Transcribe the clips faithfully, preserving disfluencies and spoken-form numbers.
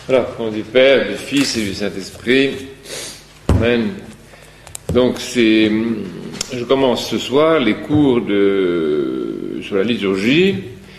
Voilà, au nom du Père, du Fils et du Saint-Esprit. Amen. Donc, c'est, je commence ce soir les cours de, sur la liturgie,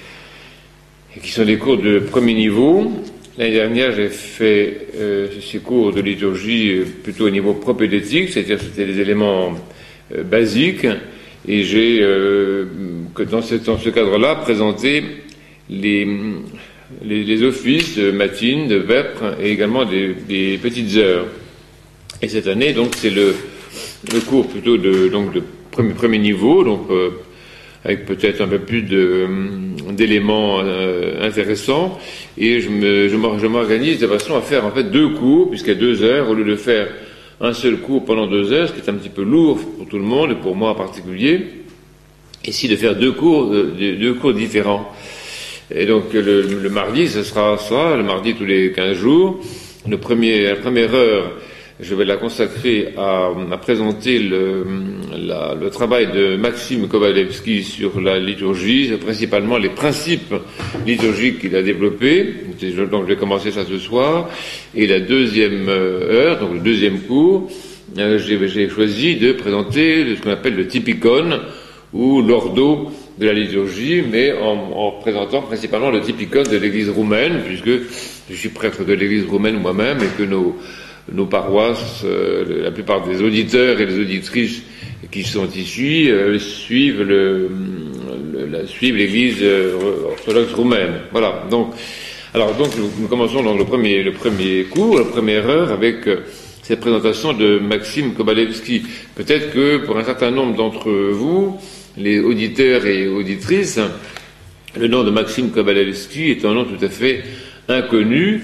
qui sont des cours de premier niveau. L'année dernière, j'ai fait euh, ces cours de liturgie plutôt au niveau propédeutique, c'est-à-dire que c'était des éléments euh, basiques, et j'ai, euh, que dans ce, dans ce cadre-là, présenté les, les, les offices de matines, de vêpres, et également des, des petites heures. Et cette année, donc, c'est le, le cours plutôt de, donc, de premier, premier niveau, donc, euh, avec peut-être un peu plus de, d'éléments euh, intéressants, et je, me, je, je m'organise de façon à faire en fait deux cours, puisqu'à deux heures, au lieu de faire un seul cours pendant deux heures, ce qui est un petit peu lourd pour tout le monde, et pour moi en particulier, ici de faire deux cours, euh, deux cours différents. Et donc le, le mardi, ce sera ça, le mardi tous les quinze jours. Le premier, la première heure, je vais la consacrer à, à présenter le, la, le travail de Maxime Kovalevski sur la liturgie, principalement les principes liturgiques qu'il a développés. Donc je vais commencer ça ce soir. Et la deuxième heure, donc le deuxième cours, euh, j'ai, j'ai choisi de présenter ce qu'on appelle le typicon, ou l'ordo de la liturgie, mais en, en présentant principalement le typicon de l'église roumaine, puisque je suis prêtre de l'église roumaine moi-même, et que nos nos paroisses, euh, la plupart des auditeurs et des auditrices qui sont ici euh, suivent le, le la, suivent l'Église euh, orthodoxe roumaine. Voilà. Donc, alors donc nous commençons donc le premier le premier cours, la première heure avec euh, cette présentation de Maxime Kovalevski. Peut-être que pour un certain nombre d'entre vous, les auditeurs et auditrices, le nom de Maxime Kovalevski est un nom tout à fait inconnu.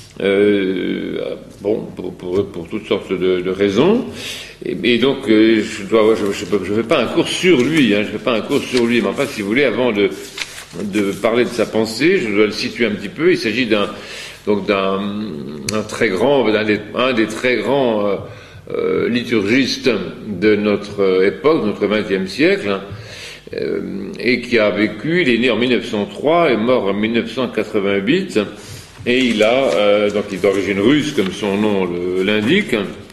Euh, bon, pour, pour, pour toutes sortes de, de raisons, et, et donc euh, je dois, je, je, je fais pas un cours sur lui, hein, je fais pas un cours sur lui, mais enfin, si vous voulez, avant de, de parler de sa pensée, je dois le situer un petit peu. Il s'agit d'un, donc d'un, un très grand, d'un des, un des très grands euh, euh, liturgistes de notre époque, notre vingtième siècle, hein, euh, et qui a vécu. Il est né en mille neuf cent trois et mort en mille neuf cent quatre-vingt-huit. Et il a, euh, donc il est d'origine russe, comme son nom le, l'indique,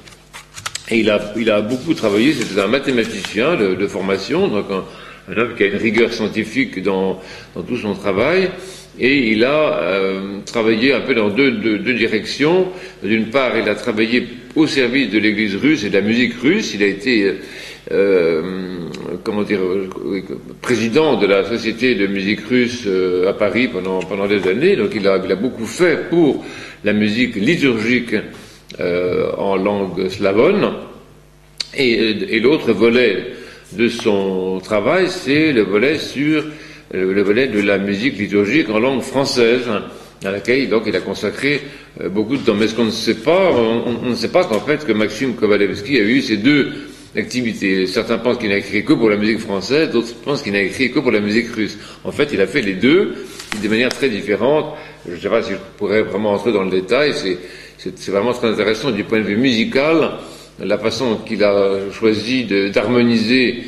et il a, il a beaucoup travaillé. C'était un mathématicien de, de formation, donc un, un homme qui a une rigueur scientifique dans, dans tout son travail, et il a euh, travaillé un peu dans deux, deux, deux directions. D'une part, il a travaillé au service de l'église russe et de la musique russe. Il a été euh, comment dire, président de la Société de musique russe euh, à Paris pendant pendant des années. Donc il a, il a beaucoup fait pour la musique liturgique euh, en langue slavonne. Et, et l'autre volet de son travail, c'est le volet sur le, le volet de la musique liturgique en langue française, à laquelle donc il a consacré euh, beaucoup de temps. Mais ce qu'on ne sait pas, on, on ne sait pas qu'en fait que Maxime Kovalevski a eu ces deux activité. Certains pensent qu'il n'a écrit que pour la musique française, d'autres pensent qu'il n'a écrit que pour la musique russe. En fait, il a fait les deux, de manière très différente. Je ne sais pas si je pourrais vraiment entrer dans le détail, c'est, c'est, c'est vraiment très intéressant du point de vue musical, la façon qu'il a choisi de, d'harmoniser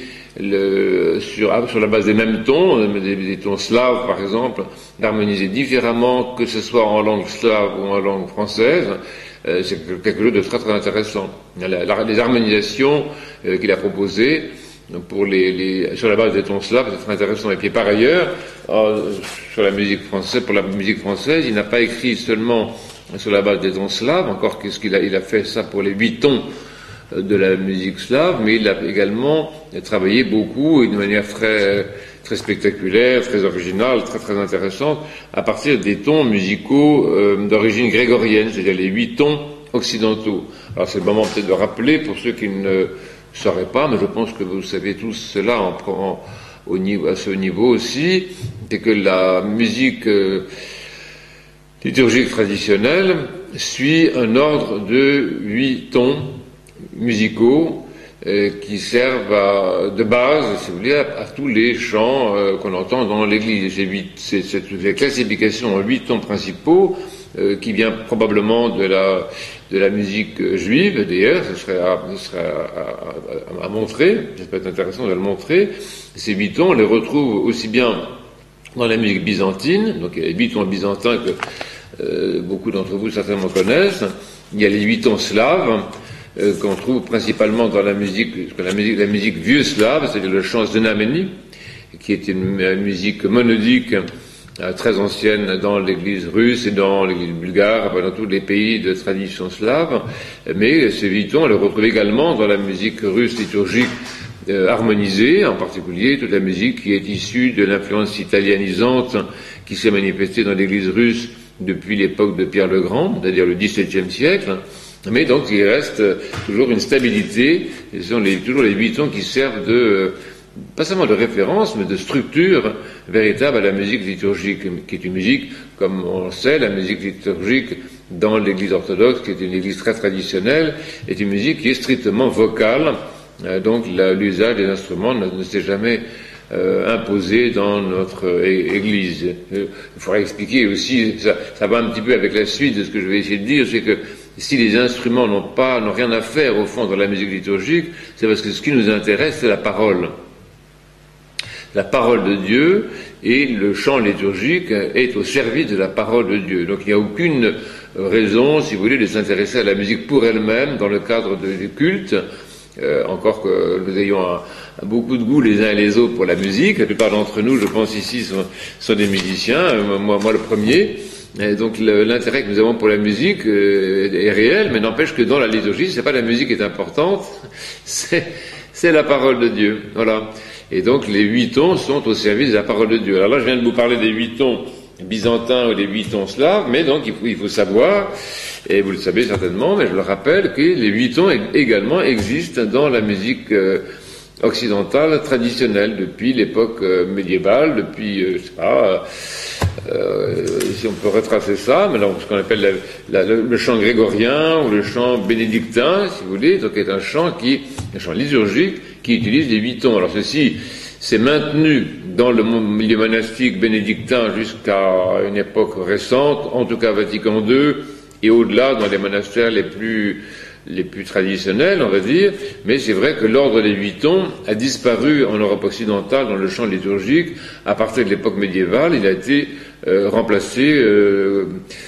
le, sur, sur la base des mêmes tons, des, des tons slaves par exemple, d'harmoniser différemment, que ce soit en langue slave ou en langue française. Euh, c'est quelque chose de très très intéressant. La, la, les harmonisations euh, qu'il a proposées pour les, les, sur la base des tons slaves, c'est très intéressant. Et puis par ailleurs, euh, sur la musique française, pour la musique française, il n'a pas écrit seulement sur la base des tons slaves, encore qu'est-ce qu'il a, il a fait ça pour les huit tons de la musique slave, mais il a également travaillé beaucoup et de manière très très spectaculaire, très originale, très très intéressante, à partir des tons musicaux euh, d'origine grégorienne, c'est-à-dire les huit tons occidentaux. Alors c'est le moment peut-être de rappeler, pour ceux qui ne sauraient pas, mais je pense que vous savez tous cela en, en, au niveau, à ce niveau aussi, c'est que la musique euh, liturgique traditionnelle suit un ordre de huit tons musicaux euh, qui servent à, de base, si vous voulez, à, à tous les chants euh, qu'on entend dans l'Église. C'est, huit, c'est cette classification en huit tons principaux euh, qui vient probablement de la de la musique juive. D'ailleurs, ce serait à, ce serait à, à, à montrer. Ça peut être intéressant de le montrer. Ces huit tons, on les retrouve aussi bien dans la musique byzantine, donc il y a les huit tons byzantins que euh, beaucoup d'entre vous certainement connaissent. Il y a les huit tons slaves, euh, qu'on trouve principalement dans la musique, la musique, la musique vieux slave, c'est-à-dire le chant znameni, qui est une, une musique monodique euh, très ancienne dans l'église russe et dans l'église bulgare, dans tous les pays de tradition slave. Mais ces huit tons, on les retrouve également dans la musique russe liturgique euh, harmonisée, en particulier toute la musique qui est issue de l'influence italianisante qui s'est manifestée dans l'église russe depuis l'époque de Pierre le Grand, c'est-à-dire le dix-septième siècle. Mais donc il reste toujours une stabilité, ce sont les, toujours les huit tons qui servent de, pas seulement de référence, mais de structure véritable à la musique liturgique, qui est une musique, comme on le sait, la musique liturgique dans l'église orthodoxe, qui est une église très traditionnelle, est une musique qui est strictement vocale, euh, donc la, l'usage des instruments ne, ne s'est jamais euh, imposé dans notre euh, église. Euh, il faudrait expliquer aussi, ça, ça va un petit peu avec la suite de ce que je vais essayer de dire, c'est que si les instruments n'ont pas, n'ont rien à faire au fond dans la musique liturgique, c'est parce que ce qui nous intéresse, c'est la parole. La parole de Dieu, et le chant liturgique est au service de la parole de Dieu. Donc il n'y a aucune raison, si vous voulez, de s'intéresser à la musique pour elle-même dans le cadre du culte, euh, encore que nous ayons un, un beaucoup de goût les uns et les autres pour la musique. La plupart d'entre nous, je pense ici, sont, sont des musiciens, moi, moi le premier. Et donc le, l'intérêt que nous avons pour la musique euh, est réel, mais n'empêche que dans la liturgie, c'est pas la musique qui est importante, c'est, c'est la parole de Dieu. Voilà. Et donc les huit tons sont au service de la parole de Dieu. Alors là, je viens de vous parler des huit tons byzantins ou des huit tons slaves, mais donc il faut, il faut savoir, et vous le savez certainement, mais je le rappelle, que les huit tons également existent dans la musique euh, occidentale traditionnelle depuis l'époque euh, médiévale, depuis, euh, je sais pas, euh, si on peut retracer ça, mais ce qu'on appelle la, la, le chant grégorien ou le chant bénédictin, si vous voulez, donc est un chant qui, un chant liturgique qui utilise les huit tons. Alors ceci s'est maintenu dans le milieu monastique bénédictin jusqu'à une époque récente, en tout cas Vatican deux, et au-delà dans les monastères les plus les plus traditionnels, on va dire, mais c'est vrai que l'ordre des huit tons a disparu en Europe occidentale dans le chant liturgique à partir de l'époque médiévale. Il a été euh, remplacé euh,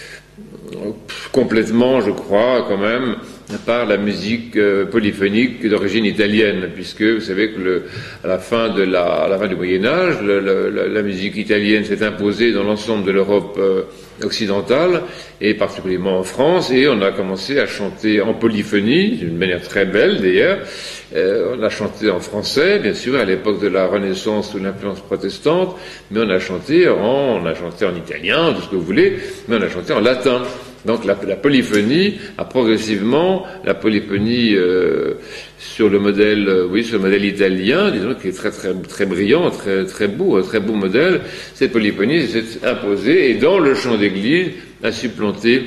complètement, je crois, quand même, par la musique euh, polyphonique d'origine italienne, puisque vous savez que le, à la fin de la, à la fin du Moyen Âge, le, le, la, la musique italienne s'est imposée dans l'ensemble de l'Europe euh, occidentale, et particulièrement en France, et on a commencé à chanter en polyphonie, d'une manière très belle d'ailleurs. Euh, on a chanté en français, bien sûr, à l'époque de la Renaissance sous l'influence protestante, mais on a chanté en, on a chanté en italien, tout ce que vous voulez, mais on a chanté en latin. Donc la, la polyphonie a progressivement, la polyphonie euh, sur le modèle, euh, oui, sur le modèle italien, disons, qui est très très très brillant, très très beau, un très beau modèle. Cette polyphonie s'est imposée et dans le chant d'église a supplanté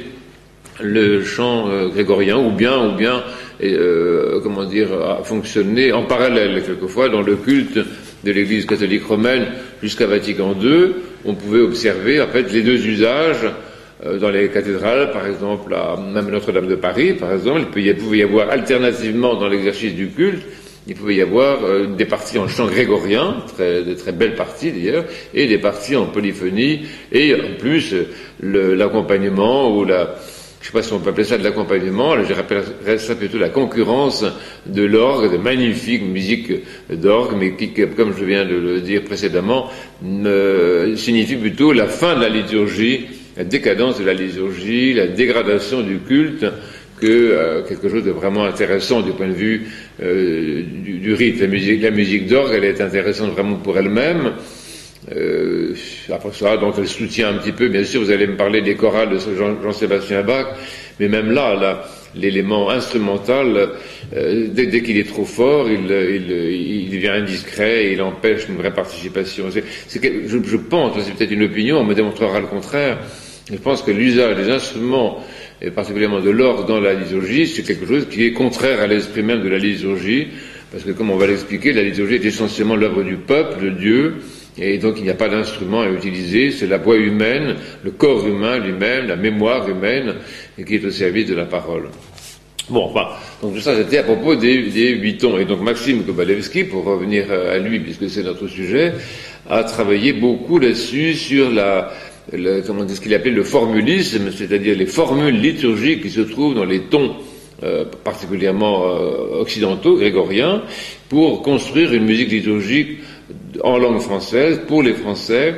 le chant euh, grégorien, ou bien, ou bien, euh, comment dire, a fonctionné en parallèle quelquefois dans le culte de l'Église catholique romaine jusqu'à Vatican deux. On pouvait observer en fait les deux usages. Dans les cathédrales, par exemple, à même Notre-Dame de Paris, par exemple, il, peut y, il pouvait y avoir alternativement dans l'exercice du culte, il pouvait y avoir euh, des parties en chant grégorien, très, des très belles parties d'ailleurs, et des parties en polyphonie, et en plus le, l'accompagnement ou la, je ne sais pas si on peut appeler ça de l'accompagnement, je rappellerais ça plutôt la concurrence de l'orgue, de magnifique musique d'orgue, mais qui, comme je viens de le dire précédemment, ne, signifie plutôt la fin de la liturgie, la décadence de la liturgie, la dégradation du culte, que euh, quelque chose de vraiment intéressant du point de vue euh, du, du rite. La musique, la musique d'orgue, elle est intéressante vraiment pour elle-même. Euh, après ça, donc elle soutient un petit peu, bien sûr, vous allez me parler des chorales de Jean, Jean-Sébastien Bach, mais même là, là l'élément instrumental, euh, dès, dès qu'il est trop fort, il, il, il devient indiscret et il empêche une vraie participation. C'est, c'est que, je, je pense, c'est peut-être une opinion, on me démontrera le contraire. Je pense que l'usage des instruments, et particulièrement de l'orgue dans la liturgie, c'est quelque chose qui est contraire à l'esprit même de la liturgie, parce que comme on va l'expliquer, la liturgie est essentiellement l'œuvre du peuple, de Dieu, et donc il n'y a pas d'instrument à utiliser, c'est la voix humaine, le corps humain lui-même, la mémoire humaine, et qui est au service de la parole. Bon, enfin, donc tout ça c'était à propos des, des huit tons. Et donc Maxime Kovalevski, pour revenir à lui, puisque c'est notre sujet, a travaillé beaucoup là-dessus, sur la, le, comment dire, ce qu'il appelait le formulisme, c'est-à-dire les formules liturgiques qui se trouvent dans les tons euh, particulièrement euh, occidentaux, grégoriens, pour construire une musique liturgique en langue française, pour les Français,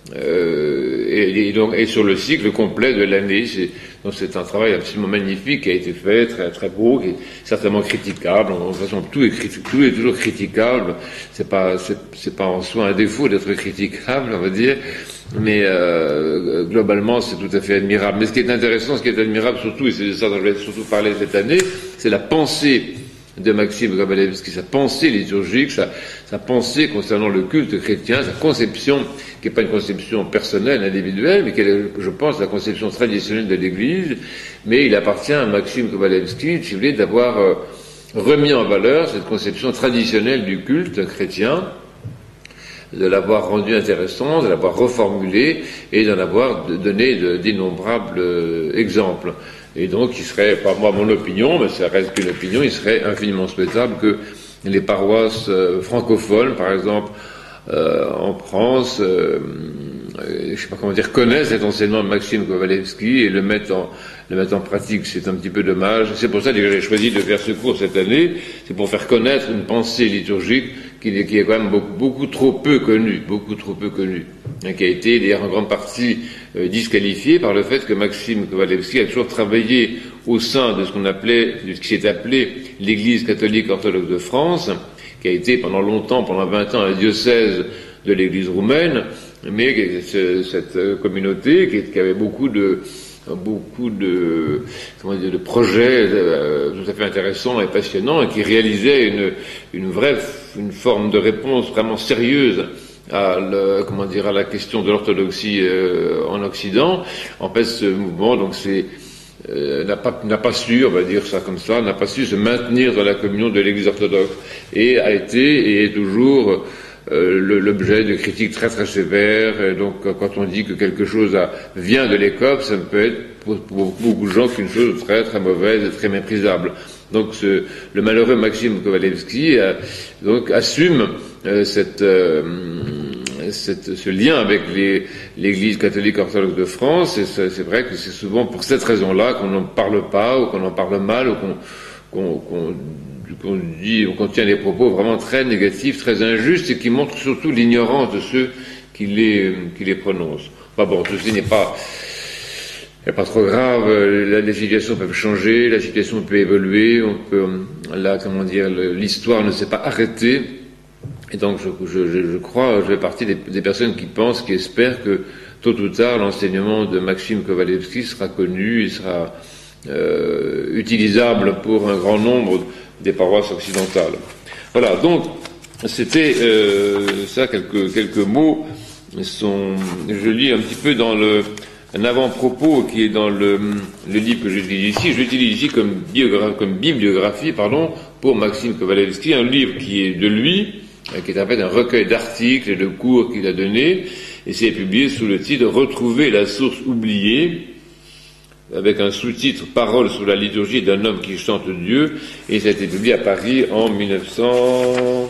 euh, et, et, donc, et sur le cycle complet de l'année. C'est, donc c'est un travail absolument magnifique qui a été fait, très très beau, qui est certainement critiquable. En, en façon, tout est, tout est toujours critiquable. C'est pas, c'est, c'est pas en soi un défaut d'être critiquable, on va dire. Mais euh, globalement, c'est tout à fait admirable. Mais ce qui est intéressant, ce qui est admirable surtout, et c'est de ça dont je vais surtout parler cette année, c'est la pensée de Maxime Kovalevsky, sa pensée liturgique, sa, sa pensée concernant le culte chrétien, sa conception, qui n'est pas une conception personnelle, individuelle, mais qui est, je pense, la conception traditionnelle de l'Église. Mais il appartient à Maxime Kovalevsky, si vous voulez, d'avoir euh, remis en valeur cette conception traditionnelle du culte chrétien, de l'avoir rendue intéressante, de l'avoir reformulée et d'en avoir donné de, d'innombrables euh, exemples. Et donc, il serait, pas moi mon opinion, mais ça reste qu'une opinion, il serait infiniment souhaitable que les paroisses euh, francophones, par exemple, euh, en France, euh, euh, je sais pas comment dire, connaissent cet enseignement de Maxime Kovalevsky et le mettent en, le mettent en pratique. C'est un petit peu dommage. C'est pour ça que j'ai choisi de faire ce cours cette année. C'est pour faire connaître une pensée liturgique qui est, qui est quand même beaucoup, beaucoup trop peu connue, beaucoup trop peu connue, hein, qui a été d'ailleurs en grande partie euh, disqualifiée par le fait que Maxime Kovalevsky a toujours travaillé au sein de ce qu'on appelait, de ce qui s'est appelé l'Église catholique orthodoxe de France, qui a été pendant longtemps, pendant vingt ans, un diocèse de l'Église roumaine, mais cette communauté qui, qui avait beaucoup de beaucoup de comment dire de projets euh, tout à fait intéressants et passionnants et qui réalisaient une une vraie une forme de réponse vraiment sérieuse à le, comment dire à la question de l'orthodoxie euh, en Occident. En fait, ce mouvement donc c'est euh, n'a pas n'a pas su, on va dire ça comme ça, n'a pas su se maintenir dans la communion de l'Église orthodoxe et a été et est toujours Euh, le, l'objet de critiques très très sévères. Et donc quand on dit que quelque chose a, vient de l'écope, ça peut être pour, pour beaucoup de gens qu'une chose très très mauvaise et très méprisable. Donc ce, le malheureux Maxime Kovalevsky a, donc assume euh, cette, euh, cette, ce lien avec les, l'Église catholique orthodoxe de France, et c'est, c'est vrai que c'est souvent pour cette raison-là qu'on n'en parle pas, ou qu'on en parle mal, ou qu'on, qu'on, qu'on qu'on dit, on contient des propos vraiment très négatifs, très injustes, et qui montrent surtout l'ignorance de ceux qui les, qui les prononcent. Enfin bon, ceci n'est pas, n'est pas trop grave, la, les situations peuvent changer, la situation peut évoluer, on peut, là, comment dire, l'histoire ne s'est pas arrêtée, et donc je, je, je crois, je fais partie des, des personnes qui pensent, qui espèrent que tôt ou tard, l'enseignement de Maxime Kovalevsky sera connu, il sera euh, utilisable pour un grand nombre des paroisses occidentales. Voilà, donc c'était euh, ça, quelques, quelques mots. Sont, je lis un petit peu dans le, un avant-propos qui est dans le, le livre que j'utilise ici. J'utilise ici comme, biogra- comme bibliographie pardon, pour Maxime Kovalevsky, un livre qui est de lui, qui est en fait un recueil d'articles et de cours qu'il a donnés, et c'est publié sous le titre « Retrouver la source oubliée », avec un sous-titre « Paroles sur la liturgie d'un homme qui chante Dieu », et ça a été publié à Paris en mille neuf cents...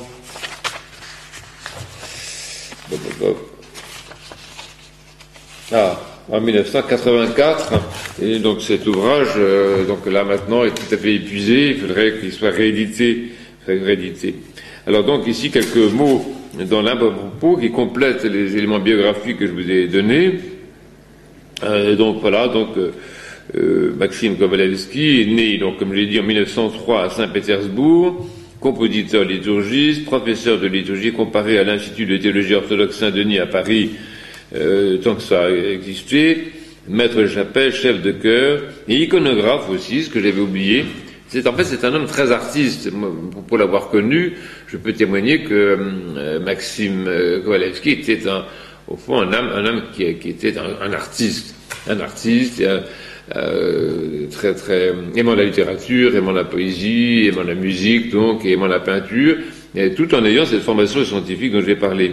Ah, en mille neuf cent quatre-vingt-quatre, et donc cet ouvrage, euh, donc là maintenant, est tout à fait épuisé, il faudrait qu'il soit réédité, réédité. Alors donc ici quelques mots dans l'avant-propos qui complètent les éléments biographiques que je vous ai donnés. Euh, donc voilà, donc... Euh, Euh, Maxime Kovalevsky est né, donc, comme je l'ai dit, en mille neuf cent trois à Saint-Pétersbourg, compositeur liturgiste, professeur de liturgie comparée à l'Institut de théologie orthodoxe Saint-Denis à Paris, euh, tant que ça a existé, maître de chapelle, chef de chœur, et iconographe aussi, ce que j'avais oublié. C'est, en fait, c'est un homme très artiste. Pour, pour l'avoir connu, je peux témoigner que euh, Maxime euh, Kovalevsky était un, au fond un homme, un homme qui, qui était un, un artiste, un artiste, et un, Euh, très très aimant la littérature, aimant la poésie, aimant la musique, donc, et aimant la peinture, et tout en ayant cette formation scientifique dont je vais parler.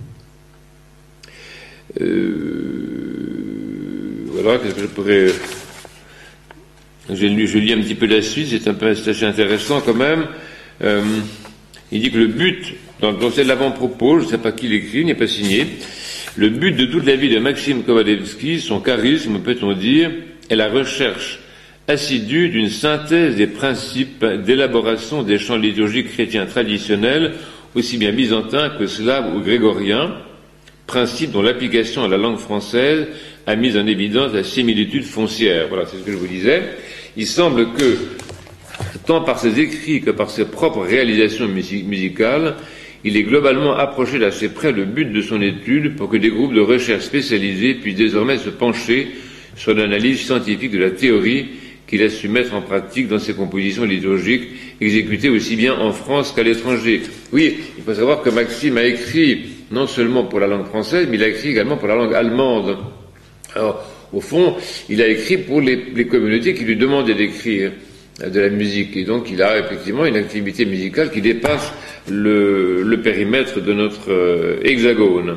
Euh, voilà, qu'est-ce que je pourrais... J'ai lu, je lis un petit peu la suite, c'est un peu c'est assez intéressant quand même. Euh, il dit que le but, donc, donc c'est l'avant-propos, je ne sais pas qui l'écrit, il n'est pas signé. Le but de toute la vie de Maxime Kovalevski, son charisme, peut-on dire, est la recherche assidue d'une synthèse des principes d'élaboration des chants liturgiques chrétiens traditionnels, aussi bien byzantins que slaves ou grégoriens, principe dont l'application à la langue française a mis en évidence la similitude foncière. Voilà, c'est ce que je vous disais. Il semble que, tant par ses écrits que par ses propres réalisations music- musicales, il est globalement approché d'assez près le but de son étude pour que des groupes de recherche spécialisés puissent désormais se pencher sur l'analyse scientifique de la théorie qu'il a su mettre en pratique dans ses compositions liturgiques, exécutées aussi bien en France qu'à l'étranger. Oui, il faut savoir que Maxime a écrit non seulement pour la langue française, mais il a écrit également pour la langue allemande. Alors, au fond, il a écrit pour les, les communautés qui lui demandaient d'écrire de la musique. Et donc, il a effectivement une activité musicale qui dépasse le, le périmètre de notre euh, hexagone.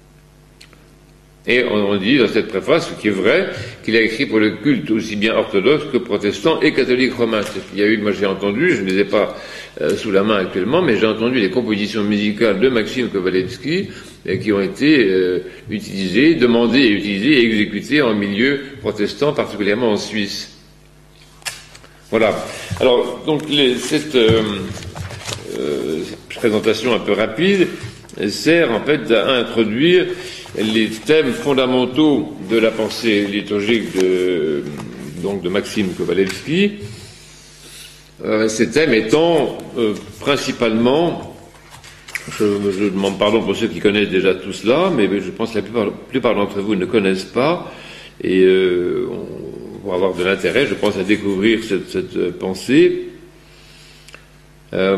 Et on, on dit dans cette préface, ce qui est vrai, qu'il a écrit pour le culte aussi bien orthodoxe que protestant et catholique romain. Il y a eu, moi j'ai entendu, je ne les ai pas euh, sous la main actuellement, mais j'ai entendu les compositions musicales de Maxime Kovalevski euh, qui ont été euh, utilisées, demandées et utilisées et exécutées en milieu protestant, particulièrement en Suisse. Voilà. Alors, donc, les, cette, euh, euh, cette présentation un peu rapide sert en fait à introduire les thèmes fondamentaux de la pensée liturgique de, donc de Maxime Kovalevski, euh, ces thèmes étant euh, principalement, je, je demande pardon pour ceux qui connaissent déjà tout cela, mais je pense que la plupart, la plupart d'entre vous ne connaissent pas, et euh, on va avoir de l'intérêt, je pense, à découvrir cette, cette pensée. Euh,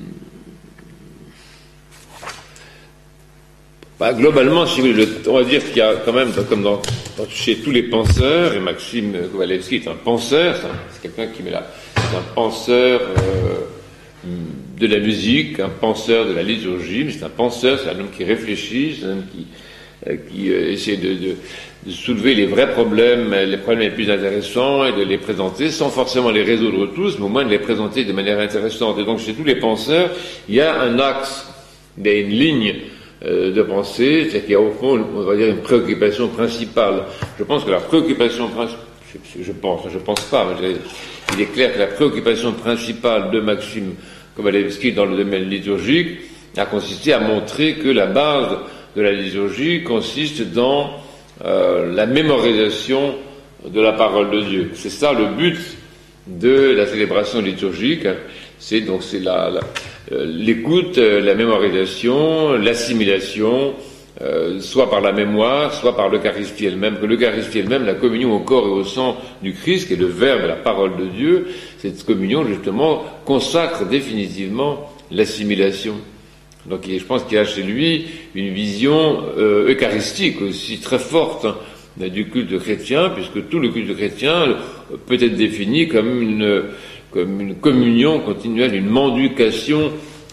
Bah, globalement, si vous voulez, on va dire qu'il y a quand même, comme dans, chez tous les penseurs, et Maxime Kovalevski est un penseur, c'est, un, c'est quelqu'un qui met là, c'est un penseur euh, de la musique, un penseur de la liturgie, mais c'est un penseur, c'est un homme qui réfléchit, c'est un homme qui, euh, qui euh, essaie de, de, de soulever les vrais problèmes, les problèmes les plus intéressants, et de les présenter, sans forcément les résoudre tous, mais au moins de les présenter de manière intéressante. Et donc, chez tous les penseurs, il y a un axe, il y a une ligne de pensée, c'est qu'il y a au fond, on va dire, une préoccupation principale. Je pense que la préoccupation principale, je pense, je pense pas, mais il est clair que la préoccupation principale de Maxime Kovalevski dans le domaine liturgique a consisté à montrer que la base de la liturgie consiste dans euh, la mémorisation de la parole de Dieu. C'est ça le but de la célébration liturgique. C'est donc c'est la, la l'écoute, la mémorisation, l'assimilation, euh, soit par la mémoire, soit par l'Eucharistie elle-même, que l'Eucharistie elle-même, la communion au corps et au sang du Christ, qui est le Verbe, la parole de Dieu, cette communion, justement, consacre définitivement l'assimilation. Donc je pense qu'il y a chez lui une vision euh, eucharistique aussi très forte hein, du culte chrétien, puisque tout le culte chrétien peut être défini comme une comme une communion continuelle, une mendication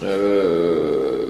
euh,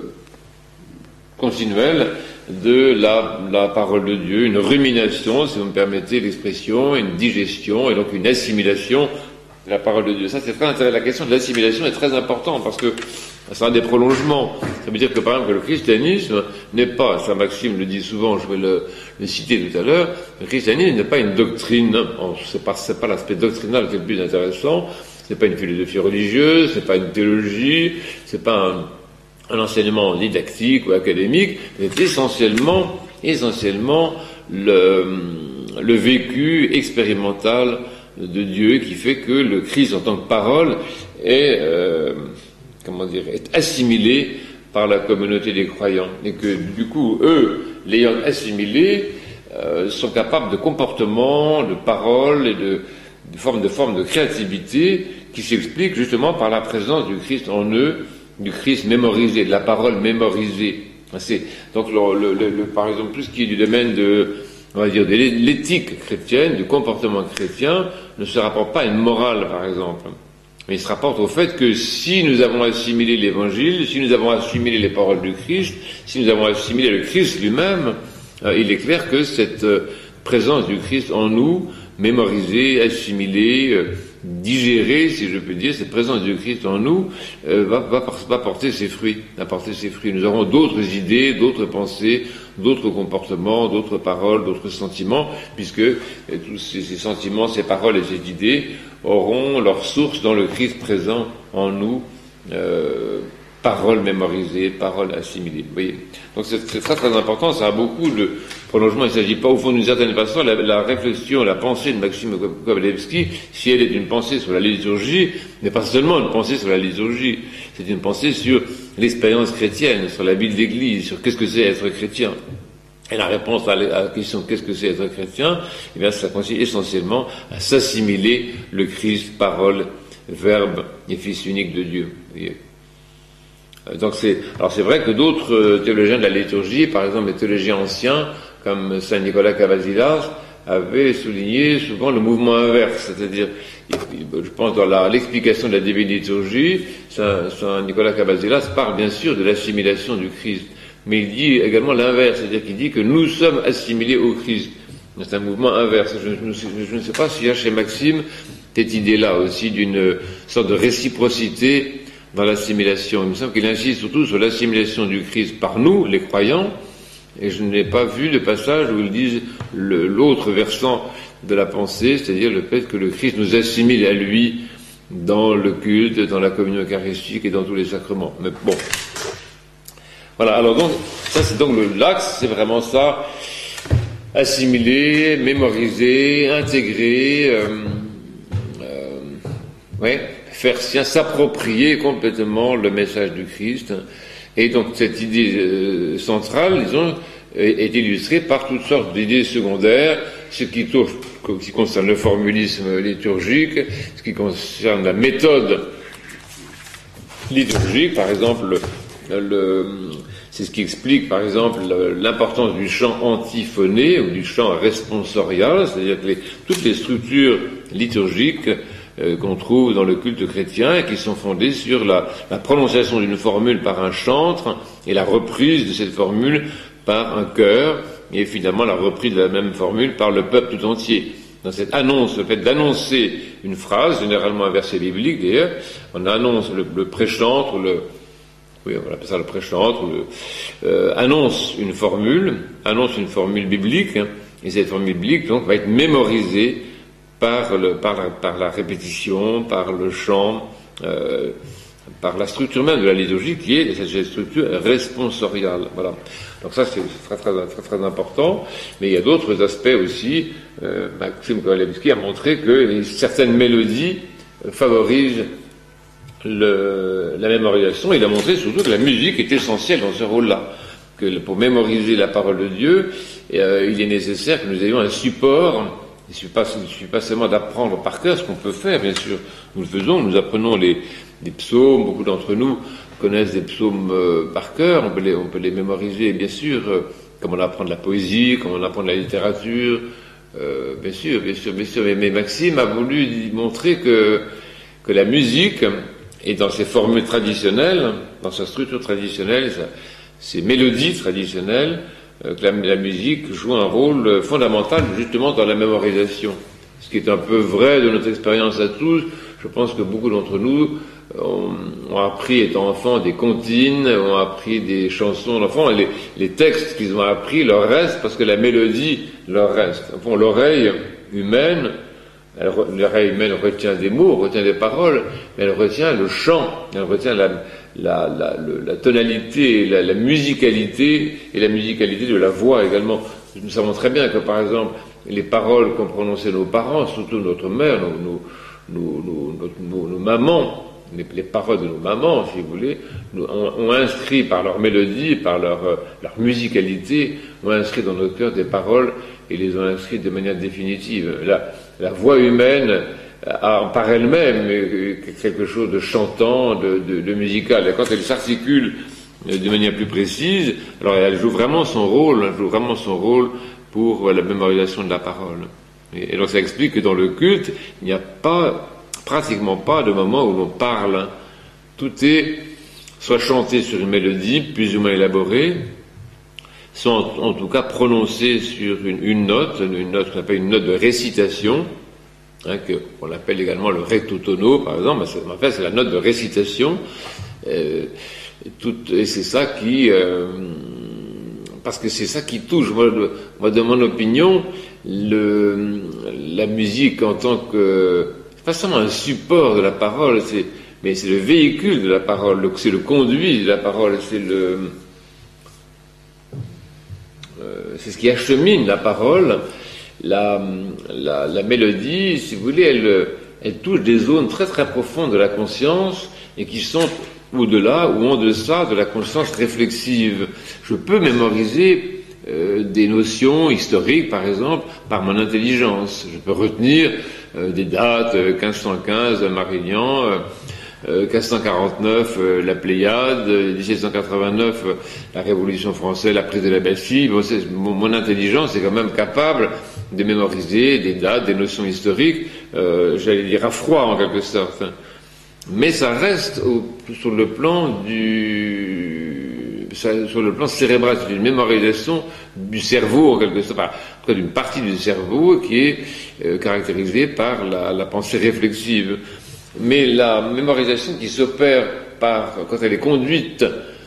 continuelle de la, la parole de Dieu, une rumination, si vous me permettez l'expression, une digestion et donc une assimilation de la parole de Dieu. Ça, c'est très intéressant. La question de l'assimilation est très importante parce que ça a des prolongements. Ça veut dire que, par exemple, que le christianisme n'est pas, ça Maxime le dit souvent, je vais le, le citer tout à l'heure, le christianisme n'est pas une doctrine, bon, c'est pas, c'est pas l'aspect doctrinal qui est le plus intéressant. C'est pas une philosophie religieuse, c'est pas une théologie, c'est pas un, un enseignement didactique ou académique, c'est essentiellement, essentiellement le, le vécu expérimental de Dieu qui fait que le Christ en tant que parole est, euh, comment dire, est assimilé par la communauté des croyants et que du coup, eux, l'ayant assimilé, euh, sont capables de comportements, de paroles et de, de formes de, formes de créativité qui s'explique justement par la présence du Christ en eux, du Christ mémorisé, de la parole mémorisée. C'est, donc, le, le, le, par exemple, tout ce qui est du domaine de, on va dire, de l'éthique chrétienne, du comportement chrétien, ne se rapporte pas à une morale, par exemple. Mais il se rapporte au fait que si nous avons assimilé l'Évangile, si nous avons assimilé les paroles du Christ, si nous avons assimilé le Christ lui-même, euh, il est clair que cette euh, présence du Christ en nous mémoriser, assimiler, euh, digérer, si je peux dire, cette présence du Christ en nous, euh, va, va, va porter ses fruits, va porter ses fruits. Nous aurons d'autres idées, d'autres pensées, d'autres comportements, d'autres paroles, d'autres sentiments, puisque euh, tous ces, ces sentiments, ces paroles et ces idées auront leur source dans le Christ présent en nous, euh, paroles mémorisées, paroles assimilées. Vous voyez. Donc c'est, c'est très très important, ça a beaucoup de prolongement. Il ne s'agit pas, au fond, d'une certaine façon, la, la réflexion, la pensée de Maxime Kovalevski, si elle est une pensée sur la liturgie, n'est pas seulement une pensée sur la liturgie, c'est une pensée sur l'expérience chrétienne, sur la vie de l'Église, sur qu'est-ce que c'est être chrétien. Et la réponse à la question qu'est-ce que c'est être chrétien, eh bien, ça consiste essentiellement à s'assimiler le Christ, parole, verbe et Fils unique de Dieu. Vous voyez. Donc c'est, alors c'est vrai que d'autres théologiens de la liturgie, par exemple les théologiens anciens, comme saint Nicolas Cavazilas, avaient souligné souvent le mouvement inverse, c'est-à-dire, je pense dans la, l'explication de la divine liturgie, saint, saint Nicolas Cavazilas parle bien sûr de l'assimilation du Christ, mais il dit également l'inverse, c'est-à-dire qu'il dit que nous sommes assimilés au Christ. C'est un mouvement inverse. Je, je, je ne sais pas s'il y a chez Maxime cette idée-là aussi d'une sorte de réciprocité dans l'assimilation. Il me semble qu'il insiste surtout sur l'assimilation du Christ par nous, les croyants, et je n'ai pas vu de passage où ils disent le, l'autre versant de la pensée, c'est-à-dire le fait que le Christ nous assimile à lui dans le culte, dans la communion eucharistique et dans tous les sacrements. Mais bon. Voilà, alors donc, ça c'est donc le, l'axe, c'est vraiment ça, assimiler, mémoriser, intégrer, euh, euh, ouais, faire sien, s'approprier complètement le message du Christ. Et donc cette idée euh, centrale, disons, est, est illustrée par toutes sortes d'idées secondaires, ce qui touche, ce qui concerne le formulisme liturgique, ce qui concerne la méthode liturgique, par exemple, le, le, c'est ce qui explique, par exemple, l'importance du chant antiphoné ou du chant responsorial, c'est-à-dire que les, toutes les structures liturgiques euh, qu'on trouve dans le culte chrétien et qui sont fondées sur la, la prononciation d'une formule par un chantre et la reprise de cette formule par un chœur et finalement la reprise de la même formule par le peuple tout entier. Dans cette annonce, le fait d'annoncer une phrase, généralement un verset biblique d'ailleurs, on annonce le, le pré-chantre, le oui, on appelle ça le pré-chantre, le, euh, annonce une formule, annonce une formule biblique, hein, et cette formule biblique donc va être mémorisée par, le, par, la, par la répétition, par le chant, euh, par la structure même de la liturgie qui est cette structure responsoriale. Voilà. Donc ça c'est très très très très important, mais il y a d'autres aspects aussi. Euh, Maxime Kovalevski a montré que certaines mélodies favorisent le, la mémorisation. Il a montré surtout que la musique est essentielle dans ce rôle-là, que pour mémoriser la parole de Dieu, euh, il est nécessaire que nous ayons un support. Il ne suffit pas, il suffit pas seulement d'apprendre par cœur, ce qu'on peut faire, bien sûr, nous le faisons, nous apprenons les, les psaumes, beaucoup d'entre nous connaissent des psaumes euh, par cœur, on peut les, on peut les mémoriser, bien sûr, euh, comme on apprend de la poésie, comme on apprend de la littérature, euh, bien sûr, bien sûr, bien sûr, mais, mais Maxime a voulu montrer que, que la musique, et dans ses formules traditionnelles, dans sa structure traditionnelle, sa, ses mélodies traditionnelles, euh, que la, la musique joue un rôle fondamental justement dans la mémorisation. Ce qui est un peu vrai de notre expérience à tous. Je pense que beaucoup d'entre nous ont, ont appris, étant enfants, des comptines, ont appris des chansons d'enfants, et les, les textes qu'ils ont appris leur restent parce que la mélodie leur reste. Au fond, l'oreille humaine, elle, l'oreille humaine retient des mots, retient des paroles, mais elle retient le chant, elle retient la, la, la, la, la tonalité, la, la musicalité, et la musicalité de la voix également. Nous savons très bien que, par exemple, les paroles qu'ont prononcées nos parents, surtout notre mère, nos, nos, nos, nos, nos, nos mamans, les, les paroles de nos mamans, si vous voulez, nous, ont, ont inscrit par leur mélodie, par leur, leur musicalité, ont inscrit dans nos cœurs des paroles et les ont inscrites de manière définitive. La, la voix humaine a par elle-même quelque chose de chantant, de, de, de musical. Et quand elle s'articule de manière plus précise, alors elle joue vraiment son rôle, elle joue vraiment son rôle pour la mémorisation de la parole. Et, et donc ça explique que dans le culte, il n'y a pas, pratiquement pas de moment où l'on parle. Tout est soit chanté sur une mélodie plus ou moins élaborée, sont en, en tout cas prononcées sur une, une note, une note qu'on appelle une note de récitation, hein, qu'on appelle également le recto tono, par exemple. En fait, c'est la note de récitation, euh, tout, et c'est ça qui, euh, parce que c'est ça qui touche. Moi, de, moi, de mon opinion, le, la musique en tant que, c'est pas seulement un support de la parole, c'est, mais c'est le véhicule de la parole, le, c'est le conduit de la parole, c'est le, euh, c'est ce qui achemine la parole. La, la, la mélodie, si vous voulez, elle, elle touche des zones très très profondes de la conscience et qui sont au-delà ou en deçà de la conscience réflexive. Je peux mémoriser euh, des notions historiques, par exemple, par mon intelligence. Je peux retenir euh, des dates, euh, quinze cent quinze, Marignan, euh, euh, quinze cent quarante-neuf, euh, la Pléiade, euh, dix-sept cent quatre-vingt-neuf, euh, la Révolution française, la prise de la Bastille. Bon, c'est, mon, mon intelligence est quand même capable de mémoriser des dates, des notions historiques, euh, j'allais dire à froid en quelque sorte. Mais ça reste au, sur le plan du, ça, sur le plan cérébral, c'est une mémorisation du cerveau en quelque sorte, enfin, en tout cas d'une partie du cerveau qui est euh, caractérisée par la, la pensée réflexive. Mais la mémorisation qui s'opère par, quand elle est conduite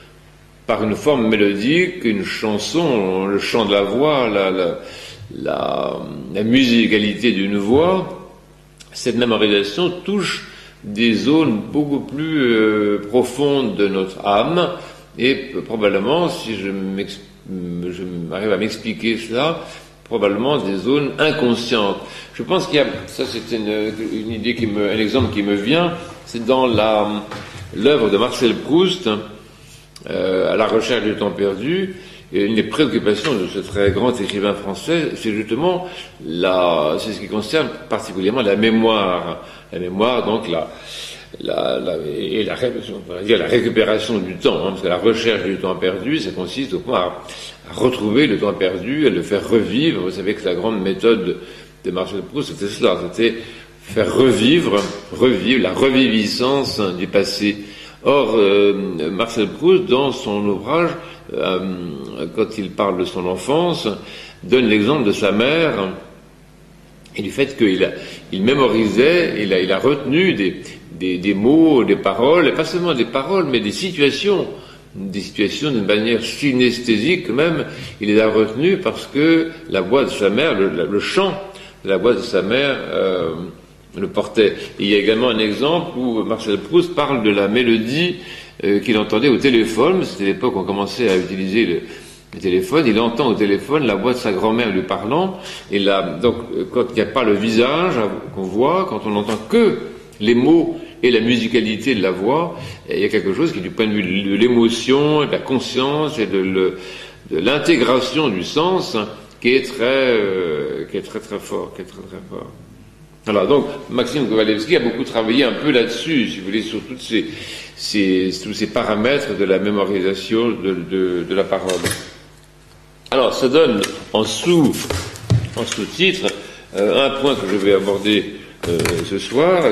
par une forme mélodique, une chanson, le chant de la voix, la, la, la, la musicalité d'une voix, cette mémorisation touche des zones beaucoup plus euh, profondes de notre âme, et probablement, si je, je m'arrive à m'expliquer cela, probablement des zones inconscientes. Je pense qu'il y a, ça c'est une, une idée qui me, un exemple qui me vient, c'est dans la, l'œuvre de Marcel Proust, euh, à la recherche du temps perdu. Et une des préoccupations de ce très grand écrivain français, c'est justement la, c'est ce qui concerne particulièrement la mémoire. La mémoire, donc, la, la, la, et la, on va dire la récupération du temps, hein, parce que la recherche du temps perdu, ça consiste au point à, à retrouver le temps perdu, à le faire revivre. Vous savez que la grande méthode de Marcel Proust, c'était cela, c'était faire revivre, revivre, la reviviscence du passé. Or, euh, Marcel Proust, dans son ouvrage, euh, quand il parle de son enfance, donne l'exemple de sa mère et du fait qu'il a, il mémorisait, il a, il a retenu des, des, des mots, des paroles, et pas seulement des paroles, mais des situations, des situations d'une manière synesthésique même, il les a retenues parce que la voix de sa mère, le, le chant de la voix de sa mère, euh, le portait. Et il y a également un exemple où Marcel Proust parle de la mélodie euh, qu'il entendait au téléphone. C'était l'époque où on commençait à utiliser le, le téléphone. Il entend au téléphone la voix de sa grand-mère lui parlant. Et là, donc, quand il n'y a pas le visage qu'on voit, quand on n'entend que les mots et la musicalité de la voix, il y a quelque chose qui, du point de vue de l'émotion, de la conscience et de, le, de l'intégration du sens, qui est très, euh, qui est très très fort, qui est très très fort. Alors donc, Maxime Kovalevski a beaucoup travaillé un peu là-dessus, si vous voulez, sur toutes ces, ces, tous ces paramètres de la mémorisation de, de, de la parole. Alors, ça donne en sous, en sous-titre, euh, un point que je vais aborder euh, ce soir.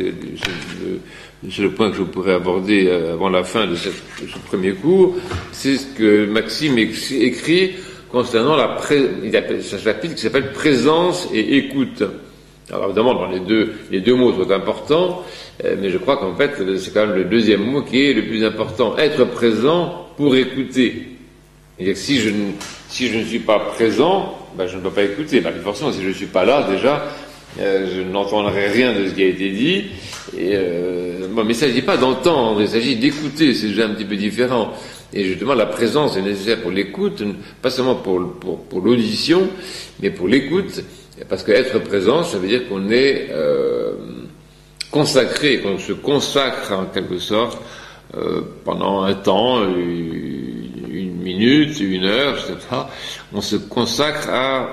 C'est le point que je pourrais aborder avant la fin de, cette, de ce premier cours. C'est ce que Maxime écrit concernant la pré, il appelle, ça chapitre qui s'appelle présence et écoute. Alors évidemment, dans les deux, les deux mots sont importants, euh, mais je crois qu'en fait, c'est quand même le deuxième mot qui est le plus important. Être présent pour écouter. C'est-à-dire que si je, ne, si je ne suis pas présent, ben, je ne peux pas écouter. Ben, forcément, si je ne suis pas là, déjà, euh, je n'entendrai rien de ce qui a été dit. Et, euh, bon, mais il ne s'agit pas d'entendre, il s'agit d'écouter, c'est déjà un petit peu différent. Et justement, la présence est nécessaire pour l'écoute, pas seulement pour, pour, pour l'audition, mais pour l'écoute. Parce qu'être présent, ça veut dire qu'on est euh, consacré, qu'on se consacre en quelque sorte euh, pendant un temps, une, une minute, une heure, je sais pas. On se consacre à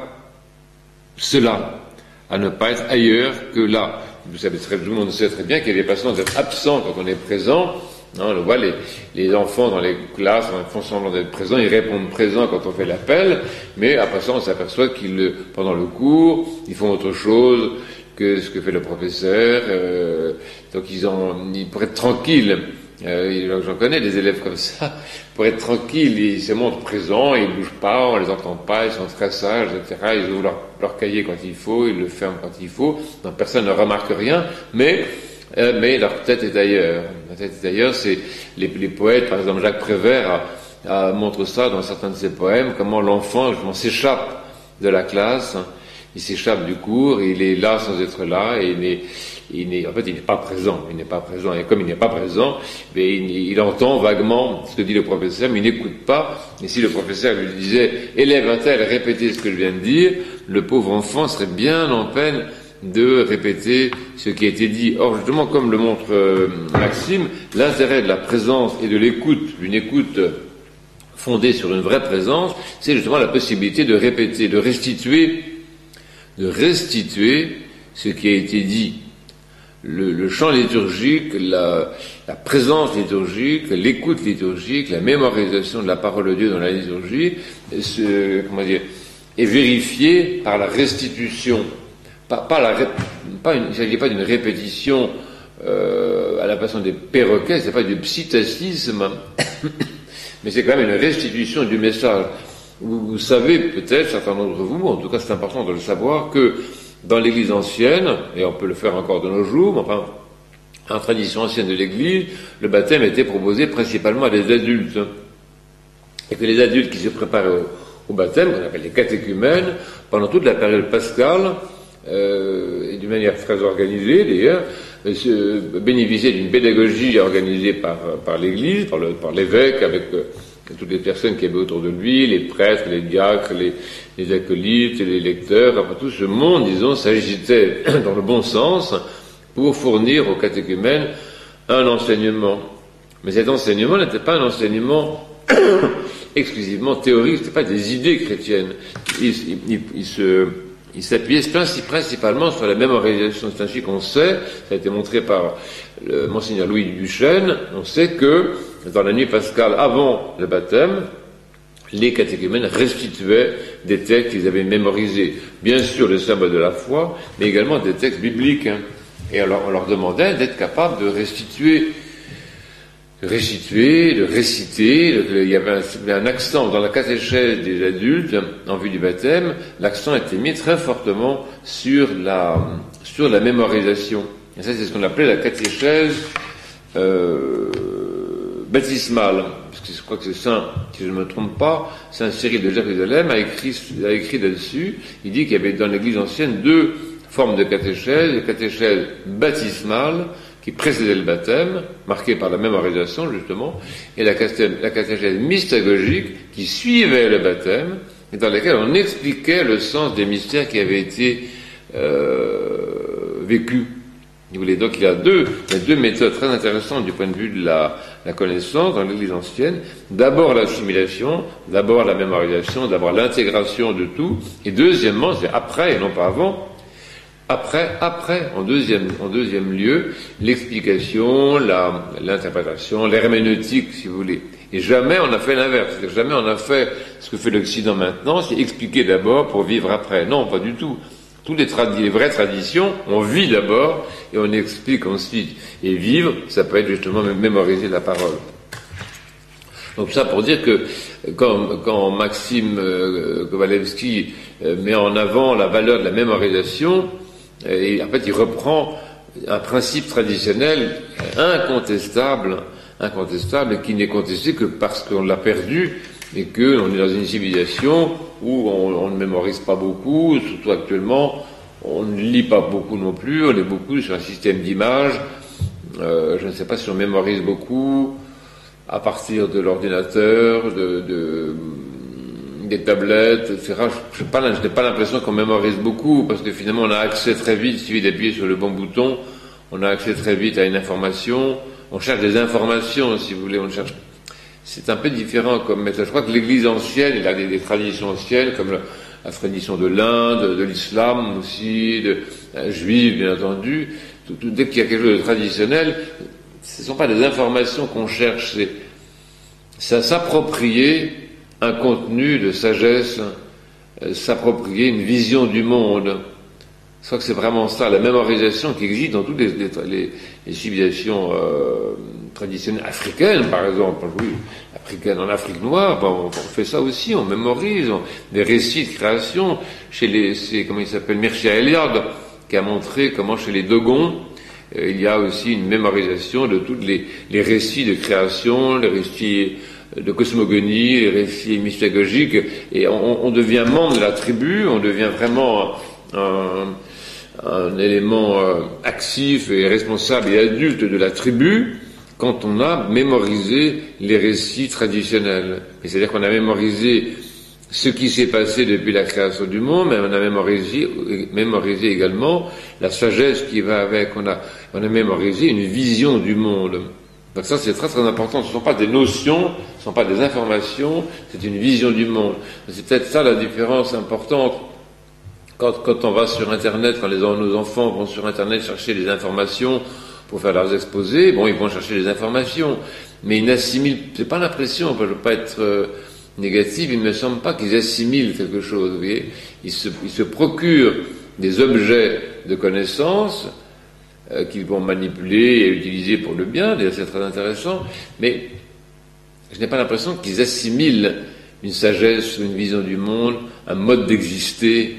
cela, à ne pas être ailleurs que là. Vous savez très, tout le monde sait très bien qu'il y a des patients d'être absents quand on est présent. Non, on voit les, les enfants dans les classes, ils font semblant d'être présents, ils répondent présents quand on fait l'appel, mais après ça, on s'aperçoit qu'ils, pendant le cours, ils font autre chose que ce que fait le professeur, euh, donc ils, ont, ils pourraient être tranquilles. Euh, j'en connais des élèves comme ça. Pour être tranquille, ils se montrent présents, ils bougent pas, on les entend pas, ils sont très sages, et cetera. Ils ouvrent leur, leur cahier quand il faut, ils le ferment quand il faut. Donc personne ne remarque rien, mais euh, mais leur tête est ailleurs. Leur tête est ailleurs. C'est les, les poètes, par exemple Jacques Prévert a, a montre ça dans certains de ses poèmes, comment l'enfant justement s'échappe de la classe, il s'échappe du cours, il est là sans être là, et il est Il n'est, en fait, il n'est pas présent. Il n'est pas présent. Et comme il n'est pas présent, mais il, il entend vaguement ce que dit le professeur, mais il n'écoute pas. Et si le professeur lui disait, élève un tel, répétez ce que je viens de dire, le pauvre enfant serait bien en peine de répéter ce qui a été dit. Or, justement, comme le montre euh, Maxime, l'intérêt de la présence et de l'écoute, une écoute fondée sur une vraie présence, c'est justement la possibilité de répéter, de restituer, de restituer ce qui a été dit. Le, le chant liturgique, la, la présence liturgique, l'écoute liturgique, la mémorisation de la parole de Dieu dans la liturgie, se, comment dire, est vérifiée par la restitution. Pas, pas la, pas une, il ne s'agit pas d'une répétition euh, à la façon des perroquets, c'est pas du psittacisme, mais c'est quand même une restitution du message. Vous, vous savez peut-être, certains d'entre vous, en tout cas c'est important de le savoir, que dans l'Église ancienne, et on peut le faire encore de nos jours, mais enfin, en tradition ancienne de l'Église, le baptême était proposé principalement à des adultes. Et que les adultes qui se préparaient au, au baptême, qu'on appelle les catéchumènes, pendant toute la période pascale, euh, et d'une manière très organisée d'ailleurs, se bénéficiaient d'une pédagogie organisée par, par l'Église, par, le, par l'évêque, avec euh, toutes les personnes qui avaient autour de lui, les prêtres, les diacres, les, les acolytes, les lecteurs, enfin tout ce monde, disons, s'agitait dans le bon sens pour fournir aux catéchumènes un enseignement. Mais cet enseignement n'était pas un enseignement exclusivement théorique, c'était pas des idées chrétiennes. Il, il, il, il se, il s'appuyait principalement sur la mémorisation. C'est ainsi qu'on sait, ça a été montré par le Monseigneur Louis Duchesne, on sait que dans la nuit pascale, avant le baptême, les catéchumènes restituaient des textes qu'ils avaient mémorisés. Bien sûr, le symbole de la foi, mais également des textes bibliques. Hein. Et alors, on leur demandait d'être capables de restituer, de restituer, de réciter. Il y avait un, un accent dans la catéchèse des adultes, en vue du baptême, l'accent était mis très fortement sur la, sur la mémorisation. Et ça, c'est ce qu'on appelait la catéchèse euh, baptismale. Parce que je crois que c'est Saint, si je ne me trompe pas, Saint Cyril de Jérusalem a écrit, a écrit là-dessus. Il dit qu'il y avait dans l'Église ancienne deux formes de catéchèse. La catéchèse baptismale, qui précédait le baptême, marquée par la mémorisation, justement, et la catéchèse, la catéchèse mystagogique, qui suivait le baptême, et dans laquelle on expliquait le sens des mystères qui avaient été euh, vécus. Vous voulez, donc il y a deux, il y a deux méthodes très intéressantes du point de vue de la, la connaissance dans l'Église ancienne. D'abord l'assimilation, d'abord la mémorisation, d'abord l'intégration de tout, et deuxièmement, c'est après et non pas avant, après, après, en deuxième, en deuxième lieu, l'explication, la, l'interprétation, l'herméneutique, si vous voulez. Et jamais on a fait l'inverse. C'est-à-dire jamais on a fait ce que fait l'Occident maintenant, c'est expliquer d'abord pour vivre après. Non, pas du tout. Toutes les, tradi- les vraies traditions, on vit d'abord et on explique ensuite. Et vivre, ça peut être justement mémoriser la parole. Donc ça pour dire que quand, quand Maxime euh, Kowalewski euh, met en avant la valeur de la mémorisation, et en fait il reprend un principe traditionnel incontestable, incontestable, qui n'est contesté que parce qu'on l'a perdu et qu'on est dans une civilisation où on, on ne mémorise pas beaucoup, surtout actuellement, on ne lit pas beaucoup non plus, on est beaucoup sur un système d'images, euh, je ne sais pas si on mémorise beaucoup à partir de l'ordinateur, de, de, des tablettes, et cetera. Je, je, pas, je n'ai pas l'impression qu'on mémorise beaucoup, parce que finalement on a accès très vite, il suffit d'appuyer sur le bon bouton, on a accès très vite à une information, on cherche des informations, si vous voulez, on cherche. C'est un peu différent comme méthode. Je crois que l'Église ancienne, il y a des, des traditions anciennes, comme la, la tradition de l'Inde, de l'islam aussi, de la juive, bien entendu. Tout, tout, dès qu'il y a quelque chose de traditionnel, ce ne sont pas des informations qu'on cherche, c'est, c'est s'approprier un contenu de sagesse, euh, s'approprier une vision du monde, Je crois que c'est vraiment ça, la mémorisation qui existe dans toutes les, les, les civilisations euh, traditionnelles africaines, par exemple. Oui, africaines, en Afrique noire, bon, on fait ça aussi, on mémorise on, des récits de création. Chez les, c'est, comment il s'appelle, Mircea Eliade, qui a montré comment chez les Dogons, euh, il y a aussi une mémorisation de tous les, les récits de création, les récits de cosmogonie, les récits mystagogiques, et on, on devient membre de la tribu, on devient vraiment un, un élément euh, actif et responsable et adulte de la tribu quand on a mémorisé les récits traditionnels. Et c'est-à-dire qu'on a mémorisé ce qui s'est passé depuis la création du monde, mais on a mémorisé, mémorisé également la sagesse qui va avec, on a, on a mémorisé une vision du monde. Donc ça, c'est très très important. Ce ne sont pas des notions, ce ne sont pas des informations, c'est une vision du monde. C'est peut-être ça la différence importante. Quand, quand on va sur Internet, quand les, nos enfants vont sur Internet chercher des informations pour faire leurs exposés, bon, ils vont chercher des informations, mais ils n'assimilent, c'est pas l'impression, je ne veux pas être euh, négatif, il ne me semble pas qu'ils assimilent quelque chose, vous voyez. Ils se, ils se procurent des objets de connaissance, Euh, qu'ils vont manipuler et utiliser pour le bien, d'ailleurs c'est très intéressant, mais je n'ai pas l'impression qu'ils assimilent une sagesse, une vision du monde, un mode d'exister.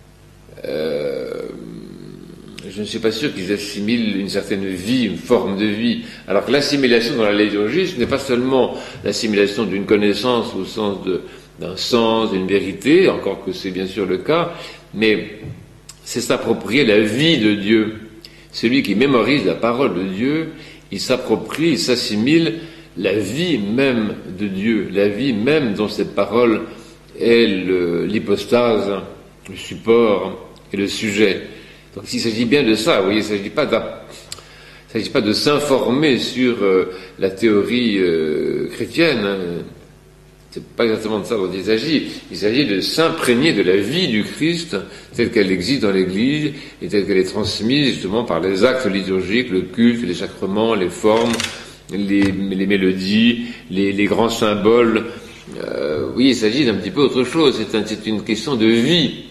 Euh, je ne suis pas sûr qu'ils assimilent une certaine vie, une forme de vie. Alors que l'assimilation dans la liturgie, ce n'est pas seulement l'assimilation d'une connaissance au sens de, d'un sens, d'une vérité, encore que c'est bien sûr le cas, mais c'est s'approprier la vie de Dieu. Celui qui mémorise la parole de Dieu, il s'approprie, il s'assimile la vie même de Dieu, la vie même dont cette parole est le, l'hypostase, le support et le sujet. Donc il s'agit bien de ça, vous voyez, il ne s'agit pas de, il s'agit pas de s'informer sur euh, la théorie euh, chrétienne, hein. C'est pas exactement de ça dont il s'agit. Il s'agit de s'imprégner de la vie du Christ telle qu'elle existe dans l'Église et telle qu'elle est transmise justement par les actes liturgiques, le culte, les sacrements, les formes, les, les mélodies, les, les grands symboles. Euh, oui, il s'agit d'un petit peu autre chose. C'est, un, c'est une question de vie.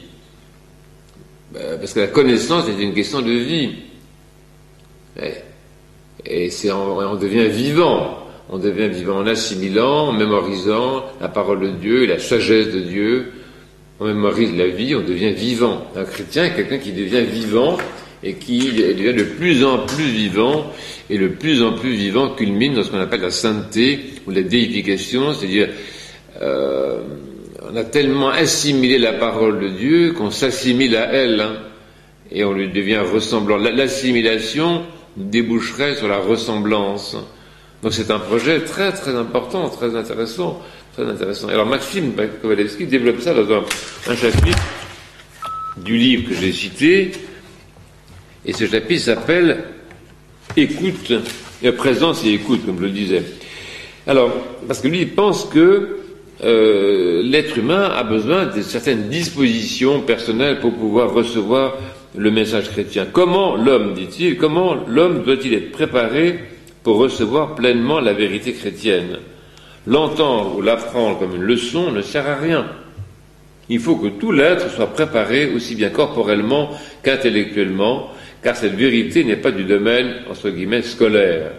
Euh, parce que la connaissance est une question de vie. Et, et c'est, on, on devient vivant. On devient vivant en assimilant, en mémorisant la parole de Dieu et la sagesse de Dieu. On mémorise la vie, on devient vivant. Un chrétien est quelqu'un qui devient vivant et qui devient de plus en plus vivant, et le plus en plus vivant culmine dans ce qu'on appelle la sainteté ou la déification, c'est-à-dire euh, on a tellement assimilé la parole de Dieu qu'on s'assimile à elle, hein, et on lui devient ressemblant. L'assimilation déboucherait sur la ressemblance. Donc c'est un projet très très important, très intéressant, très intéressant. Alors Maxime Kowalewski développe ça dans un, un chapitre du livre que j'ai cité, et ce chapitre s'appelle « Écoute », et présence et écoute, comme je le disais. Alors, parce que lui, il pense que euh, l'être humain a besoin de certaines dispositions personnelles pour pouvoir recevoir le message chrétien. Comment l'homme, dit-il, comment l'homme doit-il être préparé pour recevoir pleinement la vérité chrétienne? L'entendre ou l'apprendre comme une leçon ne sert à rien. Il faut que tout l'être soit préparé aussi bien corporellement qu'intellectuellement, car cette vérité n'est pas du domaine, entre guillemets, scolaire.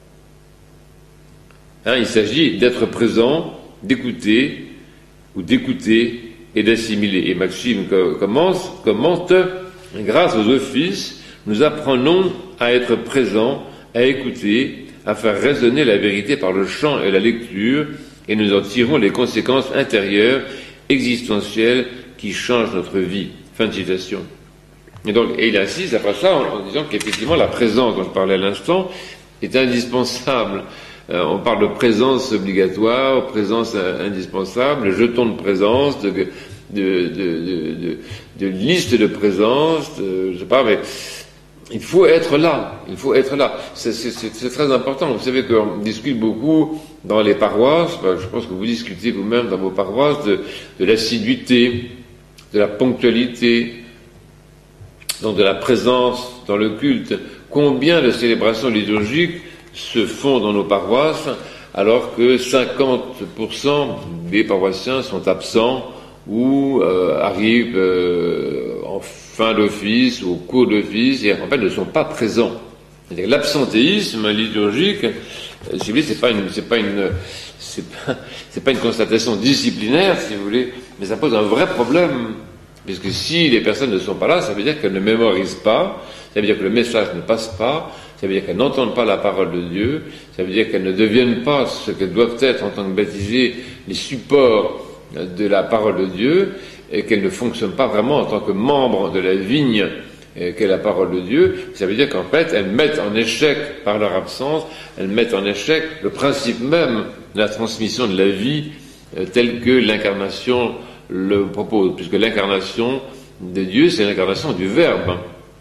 Hein, il s'agit d'être présent, d'écouter, ou d'écouter et d'assimiler. Et Maxime commence, commente, grâce aux offices, nous apprenons à être présents, à écouter, à faire résonner la vérité par le chant et la lecture, et nous en tirons les conséquences intérieures, existentielles, qui changent notre vie. Fin de citation. Et donc, et il insiste après ça en, en disant qu'effectivement la présence, dont je parlais à l'instant, est indispensable. Euh, on parle de présence obligatoire, présence indispensable, jeton de présence, de, de, de, de, de, de liste de présence, de, je sais pas, mais il faut être là, il faut être là. C'est, c'est, c'est, c'est très important. Vous savez qu'on discute beaucoup dans les paroisses, ben, je pense que vous discutez vous-même dans vos paroisses de, de l'assiduité, de la ponctualité, donc de la présence dans le culte. Combien de célébrations liturgiques se font dans nos paroisses alors que cinquante pour cent des paroissiens sont absents ou euh, arrivent euh, en fin d'office ou au cours d'office, et en fait ne sont pas présents. C'est-à-dire l'absentéisme liturgique, si vous voulez, c'est pas une, c'est pas une, c'est pas, c'est pas une constatation disciplinaire, si vous voulez, mais ça pose un vrai problème. Puisque si les personnes ne sont pas là, ça veut dire qu'elles ne mémorisent pas, ça veut dire que le message ne passe pas, ça veut dire qu'elles n'entendent pas la parole de Dieu, ça veut dire qu'elles ne deviennent pas ce qu'elles doivent être en tant que baptisées, les supports de la parole de Dieu, et qu'elles ne fonctionnent pas vraiment en tant que membres de la vigne qu'est la parole de Dieu. Ça veut dire qu'en fait, elles mettent en échec, par leur absence, elles mettent en échec le principe même de la transmission de la vie telle que l'incarnation le propose, puisque l'incarnation de Dieu, c'est l'incarnation du Verbe,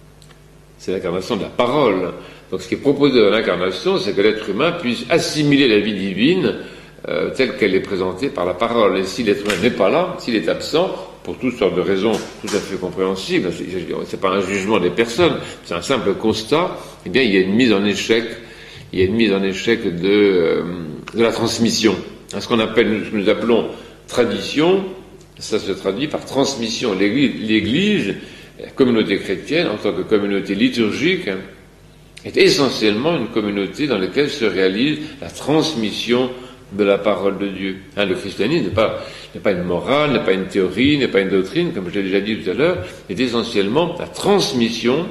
c'est l'incarnation de la parole. Donc ce qui est proposé dans l'incarnation, c'est que l'être humain puisse assimiler la vie divine euh, telle qu'elle est présentée par la parole. Et si l'être humain n'est pas là, s'il est absent, pour toutes sortes de raisons tout à fait compréhensibles, c'est pas un jugement des personnes, c'est un simple constat, eh bien il y a une mise en échec, il y a une mise en échec de, euh, de la transmission. Ce qu'on appelle, ce que nous appelons tradition, ça se traduit par transmission. L'Église, l'Église, la communauté chrétienne, en tant que communauté liturgique, est essentiellement une communauté dans laquelle se réalise la transmission de la parole de Dieu. Hein, le christianisme n'est pas, n'est pas une morale, n'est pas une théorie, n'est pas une doctrine, comme je l'ai déjà dit tout à l'heure, est essentiellement la transmission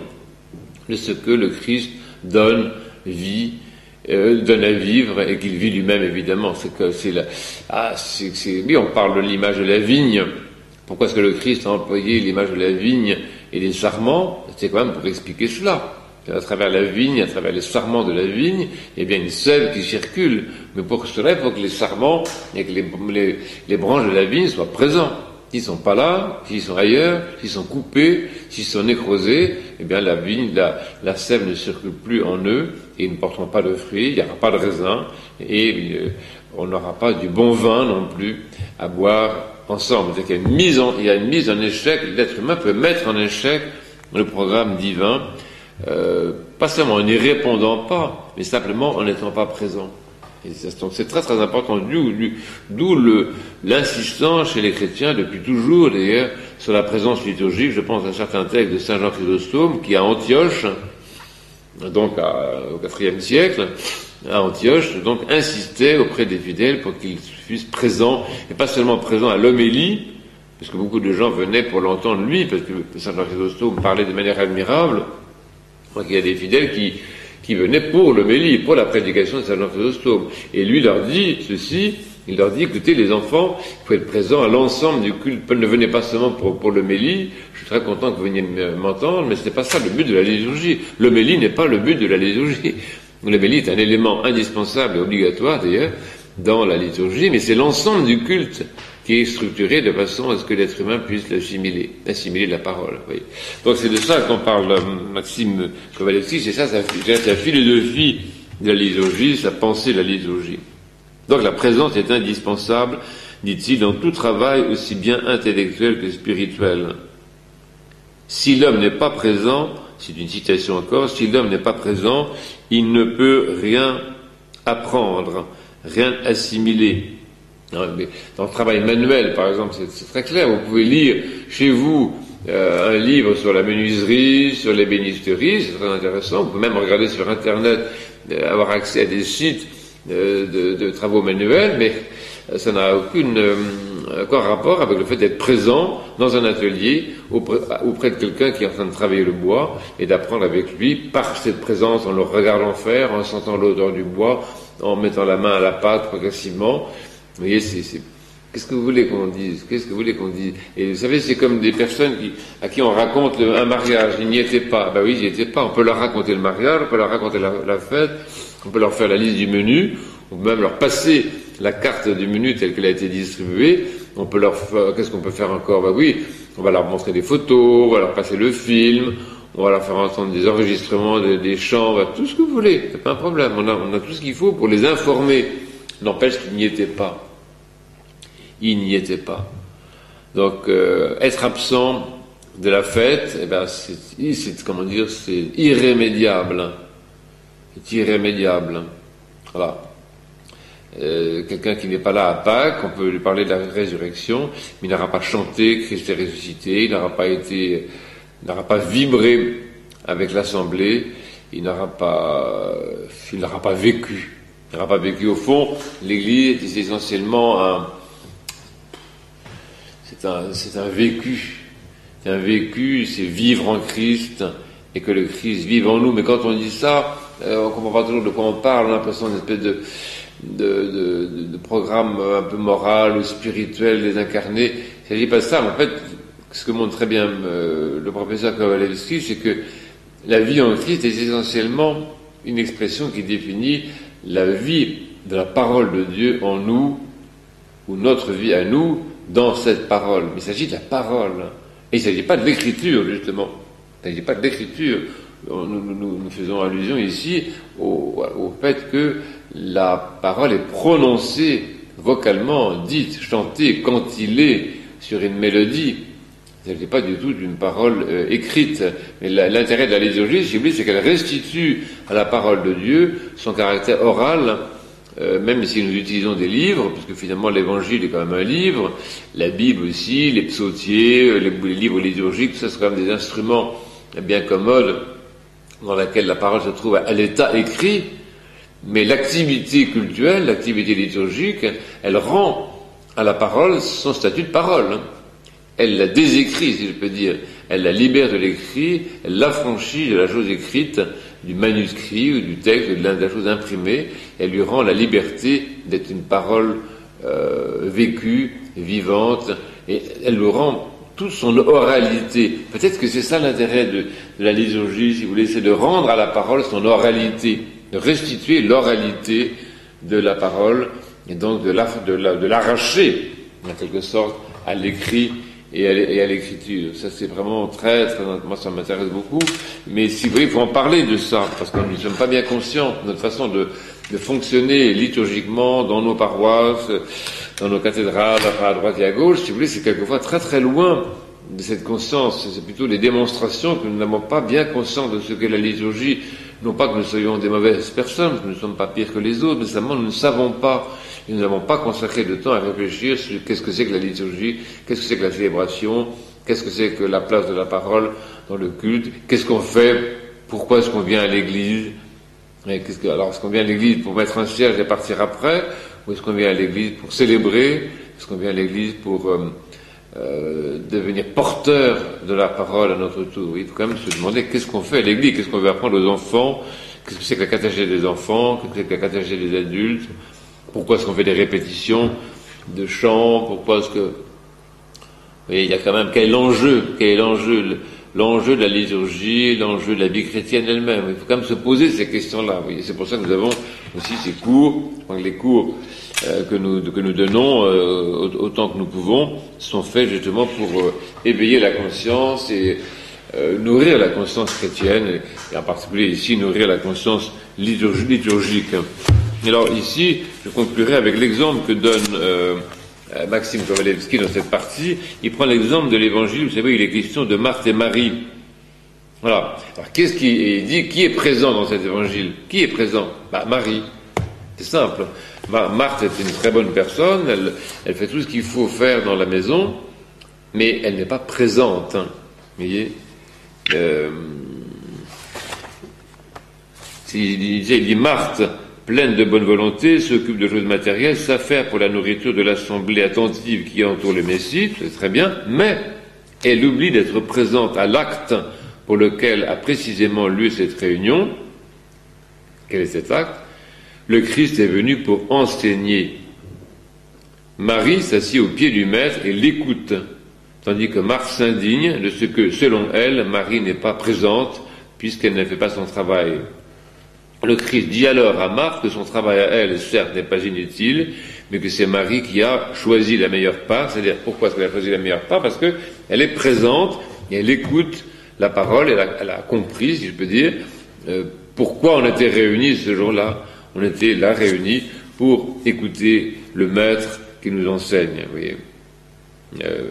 de ce que le Christ donne, vit, Euh, donne à vivre et qu'il vit lui-même, évidemment. C'est que c'est la, ah, c'est, c'est, oui, on parle de l'image de la vigne. Pourquoi est-ce que le Christ a employé l'image de la vigne et des sarments? C'est quand même pour expliquer cela. À travers la vigne, à travers les sarments de la vigne, il y a bien une sève qui circule. Mais pour cela, il faut que les sarments et que les, les, les branches de la vigne soient présents. S'ils ne sont pas là, s'ils sont ailleurs, s'ils sont coupés, s'ils sont nécrosés, eh bien la vigne, la, la sève ne circule plus en eux et ils ne porteront pas de fruits, il n'y aura pas de raisin et euh, on n'aura pas du bon vin non plus à boire ensemble. C'est qu'il y a une mise en, il y a une mise en échec, l'être humain peut mettre en échec le programme divin, euh, pas seulement en n'y répondant pas, mais simplement en n'étant pas présent. Et donc c'est très très important, d'où, d'où le, l'insistance chez les chrétiens depuis toujours d'ailleurs sur la présence liturgique. Je pense à certains textes de saint Jean Chrysostome qui à Antioche, donc à, au quatrième siècle, à Antioche, donc insistait auprès des fidèles pour qu'ils fussent présents, et pas seulement présents à l'homélie, parce que beaucoup de gens venaient pour l'entendre lui, parce que saint Jean Chrysostome parlait de manière admirable. Donc il y a des fidèles qui qui venaient pour l'homélie, pour la prédication de saint Jean Chrysostome. Et lui leur dit ceci, il leur dit, écoutez les enfants, il faut être présent à l'ensemble du culte, ne venez pas seulement pour, pour l'homélie, je suis très content que vous veniez m'entendre, mais ce n'est pas ça le but de la liturgie. L'homélie n'est pas le but de la liturgie. L'homélie est un élément indispensable et obligatoire d'ailleurs dans la liturgie, mais c'est l'ensemble du culte qui est structuré de façon à ce que l'être humain puisse l'assimiler, assimiler la parole. Oui. Donc c'est de ça qu'on parle, Maxime Kowalewski, c'est ça, c'est la philosophie de la liturgie, sa pensée de la liturgie. Donc la présence est indispensable, dit-il, dans tout travail aussi bien intellectuel que spirituel. Si l'homme n'est pas présent, c'est une citation encore, si l'homme n'est pas présent, il ne peut rien apprendre, rien assimiler. Dans le travail manuel, par exemple, c'est, c'est très clair. Vous pouvez lire chez vous euh, un livre sur la menuiserie, sur l'ébénisterie, c'est très intéressant. Vous pouvez même regarder sur Internet, euh, avoir accès à des sites euh, de, de travaux manuels, mais ça n'a aucun euh, rapport avec le fait d'être présent dans un atelier auprès, auprès de quelqu'un qui est en train de travailler le bois et d'apprendre avec lui par cette présence, en le regardant faire, en sentant l'odeur du bois, en mettant la main à la pâte progressivement. Vous voyez, c'est, c'est, qu'est-ce que vous voulez qu'on dise? Qu'est-ce que vous voulez qu'on dise? Et vous savez, c'est comme des personnes qui, à qui on raconte le, un mariage. Ils n'y étaient pas. Ben oui, ils n'y étaient pas. On peut leur raconter le mariage, on peut leur raconter la, la fête, on peut leur faire la liste du menu, on peut même leur passer la carte du menu telle qu'elle a été distribuée. On peut leur faire, qu'est-ce qu'on peut faire encore? Ben oui, on va leur montrer des photos, on va leur passer le film, on va leur faire entendre des enregistrements, des, des chants, ben, tout ce que vous voulez. C'est pas un problème. On a, on a tout ce qu'il faut pour les informer. N'empêche qu'il n'y était pas. Il n'y était pas. Donc, euh, être absent de la fête, eh ben, c'est, c'est, comment dire, c'est irrémédiable. C'est irrémédiable. Voilà. Euh, quelqu'un qui n'est pas là à Pâques, on peut lui parler de la résurrection, mais il n'aura pas chanté Christ est ressuscité, il n'aura pas été il n'aura pas vibré avec l'Assemblée, il n'aura pas, il n'aura pas vécu. Il n'aura pas vécu. Au fond, l'Église est essentiellement un, c'est un, c'est un vécu. C'est un vécu, c'est vivre en Christ et que le Christ vive en nous. Mais quand on dit ça, euh, on ne comprend pas toujours de quoi on parle. On a l'impression d'une espèce de, de, de, de, de programme un peu moral ou spirituel des incarnés. Il ne s'agit pas de ça. Mais en fait, ce que montre très bien euh, le professeur Kowalewski, c'est que la vie en Christ est essentiellement une expression qui définit la vie de la parole de Dieu en nous, ou notre vie à nous, dans cette parole. Mais il s'agit de la parole. Et il ne s'agit pas de l'écriture, justement. Il ne s'agit pas de l'écriture. Nous, nous, nous faisons allusion ici au, au fait que la parole est prononcée vocalement, dite, chantée, cantillée sur une mélodie. Il ne s'agit pas du tout d'une parole euh, écrite. Mais la, l'intérêt de la liturgie, si vous voulez, c'est qu'elle restitue à la parole de Dieu son caractère oral, euh, même si nous utilisons des livres, puisque finalement l'évangile est quand même un livre, la Bible aussi, les psautiers, les, les livres liturgiques, tout ça, c'est quand même des instruments bien commodes dans lesquels la parole se trouve à l'état écrit, mais l'activité cultuelle, l'activité liturgique, elle rend à la parole son statut de parole. Elle la désécrit, si je peux dire. Elle la libère de l'écrit, elle l'affranchit de la chose écrite, du manuscrit ou du texte, ou de la chose imprimée. Elle lui rend la liberté d'être une parole euh, vécue, vivante, et elle lui rend toute son oralité. Peut-être que c'est ça l'intérêt de, de la liturgie, si vous voulez, c'est de rendre à la parole son oralité, de restituer l'oralité de la parole, et donc de, la, de, la, de l'arracher, en quelque sorte, à l'écrit et à, et à l'écriture. Ça, c'est vraiment très, très, moi, ça m'intéresse beaucoup. Mais si vous voulez, il faut en parler de ça, parce que nous ne sommes pas bien conscients de notre façon de, de fonctionner liturgiquement dans nos paroisses, dans nos cathédrales, à droite et à gauche. Si vous voulez, c'est quelquefois très, très loin de cette conscience. C'est plutôt les démonstrations que nous n'avons pas bien conscience de ce qu'est la liturgie. Non pas que nous soyons des mauvaises personnes, que nous ne sommes pas pires que les autres, mais simplement nous ne savons pas. Et nous n'avons pas consacré de temps à réfléchir sur qu'est-ce que c'est que la liturgie, qu'est-ce que c'est que la célébration, qu'est-ce que c'est que la place de la parole dans le culte, qu'est-ce qu'on fait, pourquoi est-ce qu'on vient à l'église, et qu'est-ce que, alors est-ce qu'on vient à l'église pour mettre un cierge et partir après, ou est-ce qu'on vient à l'église pour célébrer, est-ce qu'on vient à l'église pour euh, euh, devenir porteur de la parole à notre tour. Il faut quand même se demander qu'est-ce qu'on fait à l'église, qu'est-ce qu'on veut apprendre aux enfants, qu'est-ce que c'est que la catéchèse des enfants, qu'est-ce que c'est que la catéchèse des adultes. Pourquoi est-ce qu'on fait des répétitions de chants? Pourquoi est-ce que... Vous voyez, il y a quand même... Quel est l'enjeu? Quel est l'enjeu? L'enjeu de la liturgie, l'enjeu de la vie chrétienne elle-même. Il faut quand même se poser ces questions-là. Vous voyez, c'est pour ça que nous avons aussi ces cours, les cours euh, que, nous, que nous donnons euh, autant que nous pouvons, sont faits justement pour euh, éveiller la conscience et euh, nourrir la conscience chrétienne, et en particulier ici, nourrir la conscience liturg- liturgique. Alors ici, je conclurai avec l'exemple que donne euh, Maxime Kowalewski dans cette partie. Il prend l'exemple de l'évangile, vous savez, il est question de Marthe et Marie. Voilà. Alors qu'est-ce qui est dit? Qui est présent dans cet évangile? Qui est présent? Bah, Marie. C'est simple. Ma- Marthe est une très bonne personne, elle, elle fait tout ce qu'il faut faire dans la maison, mais elle n'est pas présente. Hein. Vous voyez euh, il, dit, il dit Marthe, pleine de bonne volonté, s'occupe de choses matérielles, s'affaire pour la nourriture de l'assemblée attentive qui entoure le Messie, c'est très bien, mais elle oublie d'être présente à l'acte pour lequel a précisément lieu cette réunion. Quel est cet acte? Le Christ est venu pour enseigner. Marie s'assied au pied du Maître et l'écoute, tandis que Marthe s'indigne de ce que, selon elle, Marie n'est pas présente, puisqu'elle ne fait pas son travail. Le Christ dit alors à Marthe que son travail à elle, certes, n'est pas inutile, mais que c'est Marie qui a choisi la meilleure part. C'est-à-dire, pourquoi est-ce qu'elle a choisi la meilleure part? Parce qu'elle est présente, et elle écoute la parole, elle a, elle a compris, si je peux dire, euh, pourquoi on était réunis ce jour-là. On était là réunis pour écouter le Maître qui nous enseigne. Vous voyez. Euh,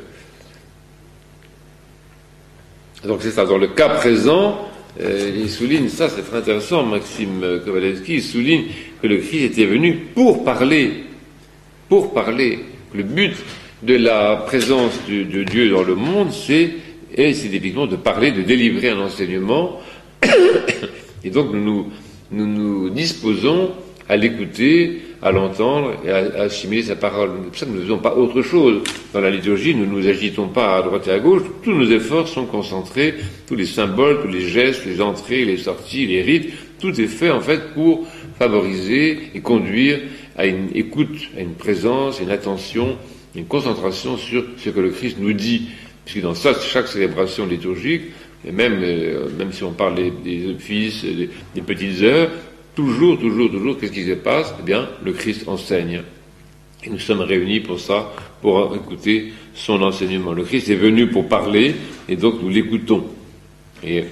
donc c'est ça. Dans le cas présent, Euh, il souligne, ça c'est très intéressant, Maxime Kowalewski, il souligne que le Christ était venu pour parler, pour parler. Le but de la présence de, de Dieu dans le monde, c'est et c'est typiquement de parler, de délivrer un enseignement, et donc nous nous, nous, nous disposons à l'écouter, à l'entendre et à, à assimiler sa parole. C'est pour ça que nous ne faisons pas autre chose. Dans la liturgie, nous ne nous agitons pas à droite et à gauche, tous nos efforts sont concentrés, tous les symboles, tous les gestes, les entrées, les sorties, les rites, tout est fait en fait pour favoriser et conduire à une écoute, à une présence, à une attention, une concentration sur ce que le Christ nous dit. Puisque dans ça, chaque célébration liturgique, et même, euh, même si on parle des, des offices, des, des petites heures, toujours, toujours, toujours, qu'est-ce qui se passe? Eh bien, le Christ enseigne. Et nous sommes réunis pour ça, pour écouter son enseignement. Le Christ est venu pour parler, et donc nous l'écoutons. Et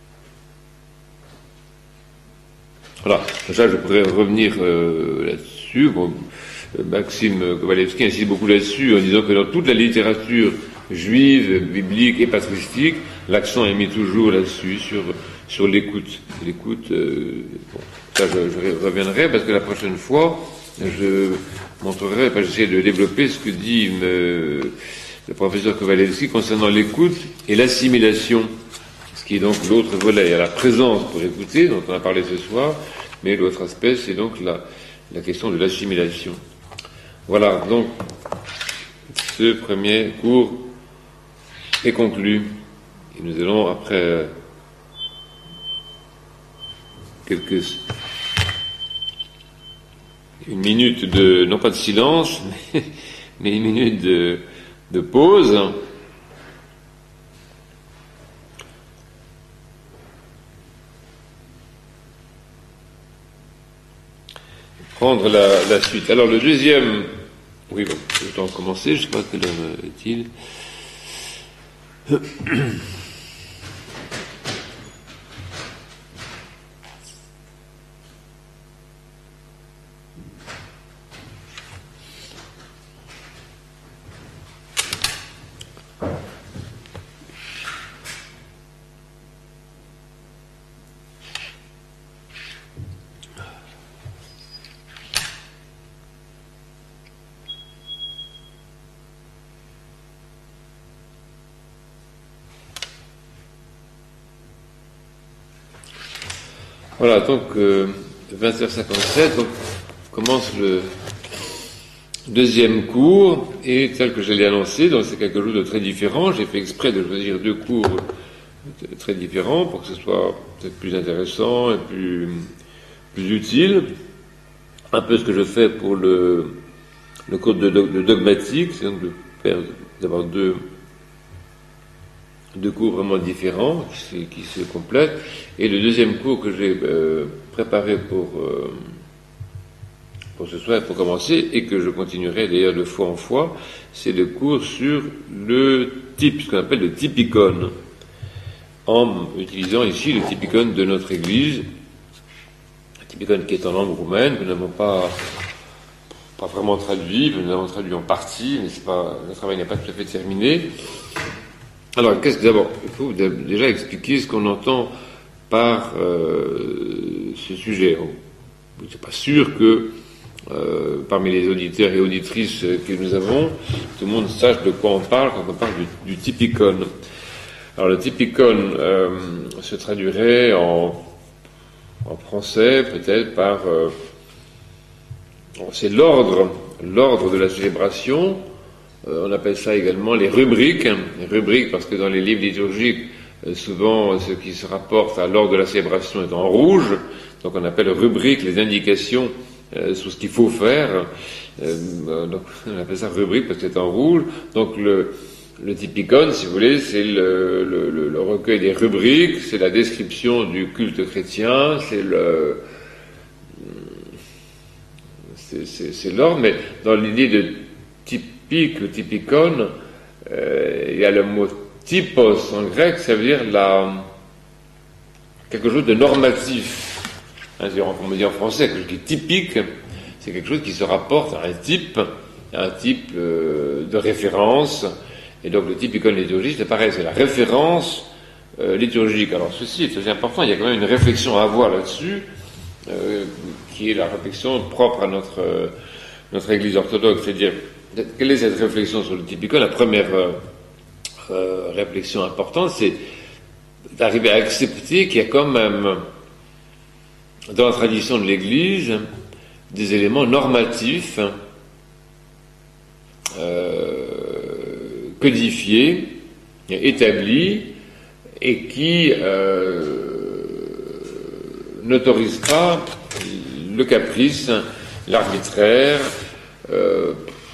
voilà, ça je pourrais revenir euh, là-dessus. Bon, Maxime Kowalewski insiste beaucoup là-dessus, en disant que dans toute la littérature juive, biblique et patristique, l'accent est mis toujours là-dessus, sur, sur l'écoute. L'écoute, euh, bon, ça je, je reviendrai, parce que la prochaine fois, je montrerai, enfin, j'essaie de développer ce que dit me, le professeur Kowalewski concernant l'écoute et l'assimilation, ce qui est donc l'autre volet. Il y a la présence pour écouter, dont on a parlé ce soir, mais l'autre aspect, c'est donc la, la question de l'assimilation. Voilà, donc, ce premier cours est conclu. Et nous allons, après quelques... une minute de, non pas de silence, mais, mais une minute de, de pause, prendre la, la suite. Alors le deuxième, oui bon, je vais en commencer, je ne sais pas quelle heure est-il. Voilà, donc euh, vingt heures cinquante-sept, donc commence le deuxième cours, et tel que je l'ai annoncé, donc c'est quelque chose de très différent. J'ai fait exprès de choisir deux cours très différents pour que ce soit peut-être plus intéressant et plus, plus utile. Un peu ce que je fais pour le, le cours de, de dogmatique, c'est donc de faire, d'avoir deux deux cours vraiment différents qui, qui se complètent, et le deuxième cours que j'ai euh, préparé pour euh, pour ce soir, pour commencer, et que je continuerai d'ailleurs de fois en fois, c'est le cours sur le type, ce qu'on appelle le typicon, en utilisant ici le typicon de notre Église, le typicon qui est en langue roumaine, que nous n'avons pas pas vraiment traduit, nous l'avons traduit en partie, mais c'est pas, le travail n'est pas tout à fait terminé. Alors, qu'est-ce que d'abord, il faut déjà expliquer ce qu'on entend par euh, ce sujet. Je ne suis pas sûr que euh, parmi les auditeurs et auditrices que nous avons, tout le monde sache de quoi on parle quand on parle du, du typicon. Alors, le typicon euh, se traduirait en, en français peut-être par euh, c'est l'ordre, l'ordre de la célébration. On appelle ça également les rubriques, les rubriques parce que dans les livres liturgiques, souvent ce qui se rapporte à l'ordre de la célébration est en rouge, donc on appelle rubriques les indications euh, sur ce qu'il faut faire, euh, donc on appelle ça rubrique parce que c'est en rouge. Donc le, le typicon, si vous voulez, c'est le, le, le, le recueil des rubriques, c'est la description du culte chrétien, c'est le c'est, c'est, c'est l'ordre, mais dans l'idée de typique ou typicon, euh, il y a le mot typos en grec, ça veut dire la, quelque chose de normatif. Hein, on me dit en français, quelque chose qui est typique, c'est quelque chose qui se rapporte à un type, à un type euh, de référence. Et donc le typicon liturgique, c'est pareil, c'est la référence euh, liturgique. Alors ceci est très important, il y a quand même une réflexion à avoir là-dessus, euh, qui est la réflexion propre à notre, euh, notre Église orthodoxe, c'est-à-dire quelle est cette réflexion sur le typicon? La première euh, euh, réflexion importante, c'est d'arriver à accepter qu'il y a quand même, dans la tradition de l'Église, des éléments normatifs, euh, codifiés, établis, et qui euh, n'autorisent pas le caprice, l'arbitraire, euh,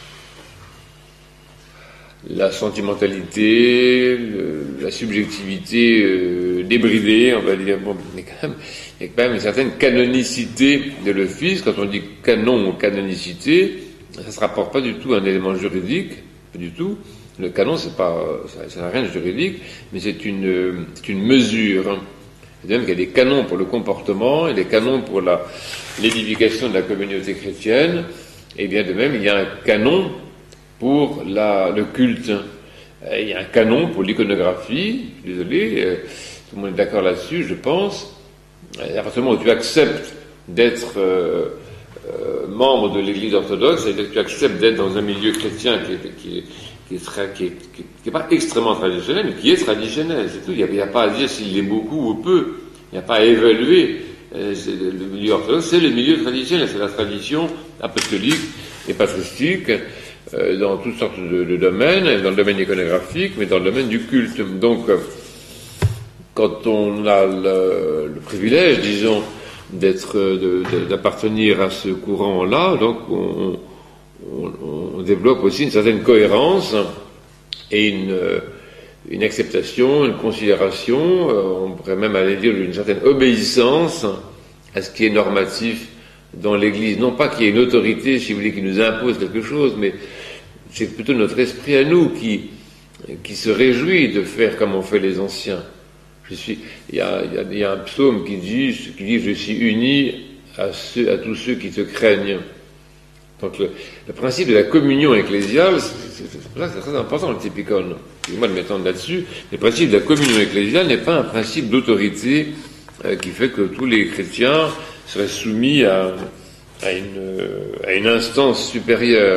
la sentimentalité, le, la subjectivité euh, débridée, on va dire. Bon, mais quand même, il y a quand même une certaine canonicité de l'office. Quand on dit canon ou canonicité, ça ne se rapporte pas du tout à un élément juridique, pas du tout. Le canon, c'est pas, ça, ça n'a rien de juridique, mais c'est une, c'est une mesure. C'est-à-dire qu'il y a des canons pour le comportement et des canons pour la, l'édification de la communauté chrétienne. Et bien de même, il y a un canon pour la, le culte. Il y a un canon pour l'iconographie. Désolé, euh, tout le monde est d'accord là-dessus, je pense. À partir du moment où tu acceptes d'être euh, euh, membre de l'Église orthodoxe, c'est-à-dire que tu acceptes d'être dans un milieu chrétien qui est, qui est, qui est, très, qui est, qui est, qui est pas extrêmement traditionnel, mais qui est traditionnel, c'est tout. Il n'y a, a pas à dire s'il est beaucoup ou peu. Il n'y a pas à évaluer. Euh, le milieu orthodoxe, c'est le milieu traditionnel, c'est la tradition apostolique et patristique, euh, dans toutes sortes de, de domaines, dans le domaine iconographique, mais dans le domaine du culte. Donc, euh, quand on a le, le privilège, disons, d'être, de, de, d'appartenir à ce courant-là, donc on, on, on développe aussi une certaine cohérence et une, une acceptation, une considération, on pourrait même aller dire une certaine obéissance à ce qui est normatif dans l'Église. Non pas qu'il y ait une autorité, si vous voulez, qui nous impose quelque chose, mais c'est plutôt notre esprit à nous qui, qui se réjouit de faire comme ont fait les anciens. Je suis, il y a, il y a, il y a un psaume qui dit, qui dit, je suis uni à ceux, à tous ceux qui te craignent. Donc le, le principe de la communion ecclésiale, c'est, c'est, c'est, c'est très important le typicon. Excusez-moi de m'étendre là-dessus. Le principe de la communion ecclésiale n'est pas un principe d'autorité euh, qui fait que tous les chrétiens seraient soumis à, à, une, à une instance supérieure.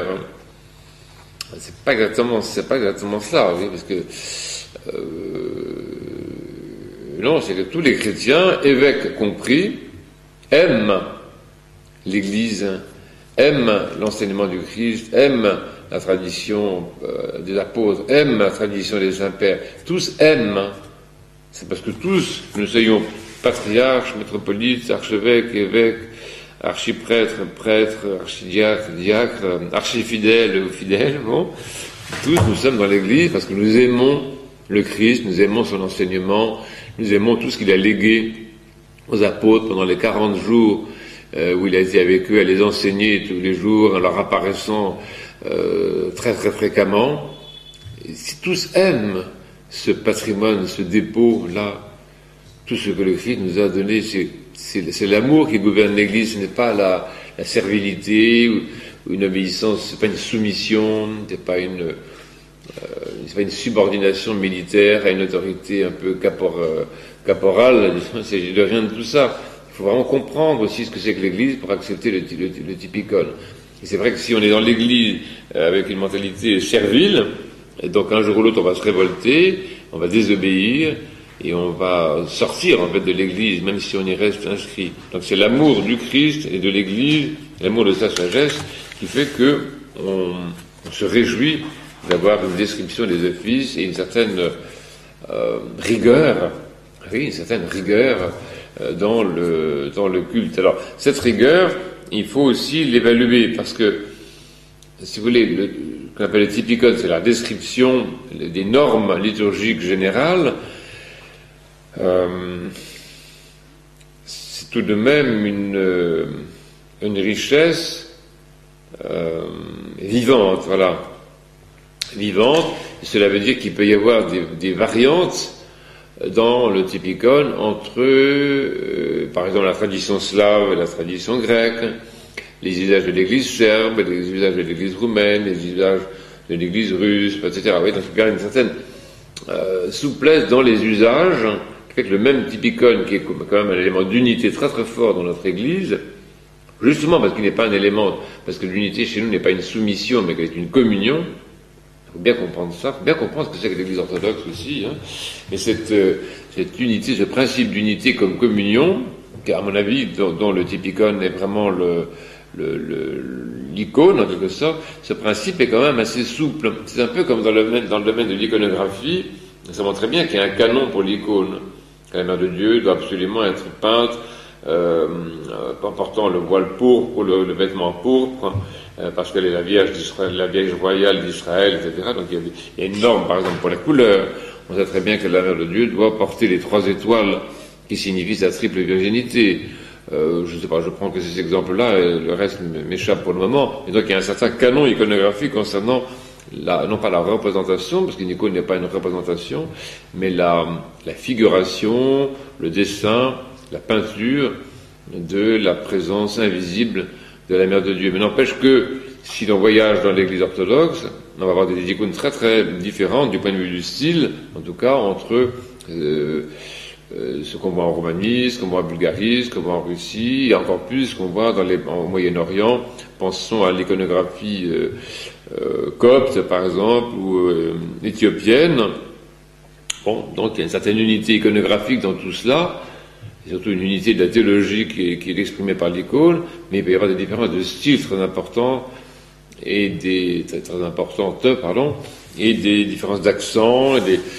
C'est pas exactement, c'est pas exactement ça, oui, parce que euh, non, c'est que tous les chrétiens, évêques compris, aiment l'Église, aiment l'enseignement du Christ, aiment la tradition euh, des apôtres, aiment la tradition des saints-pères. Tous aiment. C'est parce que tous, nous soyons patriarches, métropolites, archevêques, évêques, archiprêtres, prêtres, archidiacres, diacres, archifidèles ou fidèles, bon, tous nous sommes dans l'Église parce que nous aimons le Christ, nous aimons son enseignement, nous aimons tout ce qu'il a légué aux apôtres pendant les quarante jours euh, où il a été avec eux à les enseigner tous les jours en leur apparaissant euh, très très fréquemment. Et si tous aiment ce patrimoine, ce dépôt-là, tout ce que le Christ nous a donné, c'est, c'est, c'est l'amour qui gouverne l'Église, ce n'est pas la, la servilité ou, ou une obéissance, c'est pas une soumission, c'est pas une, euh, c'est pas une subordination militaire à une autorité un peu capor, euh, caporale, il s'agit de rien de tout ça. Il faut vraiment comprendre aussi ce que c'est que l'Église pour accepter le, le, le typicon. Et c'est vrai que si on est dans l'Église euh, avec une mentalité servile, et donc un jour ou l'autre on va se révolter, on va désobéir, et on va sortir en fait de l'Église, même si on y reste inscrit. Donc c'est l'amour du Christ et de l'Église, l'amour de sa sagesse, qui fait que on, on se réjouit d'avoir une description des offices et une certaine euh, rigueur, oui, une certaine rigueur euh, dans le dans le culte. Alors cette rigueur, il faut aussi l'évaluer parce que, si vous voulez, le, ce qu'on appelle le typicon, c'est la description des normes liturgiques générales. Euh, c'est tout de même une, une richesse euh, vivante, voilà, vivante. Et cela veut dire qu'il peut y avoir des, des variantes dans le typicon entre, euh, par exemple, la tradition slave et la tradition grecque, les usages de l'Église serbe, les usages de l'Église roumaine, les usages de l'Église russe, et cetera. Oui, donc il y a une certaine euh, souplesse dans les usages. Avec le même typicon qui est quand même un élément d'unité très très fort dans notre Église, justement parce qu'il n'est pas un élément, parce que l'unité chez nous n'est pas une soumission mais qu'elle est une communion, vous faut bien comprendre ça, faut bien comprendre ce que c'est que l'Église orthodoxe aussi. Hein. Et cette, euh, cette unité, ce principe d'unité comme communion, qui à mon avis, dont, dont le typicon est vraiment le, le, le, l'icône en quelque sorte, ce principe est quand même assez souple. C'est un peu comme dans le domaine, dans le domaine de l'iconographie, ça montre très bien qu'il y a un canon pour l'icône. La Mère de Dieu doit absolument être peinte euh, en portant le voile pourpre ou le, le vêtement pourpre, euh, parce qu'elle est la Vierge d'Israël, la Vierge royale d'Israël, et cetera. Donc il y, a, il y a une norme, par exemple, pour la couleur. On sait très bien que la Mère de Dieu doit porter les trois étoiles qui signifient sa triple virginité. Euh, je ne sais pas, je prends que ces exemples-là, et le reste m'échappe pour le moment. Et donc il y a un certain canon iconographique concernant la, non pas la représentation, parce qu'une icône n'est pas une représentation, mais la, la figuration, le dessin, la peinture de la présence invisible de la Mère de Dieu. Mais n'empêche que, si l'on voyage dans l'Église orthodoxe, on va avoir des icônes très très différentes du point de vue du style, en tout cas, entre euh, euh, ce qu'on voit en romanisme, ce qu'on voit en bulgarisme, ce qu'on voit en Russie, et encore plus ce qu'on voit dans les, en Moyen-Orient. Pensons à l'iconographie euh, euh, copte, par exemple, ou euh, éthiopienne. Bon, donc il y a une certaine unité iconographique dans tout cela, et surtout une unité de la théologie qui est, qui est exprimée par l'icône, mais il peut y avoir des différences de style très importantes, et des, très, très importantes, pardon, et des différences d'accent, et des,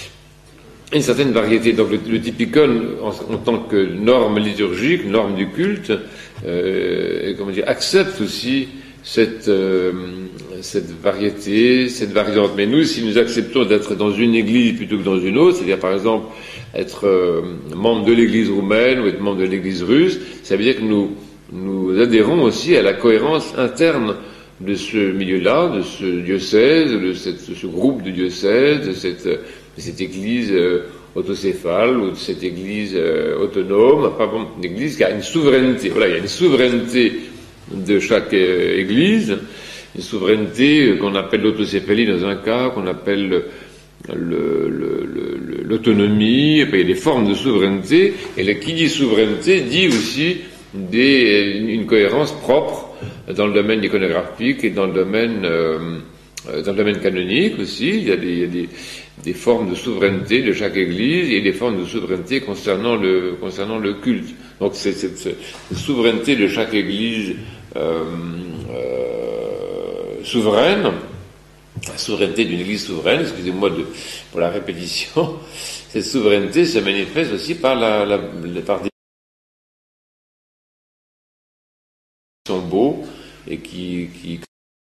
une certaine variété. Donc le, le typicon, en, en tant que norme liturgique, norme du culte, euh, et, comment dire, accepte aussi cette, euh, cette variété, cette variante. Mais nous, si nous acceptons d'être dans une église plutôt que dans une autre, c'est-à-dire par exemple être euh, membre de l'église roumaine ou être membre de l'église russe, ça veut dire que nous, nous adhérons aussi à la cohérence interne de ce milieu-là, de ce diocèse, de, cette, de ce groupe de diocèses, de cette, de cette église euh, autocéphale ou de cette église euh, autonome, enfin bon, une église qui a une souveraineté. Voilà, il y a une souveraineté de chaque euh, église, une souveraineté qu'on appelle l'autocéphalie dans un cas, qu'on appelle le, le, le, le, l'autonomie, il y a des formes de souveraineté, et là, qui dit souveraineté dit aussi des, une cohérence propre dans le domaine iconographique et dans le domaine euh, dans le domaine canonique aussi. Il y a, des, il y a des, des formes de souveraineté de chaque église et des formes de souveraineté concernant le concernant le culte. Donc c'est cette, cette souveraineté de chaque église euh, euh, souveraine, la souveraineté d'une église souveraine, excusez-moi de, pour la répétition, cette souveraineté se manifeste aussi par la, la, la par des qui sont beaux et qui, qui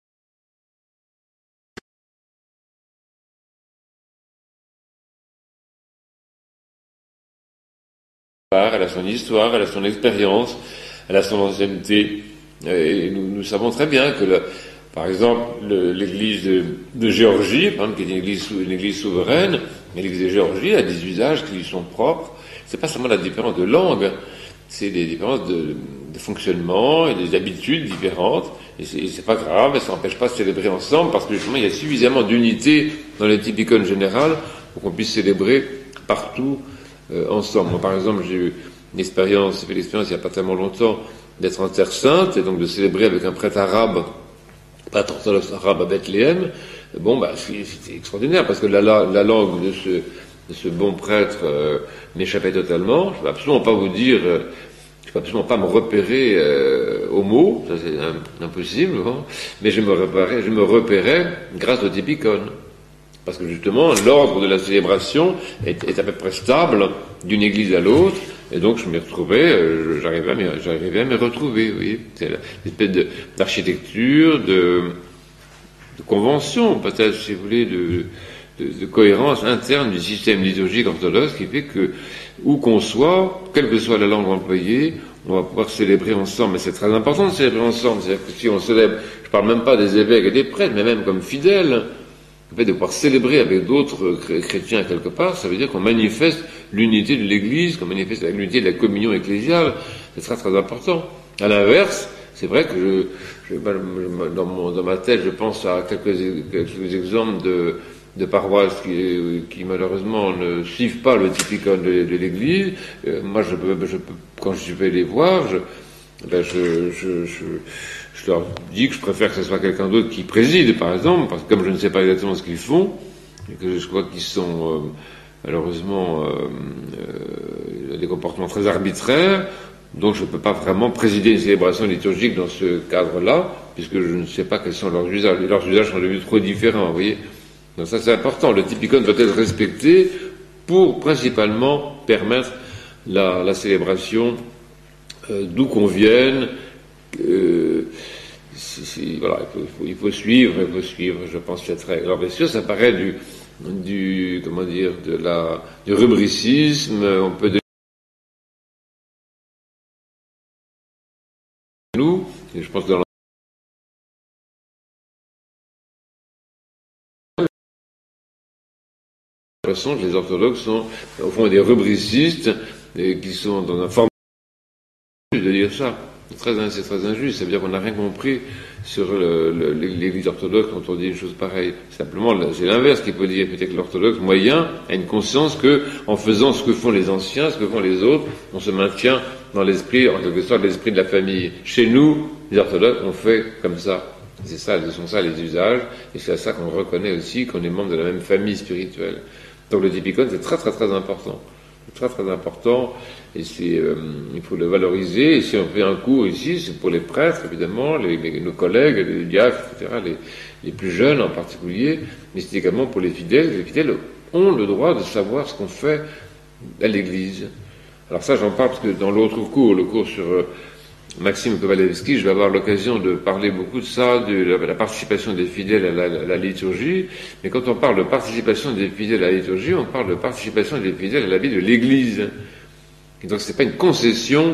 elle a son histoire, elle a son expérience, elle a son ancienneté. Et nous, nous savons très bien que, le, par exemple, le, l'église de, de Géorgie, par exemple, qui est une église, une église souveraine, mais l'église de Géorgie a des usages qui lui sont propres. C'est pas seulement la différence de langue, c'est des différences de, de fonctionnement et des habitudes différentes. Et c'est, et c'est pas grave, et ça n'empêche pas de célébrer ensemble, parce que justement, il y a suffisamment d'unité dans les typicons générales pour qu'on puisse célébrer partout euh, ensemble. Moi, par exemple, j'ai eu une expérience, j'ai fait l'expérience il n'y a pas tellement longtemps, d'être en Terre Sainte, et donc de célébrer avec un prêtre arabe, prêtre orthodoxe arabe à Bethléem. Bon, bah, c'était extraordinaire, parce que la, la, la langue de ce, de ce bon prêtre euh, m'échappait totalement. Je ne peux absolument pas vous dire, euh, je ne peux absolument pas me repérer euh, aux mots, ça c'est un, impossible, hein, mais je me repérais, je me repérais grâce au typicon. Parce que justement, l'ordre de la célébration est, est à peu près stable d'une église à l'autre, et donc je m'y retrouvais, euh, j'arrivais, à m'y, j'arrivais à me retrouver, vous voyez. C'est l'espèce de, d'architecture, de, de convention, peut-être, si vous voulez, de, de, de cohérence interne du système liturgique orthodoxe qui fait que, où qu'on soit, quelle que soit la langue employée, on va pouvoir célébrer ensemble. Mais c'est très important de célébrer ensemble. C'est-à-dire que si on célèbre, je parle même pas des évêques et des prêtres, mais même comme fidèles, le fait de pouvoir célébrer avec d'autres chrétiens quelque part, ça veut dire qu'on manifeste l'unité de l'Église, qu'on manifeste l'unité de la communion ecclésiale. C'est très très important. À l'inverse, c'est vrai que je, je, dans, mon, dans ma tête, je pense à quelques, quelques exemples de, de paroisses qui, qui malheureusement ne suivent pas le typicon de, de l'Église. Euh, moi, je peux, je peux, quand je vais les voir, je, ben je, je, je, je leur dis que je préfère que ce soit quelqu'un d'autre qui préside, par exemple, parce que comme je ne sais pas exactement ce qu'ils font, et que je crois qu'ils sont euh, malheureusement euh, euh, des comportements très arbitraires, donc je ne peux pas vraiment présider une célébration liturgique dans ce cadre-là, puisque je ne sais pas quels sont leurs usages. Leurs usages sont devenus trop différents, vous voyez. Donc ça c'est important. Le typicon doit être respecté pour principalement permettre la, la célébration euh, d'où qu'on vienne. Euh, si, si, voilà, il faut, il, faut, il faut suivre, il faut suivre, je pense, cette règle. Alors bien sûr, ça paraît du, du comment dire, de la, du rubricisme. On peut nous, et je pense que dans la façon, les orthodoxes sont au fond des rubricistes et qui sont dans un forme de dire ça. C'est très, c'est très injuste, ça veut dire qu'on n'a rien compris sur le, le, l'Église orthodoxe quand on dit une chose pareille. Simplement, c'est l'inverse qu'il faut dire. Peut-être que l'orthodoxe moyen a une conscience que, en faisant ce que font les anciens, ce que font les autres, on se maintient dans l'esprit, en quelque sorte, l'esprit de la famille. Chez nous, les orthodoxes, on fait comme ça. C'est ça, ce sont ça les usages, et c'est à ça qu'on reconnaît aussi qu'on est membre de la même famille spirituelle. Donc le typicon, c'est très très très important. C'est très très important, et c'est, euh, il faut le valoriser. Et si on fait un cours ici, c'est pour les prêtres, évidemment, les, les, nos collègues, les diacres, et cetera, les, les plus jeunes en particulier, mais c'est également pour les fidèles. Les fidèles ont le droit de savoir ce qu'on fait à l'Église. Alors ça, j'en parle parce que dans l'autre cours, le cours sur euh, Maxime Kovalevski, je vais avoir l'occasion de parler beaucoup de ça, de la, la participation des fidèles à la, à la liturgie. Mais quand on parle de participation des fidèles à la liturgie, on parle de participation des fidèles à la vie de l'Église. Et donc c'est pas une concession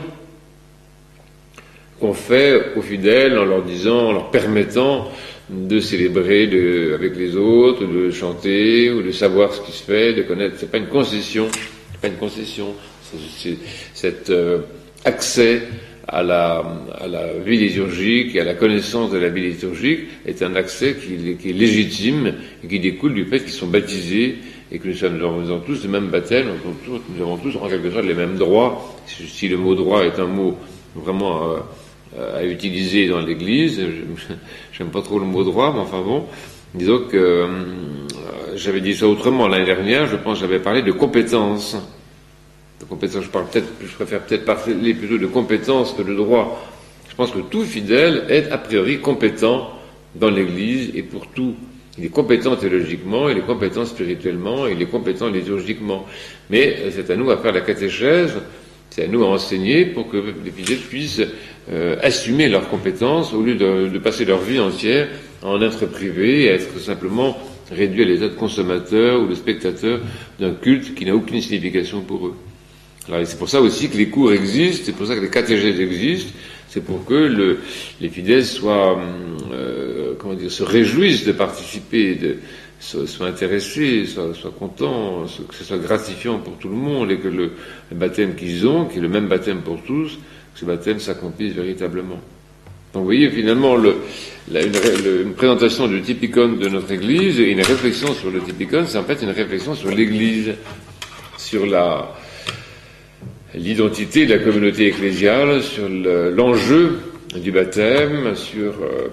qu'on fait aux fidèles en leur disant, en leur permettant de célébrer de, avec les autres, de chanter ou de savoir ce qui se fait, de connaître. C'est pas une concession. C'est pas une concession. C'est, c'est cet euh, accès à la, à la vie liturgique et à la connaissance de la vie liturgique est un accès qui, qui est légitime et qui découle du fait qu'ils sont baptisés et que nous sommes nous avons tous le même baptême, nous avons tous en quelque sorte les mêmes droits. Si le mot droit est un mot vraiment euh, à utiliser dans l'Église, j'aime pas trop le mot droit, mais enfin bon, disons que euh, j'avais dit ça autrement l'année dernière, je pense que j'avais parlé de compétences. De compétences, je parle peut-être, je préfère peut-être parler plutôt de compétences que de droit. Je pense que tout fidèle est a priori compétent dans l'Église et pour tout. Il est compétent théologiquement, il est compétent spirituellement, il est compétent liturgiquement. Mais c'est à nous à faire la catéchèse, c'est à nous à enseigner pour que les fidèles puissent euh, assumer leurs compétences au lieu de, de passer leur vie entière à en être privés et à être simplement réduits à l'état de consommateurs ou de spectateurs d'un culte qui n'a aucune signification pour eux. Alors, c'est pour ça aussi que les cours existent, c'est pour ça que les catéchèses existent, c'est pour que le, les fidèles soient, euh, comment dire, se réjouissent de participer, de, soient, soient intéressés, soient, soient contents, que ce soit gratifiant pour tout le monde et que le, le baptême qu'ils ont, qui est le même baptême pour tous, que ce baptême s'accomplisse véritablement. Donc, vous voyez, finalement, le, la, une, le, une présentation du typicon de notre Église et une réflexion sur le typicon, c'est en fait une réflexion sur l'Église, sur la l'identité de la communauté ecclésiale, sur le, l'enjeu du baptême, sur euh,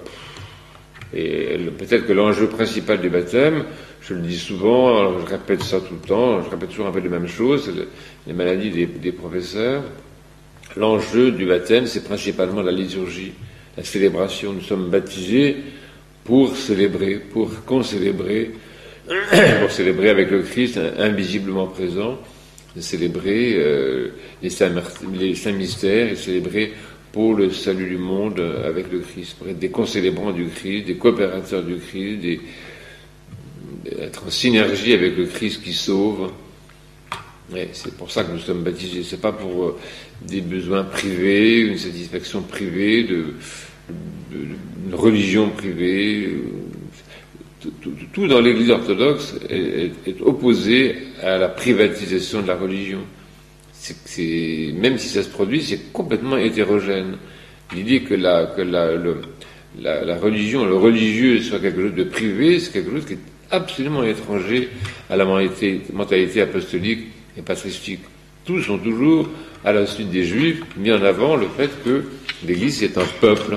et le, peut-être que l'enjeu principal du baptême, je le dis souvent, alors je répète ça tout le temps, je répète toujours un peu les mêmes choses, c'est le, les maladies des, des professeurs. L'enjeu du baptême, c'est principalement la liturgie, la célébration. Nous sommes baptisés pour célébrer, pour concélébrer, pour célébrer avec le Christ invisiblement présent, de célébrer euh, les, saints, les saints mystères et célébrer pour le salut du monde avec le Christ, pour être des concélébrants du Christ, des coopérateurs du Christ, des, être en synergie avec le Christ qui sauve. Et c'est pour ça que nous sommes baptisés. C'est pas pour euh, des besoins privés, une satisfaction privée, de, de, de une religion privée. Tout, tout, tout dans l'Église orthodoxe est, est, est opposé à la privatisation de la religion. C'est, c'est, même si ça se produit, c'est complètement hétérogène. L'idée que la, que la, le, la, la religion, le religieux soit quelque chose de privé, c'est quelque chose qui est absolument étranger à la mentalité, mentalité apostolique et patristique. Tous ont toujours, à la suite des Juifs, mis en avant le fait que l'Église, c'est un peuple.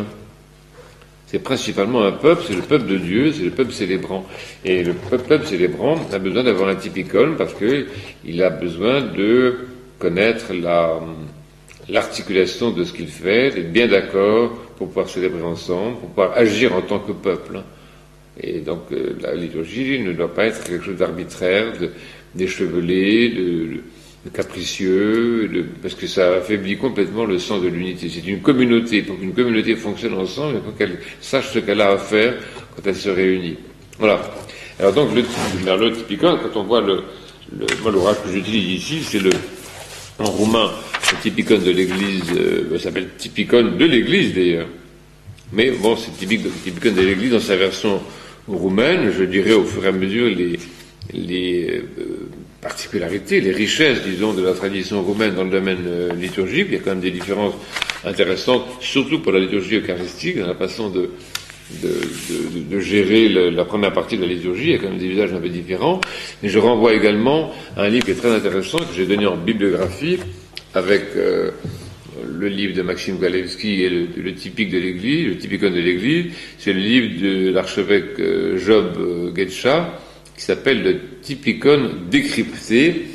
C'est principalement un peuple, c'est le peuple de Dieu, c'est le peuple célébrant. Et le peuple célébrant a besoin d'avoir un typicone parce qu'il a besoin de connaître la, l'articulation de ce qu'il fait, d'être bien d'accord pour pouvoir célébrer ensemble, pour pouvoir agir en tant que peuple. Et donc euh, la liturgie ne doit pas être quelque chose d'arbitraire, de, d'échevelé, de, de capricieux, de, parce que ça affaiblit complètement le sens de l'unité. C'est une communauté. Pour qu'une communauté fonctionne ensemble, il faut qu'elle sache ce qu'elle a à faire quand elle se réunit. Voilà. Alors donc le, le typicon, quand on voit le, le moi l'ouvrage que j'utilise ici, c'est le en roumain, le typicon de l'Église, euh, ça s'appelle typicon de l'Église d'ailleurs. Mais bon, c'est typique de, typicon de l'Église dans sa version roumaine, je dirais au fur et à mesure les, les euh, particularités, les richesses, disons, de la tradition roumaine dans le domaine euh, liturgique. Il y a quand même des différences intéressantes, surtout pour la liturgie eucharistique, dans la façon de, de, de, de gérer le, la première partie de la liturgie. Il y a quand même des usages un peu différents. Mais je renvoie également à un livre qui est très intéressant, que j'ai donné en bibliographie, avec euh, le livre de Maxime Galewski et le, le typique de l'Église, le typicon de l'Église. C'est le livre de l'archevêque euh, Job euh, Getcha, qui s'appelle le Typicon décrypté,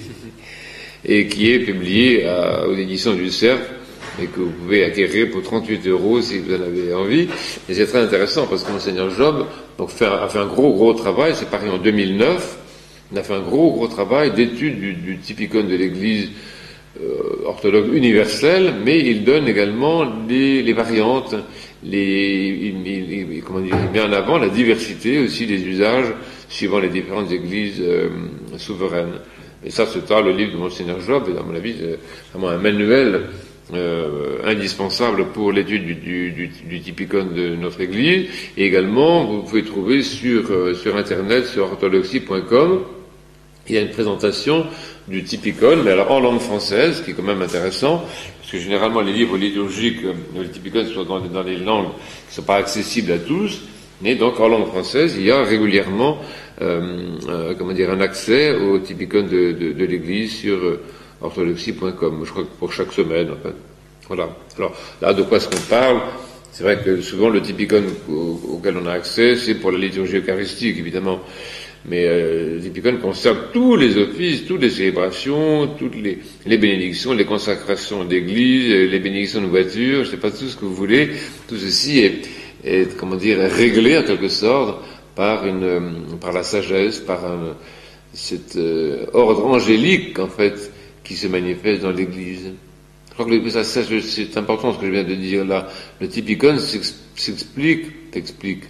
et qui est publié à, aux éditions du Cerf, et que vous pouvez acquérir pour trente-huit euros si vous en avez envie. Et c'est très intéressant parce que Monseigneur Job donc, fait, a fait un gros gros travail, c'est pareil en deux mille neuf, il a fait un gros gros travail d'étude du, du Typicon de l'Église euh, orthodoxe universelle, mais il donne également les, les variantes, les, il, il, il, comment dire, il met en avant la diversité aussi des usages suivant les différentes églises euh, souveraines. Et ça, c'est ça, le livre de Monseigneur Job, et à mon avis, c'est vraiment un manuel euh, indispensable pour l'étude du, du, du, du typicon de notre Église. Et également, vous pouvez trouver sur, euh, sur Internet, sur orthodoxie point com, il y a une présentation du typicon, mais alors en langue française, qui est quand même intéressant, parce que généralement les livres liturgiques, euh, les typicons sont dans, dans des langues qui ne sont pas accessibles à tous. Et donc, en langue française, il y a régulièrement, euh, euh, comment dire, un accès au typicon de, de, de l'Église sur euh, orthodoxie point com. Je crois que pour chaque semaine, en fait. Voilà. Alors, là, de quoi est-ce qu'on parle? C'est vrai que souvent, le typicon au, auquel on a accès, c'est pour la liturgie eucharistique, évidemment. Mais euh, le typicon concerne tous les offices, toutes les célébrations, toutes les, les bénédictions, les consacrations d'église, les bénédictions de voiture, je sais pas tout ce que vous voulez. Tout ceci est, est comment dire, réglé en quelque sorte par une, par la sagesse, par un, cet euh, ordre angélique en fait qui se manifeste dans l'Église. Je crois que ça, ça, c'est important ce que je viens de dire là. Le typicon s'explique, s'explique,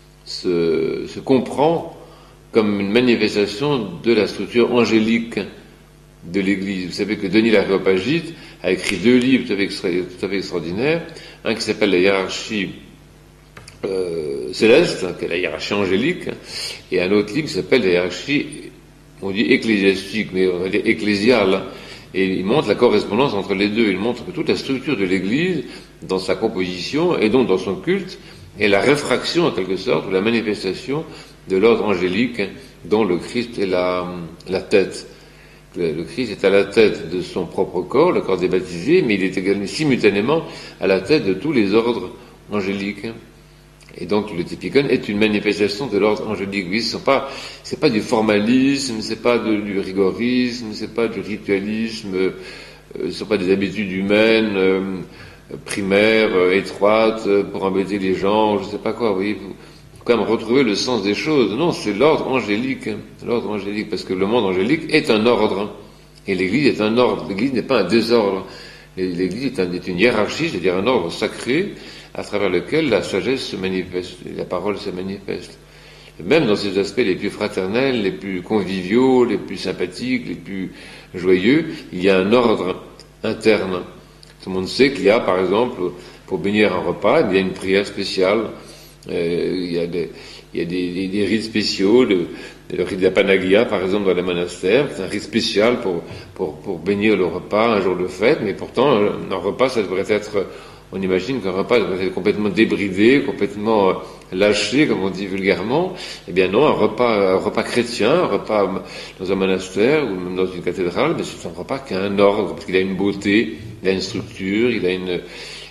se, se comprend comme une manifestation de la structure angélique de l'Église. Vous savez que Denis l'Aréopagite a écrit deux livres tout à fait, extra, tout à fait extraordinaires. Un qui s'appelle La hiérarchie euh, céleste, qui est la hiérarchie angélique, et un autre livre qui s'appelle La hiérarchie, on dit ecclésiastique, mais on va dire ecclésiale. Et il montre la correspondance entre les deux. Il montre que toute la structure de l'Église, dans sa composition, et donc dans son culte, est la réfraction, en quelque sorte, ou la manifestation de l'ordre angélique dont le Christ est la, la tête. Le, le Christ est à la tête de son propre corps, le corps des baptisés, mais il est également simultanément à la tête de tous les ordres angéliques. Et donc le typicon est une manifestation de l'ordre angélique. Oui, ce n'est pas, c'est pas du formalisme, c'est pas de, du rigorisme, c'est pas du ritualisme, euh, ce ne sont pas des habitudes humaines euh, primaires, euh, étroites, euh, pour embêter les gens, je ne sais pas quoi. Oui, vous, quand même retrouver le sens des choses. Non, c'est l'ordre angélique, hein, l'ordre angélique, parce que le monde angélique est un ordre, et l'Église est un ordre. L'Église n'est pas un désordre. L'Église est, un, est une hiérarchie, c'est-à-dire un ordre sacré, à travers lequel la sagesse se manifeste, la parole se manifeste. Et même dans ses aspects les plus fraternels, les plus conviviaux, les plus sympathiques, les plus joyeux, il y a un ordre interne. Tout le monde sait qu'il y a, par exemple, pour bénir un repas, il y a une prière spéciale. Euh, il y a des, il y a des, des, des rites spéciaux, le, le rite de la Panagia, par exemple, dans les monastères, c'est un rite spécial pour, pour, pour bénir le repas un jour de fête, mais pourtant, un repas, ça devrait être, on imagine qu'un repas devrait être complètement débridé, complètement lâché, comme on dit vulgairement. Eh bien non, un repas, un repas chrétien, un repas dans un monastère ou même dans une cathédrale, mais c'est un repas qui a un ordre, parce qu'il a une beauté, il a une structure, il a une,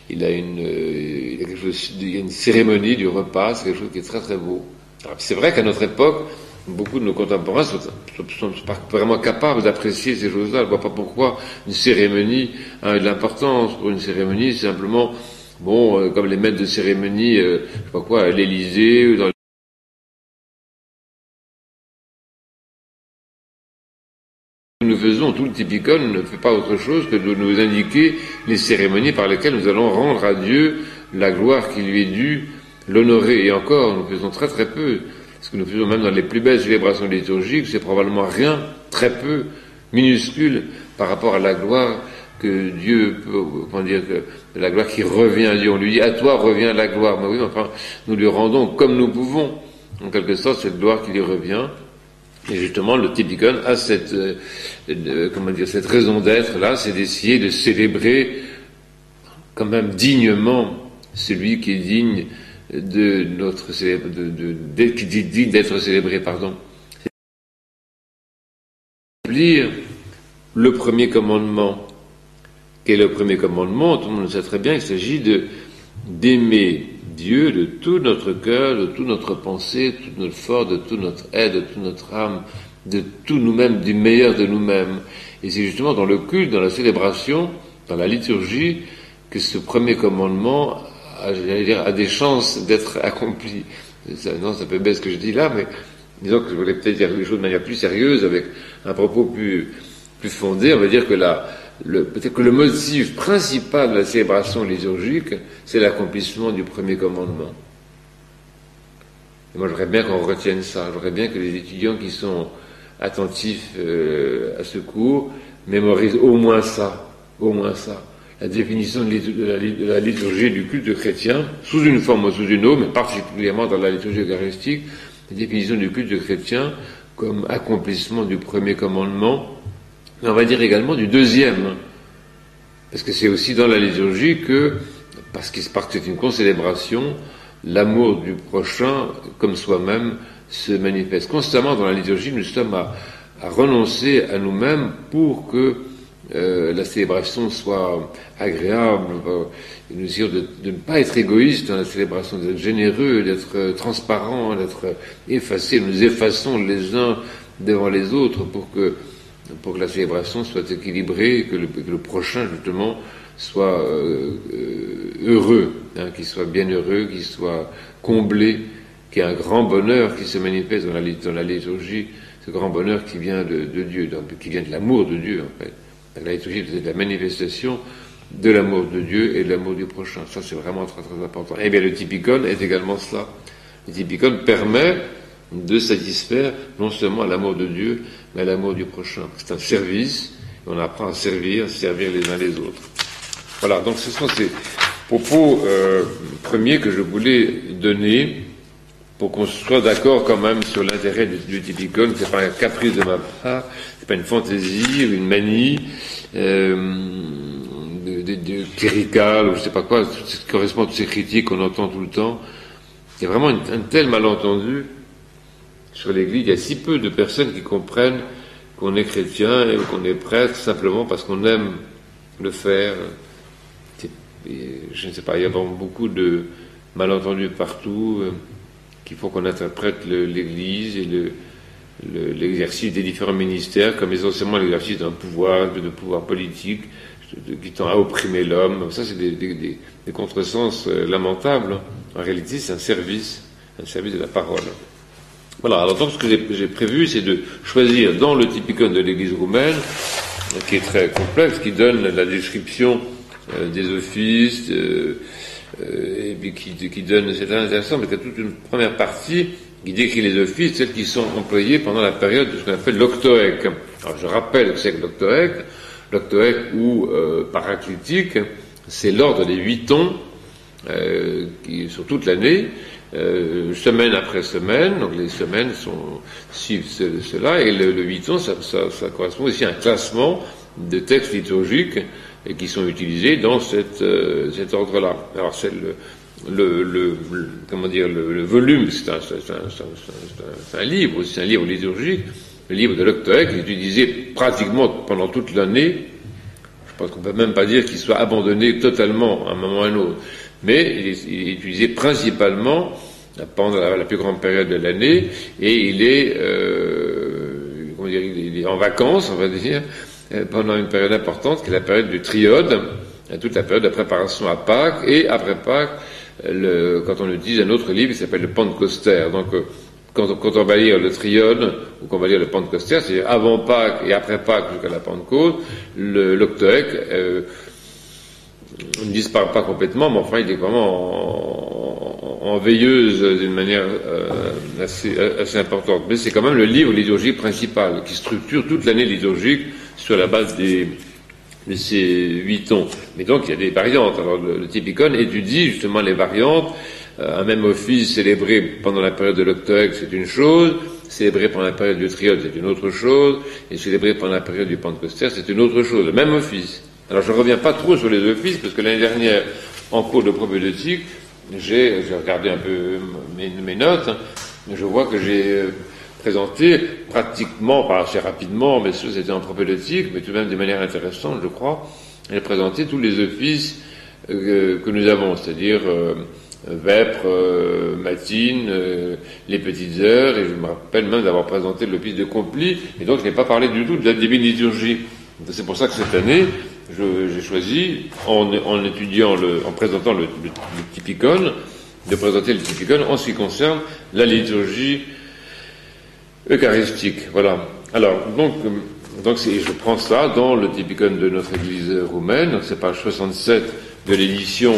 il a une, euh, il y a quelque chose, il y a une cérémonie du repas, c'est quelque chose qui est très très beau. Alors, c'est vrai qu'à notre époque, beaucoup de nos contemporains sont, sont, sont pas vraiment capables d'apprécier ces choses-là. Je ne vois pas pourquoi une cérémonie a de l'importance. Pour une cérémonie, c'est simplement, bon, euh, comme les maîtres de cérémonie, euh, je sais pas quoi, à l'Élysée, ou dans nous faisons, tout le typicon ne fait pas autre chose que de nous indiquer les cérémonies par lesquelles nous allons rendre à Dieu la gloire qui lui est due, l'honorer. Et encore, nous faisons très très peu. Ce que nous faisons même dans les plus belles célébrations liturgiques, c'est probablement rien, très peu, minuscule, par rapport à la gloire que Dieu peut, comment dire, que la gloire qui revient à Dieu. On lui dit, à toi revient la gloire. Mais oui, enfin, nous lui rendons comme nous pouvons, en quelque sorte, cette gloire qui lui revient. Et justement, le typicon a cette, euh, euh, comment dire, cette raison d'être là, c'est d'essayer de célébrer quand même dignement celui qui est digne de notre de, de, de, qui dit digne d'être célébré, pardon. Lire le premier commandement. Quel est le premier commandement? Tout le monde sait très bien, il s'agit de d'aimer Dieu de tout notre cœur, de toute notre pensée, de toute notre force, de toute notre aide, de toute notre âme, de tout nous-mêmes, du meilleur de nous-mêmes. Et c'est justement dans le culte, dans la célébration, dans la liturgie, que ce premier commandement a, j'allais dire, a des chances d'être accompli. Ça, non, ça peut baisser ce que je dis là, mais disons que je voulais peut-être dire les choses de manière plus sérieuse, avec un propos plus, plus fondé. On va dire que la, le, peut-être que le motif principal de la célébration liturgique, c'est l'accomplissement du premier commandement. Et moi, j'aimerais bien qu'on retienne ça. J'aimerais bien que les étudiants qui sont attentifs euh, à ce cours mémorisent au moins ça, au moins ça. La définition de la liturgie du culte chrétien, sous une forme ou sous une autre, mais particulièrement dans la liturgie eucharistique, la définition du culte chrétien comme accomplissement du premier commandement, mais on va dire également du deuxième, parce que c'est aussi dans la liturgie que, parce que c'est une concélébration, l'amour du prochain, comme soi-même, se manifeste. Constamment dans la liturgie, nous sommes à, à renoncer à nous-mêmes pour que euh, la célébration soit agréable. Nous essayons de, de ne pas être égoïste dans la célébration, d'être généreux, d'être euh, transparent, d'être effacé. Nous effaçons les uns devant les autres pour que pour que la célébration soit équilibrée, que le, que le prochain, justement, soit euh, euh, heureux, hein, qu'il soit bien heureux, qu'il soit comblé, qu'il y ait un grand bonheur qui se manifeste dans la, dans la liturgie, ce grand bonheur qui vient de, de Dieu, donc, qui vient de l'amour de Dieu, en fait. La liturgie, c'est la manifestation de l'amour de Dieu et de l'amour du prochain. Ça, c'est vraiment très, très important. Et bien, le typicon est également cela. Le typicon permet de satisfaire non seulement à l'amour de Dieu, mais à l'amour du prochain. C'est un service, et on apprend à servir, à servir les uns les autres. Voilà, donc ce sont ces propos euh, premiers que je voulais donner pour qu'on soit d'accord quand même sur l'intérêt du, du typicon. C'est pas un caprice de ma part, c'est pas une fantaisie ou une manie euh, de, de, de cléricale ou je sais pas quoi, ce qui correspond à toutes ces critiques qu'on entend tout le temps. Il y a vraiment une, un tel malentendu sur l'Église. Il y a si peu de personnes qui comprennent qu'on est chrétien et qu'on est prêtre simplement parce qu'on aime le faire. Et je ne sais pas, il y a vraiment beaucoup de malentendus partout euh, qu'il faut qu'on interprète le, l'Église et le, le, l'exercice des différents ministères comme essentiellement l'exercice d'un pouvoir, de, de pouvoir politique qui tend à opprimer l'homme. Ça, c'est des, des, des, des contresens euh, lamentables. En réalité, c'est un service, un service de la parole. Voilà, alors donc ce que j'ai, j'ai prévu, c'est de choisir dans le typicon de l'Église roumaine, qui est très complexe, qui donne la description euh, des offices, euh, euh, et puis qui, qui donne, c'est intéressant, parce qu'il y a toute une première partie qui décrit les offices, celles qui sont employées pendant la période de ce qu'on appelle l'octoèque. Alors je rappelle que c'est que l'octoèque, l'octoèque ou euh, paraclitique, c'est l'ordre des huit tons, euh, qui, sur toute l'année, Euh, semaine après semaine, donc les semaines sont suivent ce, cela, et le, le huit ans, ça, ça, ça correspond aussi à un classement de textes liturgiques et qui sont utilisés dans cette, euh, cet ordre-là. Alors c'est le, le, le, le comment dire le, le volume, c'est un, c'est, un, c'est, un, c'est, un, c'est un livre, c'est un livre liturgique, le livre de l'octoèque est utilisé pratiquement pendant toute l'année. Je pense qu'on ne peut même pas dire qu'il soit abandonné totalement à un moment ou à un autre. Mais il est, il est utilisé principalement pendant la, la plus grande période de l'année, et il est, euh, comment dire, il est en vacances, on va dire, pendant une période importante, qui est la période du triode, toute la période de préparation à Pâques, et après Pâques, le, quand on utilise un autre livre qui s'appelle le Pentecostère. Donc, quand, quand on va lire le triode, ou qu'on va lire le Pentecostère, c'est-à-dire avant Pâques et après Pâques jusqu'à la Pentecôte, le, l'octoèque euh, ne disparaît pas complètement, mais enfin, il est vraiment en, en, en veilleuse d'une manière euh, assez, assez importante. Mais c'est quand même le livre liturgique principal, qui structure toute l'année liturgique sur la base des de ces huit tons. Mais donc, il y a des variantes. Alors, le, le Typicon étudie justement les variantes. Euh, un même office célébré pendant la période de l'octoèque, c'est une chose. Célébré pendant la période du triode, c'est une autre chose. Et célébré pendant la période du Pentecostère, c'est une autre chose. Le même office. Alors, je ne reviens pas trop sur les offices, parce que l'année dernière, en cours de propédeutique, j'ai, j'ai regardé un peu mes, mes notes. Hein, je vois que j'ai euh, présenté pratiquement, pas assez rapidement, mais c'était en propédeutique, mais tout de même de manière intéressante, je crois, j'ai présenté tous les offices euh, que nous avons, c'est-à-dire euh, vêpres, euh, matines, euh, les petites heures, et je me rappelle même d'avoir présenté l'office de compli, et donc je n'ai pas parlé du tout de la divine liturgie. C'est pour ça que cette année, je, j'ai choisi, en, en étudiant, le, en présentant le, le, le Typicon, de présenter le Typicon en ce qui concerne la liturgie eucharistique. Voilà. Alors, donc, donc c'est, je prends ça dans le Typicon de notre Église roumaine, donc c'est page soixante-sept de l'édition,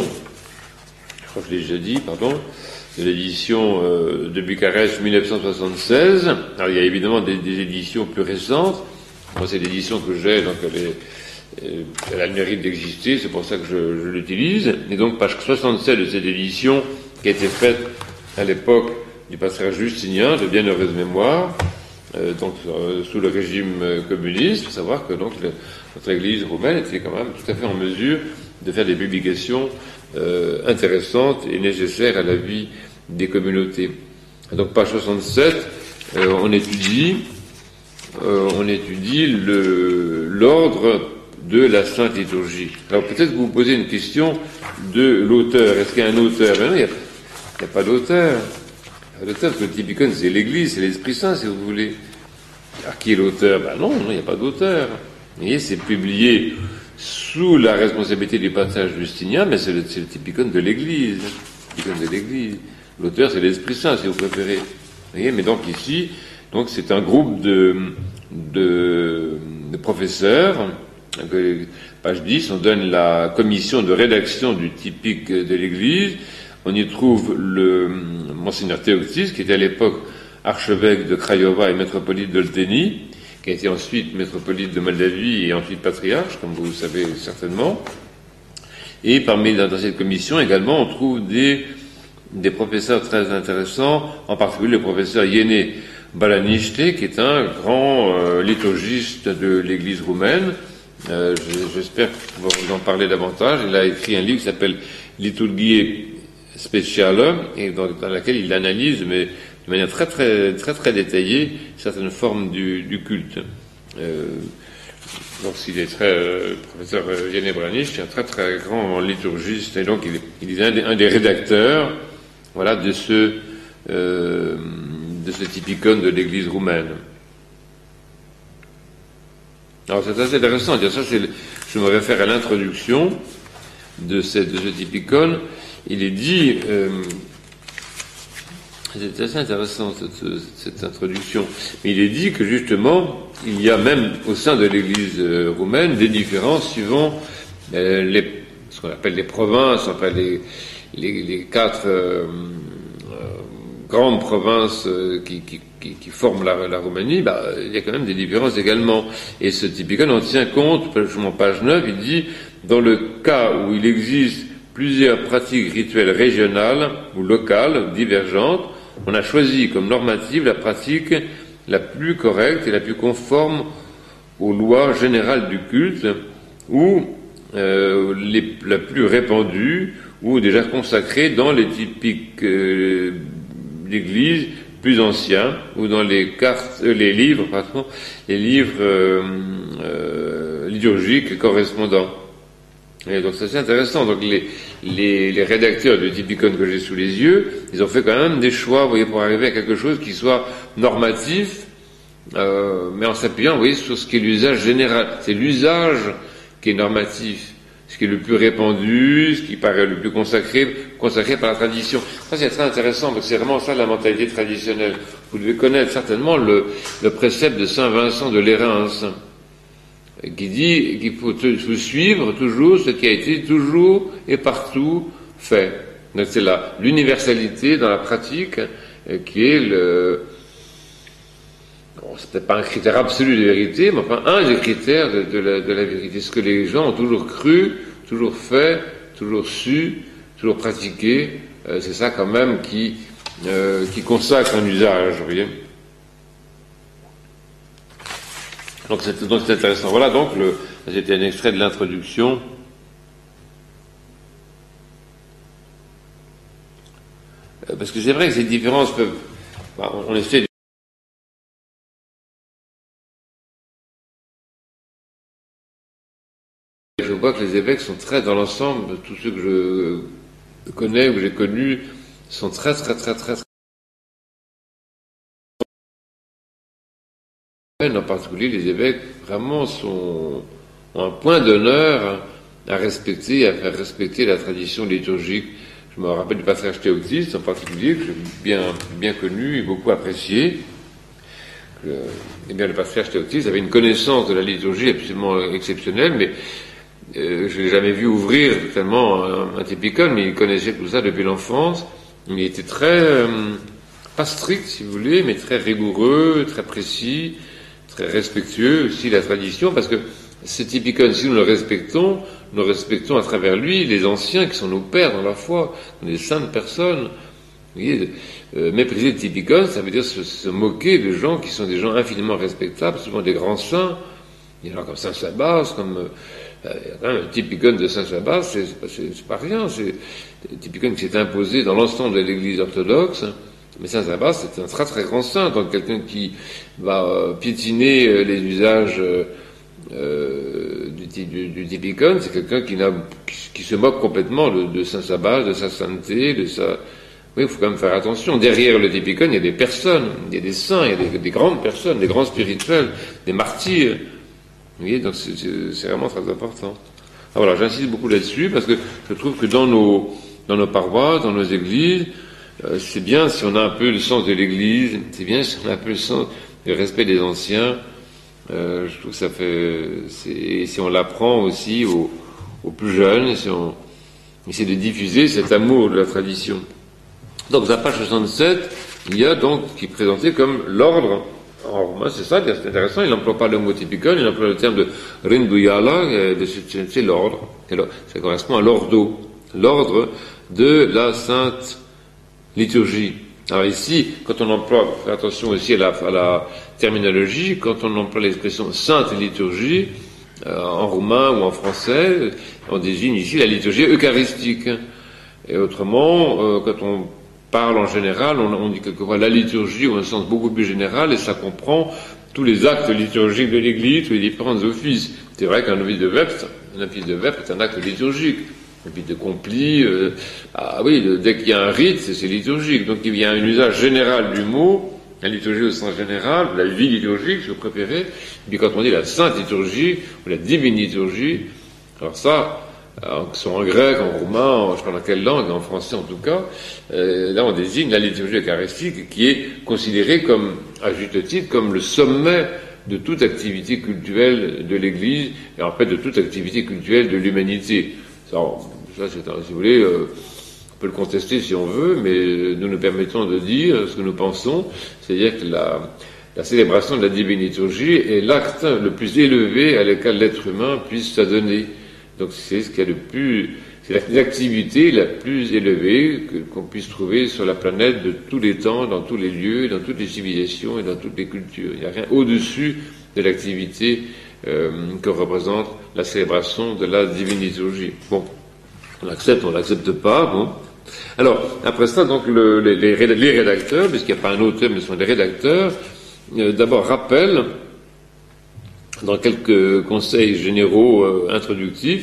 je crois que je l'ai déjà dit, pardon, de l'édition euh, de Bucarest mille neuf cent soixante-seize. Alors, il y a évidemment des, des éditions plus récentes. Moi, c'est l'édition que j'ai, donc elle, est, euh, elle a le mérite d'exister, c'est pour ça que je, je l'utilise. Et donc, page soixante-sept de cette édition, qui a été faite à l'époque du patriarche Justinien, de bienheureuse mémoire, euh, donc euh, sous le régime euh, communiste. Il faut savoir que donc le, notre Église roumaine était quand même tout à fait en mesure de faire des publications euh, intéressantes et nécessaires à la vie des communautés. Donc, page soixante-sept, euh, on étudie, euh, on étudie le, l'ordre de la Sainte Liturgie. Alors, peut-être que vous vous posez une question de l'auteur. Est-ce qu'il y a un auteur? Ben non, il n'y a, a pas d'auteur. L'auteur, parce que le Typicon, c'est l'Église, c'est l'Esprit Saint, si vous voulez. Alors, qui est l'auteur? Ben non, il n'y a pas d'auteur. Vous voyez, c'est publié sous la responsabilité du patriarche Justinien, mais c'est le, c'est le Typicon de l'Église. Le Typicon de l'Église. L'auteur, c'est l'Esprit Saint, si vous préférez. Vous voyez, mais donc ici, donc c'est un groupe de, de, de professeurs. Page dix, on donne la commission de rédaction du typique de l'Église. On y trouve le monseigneur Théoctiste, qui était à l'époque archevêque de Craiova et métropolite d'Oltenie, qui a été ensuite métropolite de Moldavie et ensuite patriarche, comme vous le savez certainement. Et parmi dans cette commission également, on trouve des, des professeurs très intéressants, en particulier le professeur Iene Balaniște, qui est un grand euh, liturgiste de l'Église roumaine. Euh, j'espère pouvoir vous en parler davantage. Il a écrit un livre qui s'appelle Liturgie Speciale, et dans, dans laquelle il analyse, mais de manière très très très très détaillée, certaines formes du, du culte. Euh, donc, il est très euh, professeur Iene Balaniște, un très très grand liturgiste, et donc il est, il est un, des, un des rédacteurs, voilà, de ce euh, de ce Typicon de l'Église roumaine. Alors, c'est assez intéressant de dire ça. C'est le, je me réfère à l'introduction de, cette, de ce Typicon. Il est dit, euh, c'est assez intéressant cette, cette introduction, mais il est dit que justement, il y a même au sein de l'Église euh, roumaine des différences suivant euh, les, ce qu'on appelle les provinces, enfin les, les, les quatre euh, euh, grandes provinces euh, qui, qui Qui, qui forment la, la Roumanie, bah, il y a quand même des différences également. Et ce Typicon en tient compte, en page neuf, il dit, dans le cas où il existe plusieurs pratiques rituelles régionales ou locales, divergentes, on a choisi comme normative la pratique la plus correcte et la plus conforme aux lois générales du culte, ou euh, les, la plus répandue, ou déjà consacrée dans les typiques euh, d'église plus anciens, ou dans les cartes, euh, les livres, pardon, les livres euh, euh, liturgiques correspondants. Et donc, c'est assez intéressant. Donc, les, les, les rédacteurs du Typicon que j'ai sous les yeux, ils ont fait quand même des choix, vous voyez, pour arriver à quelque chose qui soit normatif, euh, mais en s'appuyant, vous voyez, sur ce qui est l'usage général. C'est l'usage qui est normatif, ce qui est le plus répandu, ce qui paraît le plus consacré, consacré par la tradition. Ça, c'est très intéressant, parce que c'est vraiment ça la mentalité traditionnelle. Vous devez connaître certainement le, le précepte de saint Vincent de Lérins, qui dit qu'il faut, faut suivre toujours ce qui a été toujours et partout fait. Donc c'est là l'universalité dans la pratique euh, qui est le... Bon, c'est peut-être pas un critère absolu de vérité, mais enfin un des critères de, de, la, de la vérité. Ce que les gens ont toujours cru, toujours fait, toujours su, toujours pratiqué, euh, c'est ça quand même qui, euh, qui consacre un usage, vous voyez. Donc c'est, donc c'est intéressant. Voilà donc, le, c'était un extrait de l'introduction. Euh, parce que c'est vrai que ces différences peuvent... Bah, on essaie de... Je vois que les évêques sont très, dans l'ensemble, tous ceux que je connais ou que j'ai connus, sont très très très très très... En particulier, les évêques vraiment sont, ont un point d'honneur à respecter, à faire respecter la tradition liturgique. Je me rappelle du patriarche Théoctiste en particulier, que j'ai bien, bien connu et beaucoup apprécié. Euh, eh bien, le patriarche Théoctiste avait une connaissance de la liturgie absolument exceptionnelle, mais euh, je ne l'ai jamais vu ouvrir tellement un, un typicon, mais il connaissait tout ça depuis l'enfance. Il était très, euh, pas strict si vous voulez, mais très rigoureux, très précis, très respectueux aussi de la tradition, parce que ce typicon, si nous le respectons, nous respectons à travers lui les anciens qui sont nos pères dans la foi, des saintes personnes. Vous voyez, euh, mépriser le typicon, ça veut dire se, se moquer de gens qui sont des gens infiniment respectables, souvent des grands saints. Il y en a comme saint Sabas, comme euh, euh, le typicon de saint Sabas, c'est, c'est, c'est, c'est pas rien, c'est le typicon qui s'est imposé dans l'ensemble de l'Église orthodoxe. Mais saint Sabas, c'est un très très grand saint, donc quelqu'un qui va euh, piétiner euh, les usages euh, euh, du, du, du typicon, c'est quelqu'un qui, n'a, qui, qui se moque complètement de, de saint Sabas, de sa sainteté, de sa... Oui, il faut quand même faire attention. Derrière le typicon, il y a des personnes, il y a des saints, il y a des, des grandes personnes, des grands spirituels, des martyrs. Vous voyez, donc c'est, c'est, c'est vraiment très important. Alors voilà, j'insiste beaucoup là-dessus, parce que je trouve que dans nos, dans nos paroisses, dans nos églises, Euh, c'est bien si on a un peu le sens de l'Église, c'est bien si on a un peu le sens du respect des anciens. Euh, je trouve que ça fait, c'est, si on l'apprend aussi aux, aux plus jeunes, si on essaie de diffuser cet amour de la tradition. Donc, dans la page soixante-sept, il y a donc qui est présenté comme l'ordre en romain, c'est ça, c'est intéressant, il n'emploie pas le mot typicon, il emploie le terme de rinduyala, c'est, c'est l'ordre, ça correspond à l'ordo, l'ordre de la sainte liturgie. Alors ici, quand on emploie, faites attention aussi à la, à la terminologie, quand on emploie l'expression sainte liturgie, euh, en roumain ou en français, on désigne ici la liturgie eucharistique. Et autrement, euh, quand on parle en général, on, on dit quelquefois la liturgie ou un sens beaucoup plus général, et ça comprend tous les actes liturgiques de l'Église, tous les différents offices. C'est vrai qu'un office de vêpres, un office de vêpres est un acte liturgique. Et puis de compli, euh, ah oui, de, dès qu'il y a un rite, c'est, c'est liturgique. Donc il y a un usage général du mot, la liturgie au sens général, la vie liturgique, si vous préférez. Et puis quand on dit la sainte liturgie, ou la divine liturgie, alors ça, alors, que ce soit en grec, en roumain, en, je sais pas dans quelle langue, en français en tout cas, euh, là on désigne la liturgie eucharistique qui est considérée comme, à juste titre, comme le sommet de toute activité cultuelle de l'Église, et en fait de toute activité cultuelle de l'humanité. Alors, ça, c'est un, si vous voulez, euh, on peut le contester si on veut, mais nous nous permettons de dire ce que nous pensons, c'est-à-dire que la, la célébration de la divine liturgie est l'acte le plus élevé à lequel l'être humain puisse s'adonner. Donc c'est ce qu'il y a de plus, c'est l'activité la plus élevée que, qu'on puisse trouver sur la planète de tous les temps, dans tous les lieux, dans toutes les civilisations et dans toutes les cultures. Il n'y a rien au-dessus de l'activité Euh, que représente la célébration de la divine liturgie. Bon, on l'accepte, on l'accepte pas, bon. Alors, après ça, donc, le, les, les, les rédacteurs, puisqu'il n'y a pas un auteur, mais ce sont les rédacteurs, euh, d'abord rappellent dans quelques conseils généraux euh, introductifs,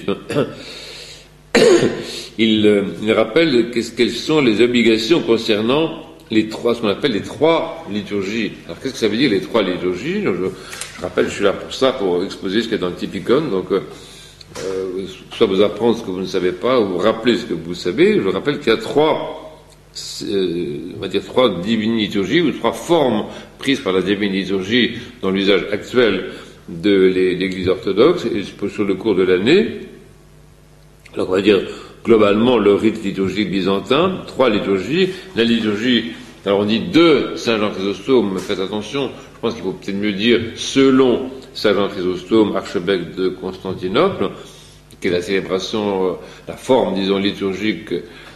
il, euh, il rappelle qu'est-ce, quelles sont les obligations concernant les trois, ce qu'on appelle les trois liturgies. Alors qu'est-ce que ça veut dire les trois liturgies? je, je rappelle, je suis là pour ça, pour exposer ce qu'il y a dans le Typicon, donc euh, euh, soit vous apprendre ce que vous ne savez pas, ou vous rappeler ce que vous savez. Je rappelle qu'il y a trois, euh, on va dire trois divines liturgies, ou trois formes prises par la divine liturgie dans l'usage actuel de l'Église orthodoxe, et sur le cours de l'année. Alors on va dire globalement le rite liturgique byzantin, trois liturgies, la liturgie, alors on dit de Saint Jean Chrysostome, mais faites attention, je pense qu'il faut peut-être mieux dire selon Saint Jean Chrysostome, archevêque de Constantinople, qui est la célébration, la forme, disons, liturgique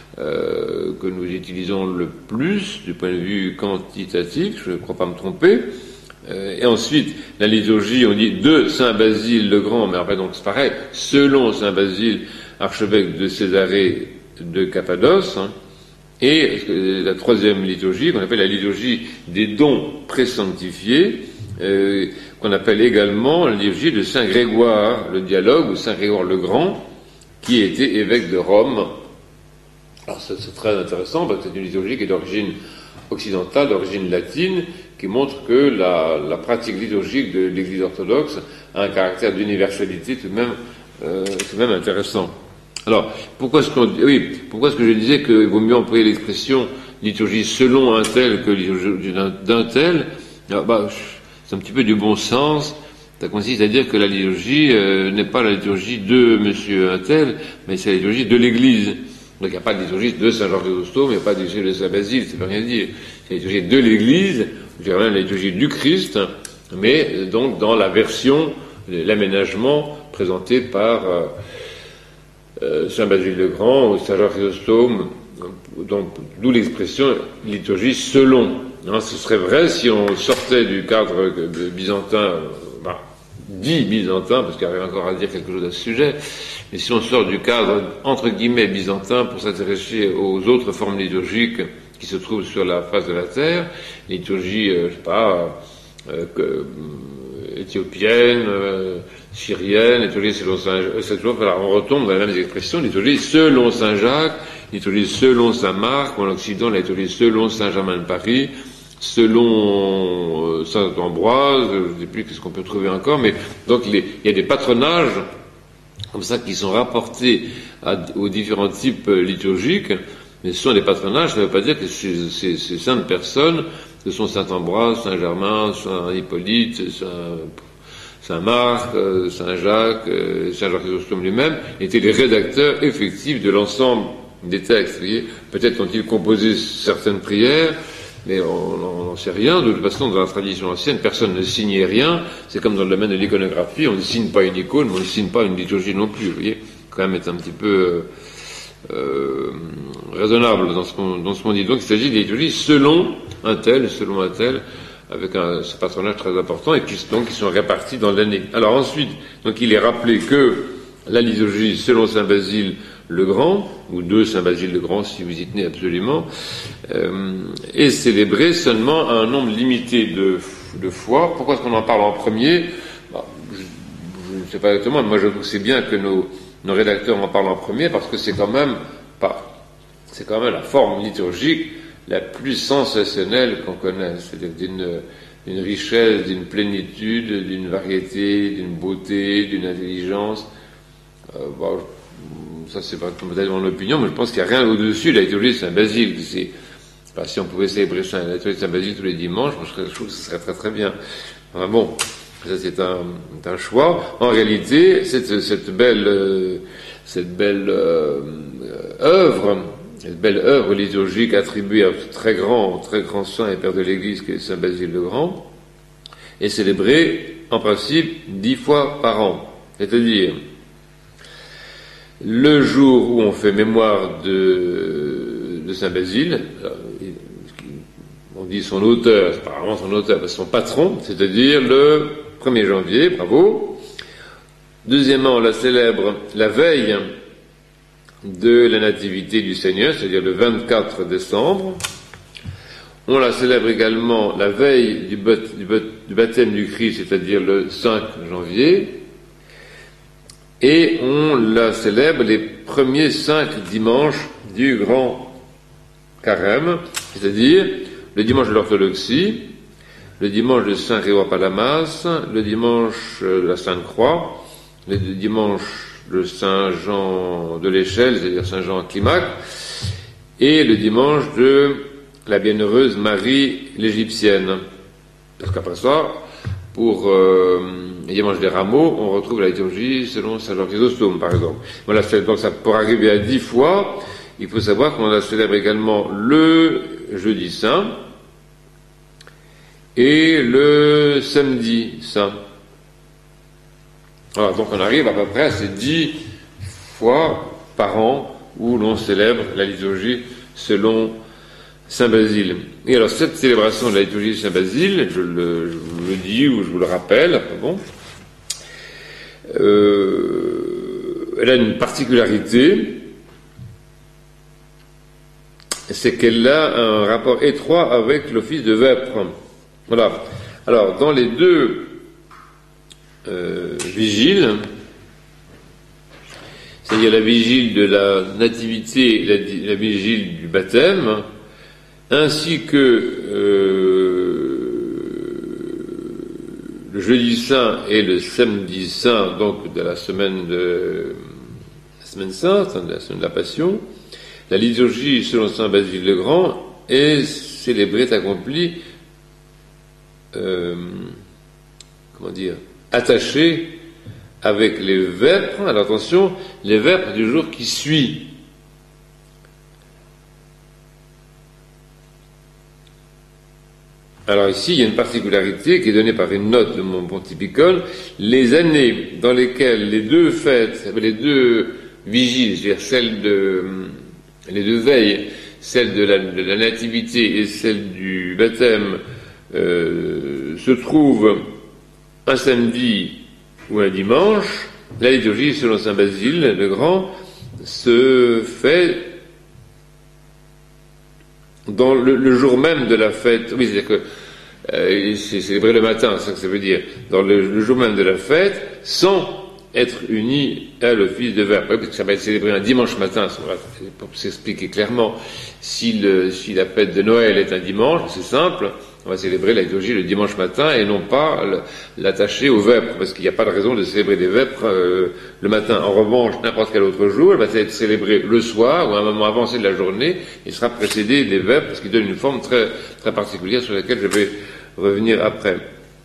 euh, que nous utilisons le plus du point de vue quantitatif, je ne crois pas me tromper. Euh, et ensuite, la liturgie, on dit de Saint Basile le Grand, mais après donc c'est pareil, selon Saint Basile, archevêque de Césarée de Cappadoce, hein, et la troisième liturgie, qu'on appelle la liturgie des dons présanctifiés, euh, qu'on appelle également la liturgie de Saint Grégoire le Dialogue, ou Saint Grégoire le Grand, qui était évêque de Rome. Alors c'est, c'est très intéressant, parce que c'est une liturgie qui est d'origine occidentale, d'origine latine, qui montre que la, la pratique liturgique de l'Église orthodoxe a un caractère d'universalité tout de même, euh, tout de même intéressant. Alors, pourquoi est-ce qu'on, oui, pourquoi est-ce que je disais qu'il vaut mieux employer l'expression liturgie selon un tel que liturgie d'un, d'un tel? Alors, bah, c'est un petit peu du bon sens. Ça consiste à dire que la liturgie euh, n'est pas la liturgie de Monsieur un tel, mais c'est la liturgie de l'Église. Donc il n'y a pas de liturgie de Saint Jean Chrysostome, il n'y a pas de liturgie de Saint Basile, ça ne veut rien dire. C'est la liturgie de l'Église, je dirais même la liturgie du Christ, mais donc dans la version, l'aménagement présenté par euh, euh, Saint Basile le Grand ou Saint Jean Chrysostome, donc d'où l'expression liturgie selon. Hein, ce serait vrai si on sortait du cadre byzantin, bah, dit byzantin, parce qu'il y avait encore à dire quelque chose à ce sujet, mais si on sort du cadre entre guillemets byzantin pour s'intéresser aux autres formes liturgiques qui se trouvent sur la face de la terre, liturgie, euh, je sais pas, euh, que, euh, éthiopienne, euh, syrienne, liturgie selon Saint Jacques, voilà, on retombe dans les mêmes expressions, liturgie selon Saint Jacques, liturgie selon Saint Marc, ou en Occident, la liturgie selon Saint Germain de Paris, selon euh, Saint Ambroise, je ne sais plus qu'est-ce qu'on peut trouver encore, mais donc il y a des patronages comme ça qui sont rapportés à, aux différents types liturgiques, mais ce sont des patronages, ça ne veut pas dire que ces, ces, ces saintes personnes, ce sont Saint Ambroise, Saint Germain, Saint Hippolyte, Saint, Saint Marc, euh, Saint Jacques, euh, Saint Jacques Chrysostome lui-même, étaient les rédacteurs effectifs de l'ensemble des textes. Vous voyez, peut-être ont-ils composé certaines prières, mais on n'en sait rien. De toute façon, dans la tradition ancienne, personne ne signait rien. C'est comme dans le domaine de l'iconographie, on ne signe pas une icône, mais on ne signe pas une liturgie non plus. Vous voyez, quand même être un petit peu euh, raisonnable dans ce qu'on dans ce qu'on dit. Donc, il s'agit des liturgies selon un tel, selon un tel, avec un ce patronage très important, et puis donc ils sont répartis dans l'année. Alors ensuite, donc il est rappelé que la liturgie selon Saint Basile le Grand, ou de Saint Basile le Grand, si vous y tenez absolument, euh, est célébrée seulement à un nombre limité de, de fois. Pourquoi est-ce qu'on en parle en premier? Bah, je, je ne sais pas exactement, mais moi je trouve que c'est bien que nos, nos rédacteurs en parlent en premier, parce que c'est quand même pas, c'est quand même la forme liturgique la plus sensationnelle qu'on connaisse, c'est-à-dire d'une, d'une richesse, d'une plénitude, d'une variété, d'une beauté, d'une intelligence. Euh, bon, ça c'est pas peut-être mon opinion, mais je pense qu'il n'y a rien au-dessus de la liturgie de Saint Basile. C'est, enfin, si on pouvait célébrer Saint, la liturgie de Saint Basile tous les dimanches, je, serais, je trouve que ce serait très très bien. Enfin bon, ça c'est un, un choix. En réalité, cette, cette belle, euh, cette belle euh, œuvre, cette belle œuvre liturgique attribuée à ce très grand, très grand saint et père de l'Église qui est Saint Basile le Grand, est célébrée en principe dix fois par an. C'est-à-dire le jour où on fait mémoire de, de Saint Basile, on dit son auteur, c'est pas vraiment son auteur, mais son patron, c'est-à-dire le premier janvier, bravo. Deuxièmement, on la célèbre la veille de la nativité du Seigneur, c'est-à-dire le vingt-quatre décembre. On la célèbre également la veille du, bat- du, bat- du baptême du Christ, c'est-à-dire le cinq janvier, et on la célèbre les premiers cinq dimanches du grand carême, c'est-à-dire le dimanche de l'orthodoxie, le dimanche de Saint Grégoire Palamas, le dimanche de la Sainte Croix, le dimanche de Saint Jean de l'Échelle, c'est-à-dire Saint Jean Climac, et le dimanche de la bienheureuse Marie l'Égyptienne. Parce qu'après ça, pour euh, le dimanche des rameaux, on retrouve la liturgie selon Saint Jean Chrysostome, par exemple. Voilà, donc ça, pour arriver à dix fois, il faut savoir qu'on la célèbre également le jeudi saint et le samedi saint. Alors, donc on arrive à peu près à ces dix fois par an où l'on célèbre la liturgie selon Saint Basile. Et alors cette célébration de la liturgie de Saint Basile, je, le, je vous le dis ou je vous le rappelle, bon, euh, elle a une particularité, c'est qu'elle a un rapport étroit avec l'office de vêpres. Voilà. Alors dans les deux euh, vigiles, c'est-à-dire la vigile de la nativité et la, la vigile du baptême, ainsi que euh, le jeudi saint et le samedi saint, donc de la semaine de la semaine sainte, de la semaine de la Passion, la liturgie selon saint Basile le Grand est célébrée, est accomplie, euh, comment dire, attachée avec les vêpres. Alors attention, les vêpres du jour qui suit. Alors ici, il y a une particularité qui est donnée par une note de mon pontificole. Les années dans lesquelles les deux fêtes, les deux vigiles, c'est-à-dire celle de, les deux veilles, celle de la, de la nativité et celle du baptême, euh, se trouvent un samedi ou un dimanche, la liturgie, selon saint Basile le Grand, se fait dans le, le jour même de la fête. Oui, c'est-à-dire que euh, c'est célébré le matin, c'est ça que ça veut dire. Dans le, le jour même de la fête, sans être uni à l'office de vêpres. Oui, parce que ça va être célébré un dimanche matin, ça va, pour s'expliquer clairement. Si, le, si la fête de Noël est un dimanche, c'est simple, on va célébrer la liturgie le dimanche matin et non pas l'attacher aux vêpres, parce qu'il n'y a pas de raison de célébrer des vêpres euh, le matin. En revanche, n'importe quel autre jour, elle va être célébrée le soir ou à un moment avancé de la journée, et sera précédée des vêpres, parce qu'il donne une forme très, très particulière sur laquelle je vais revenir après.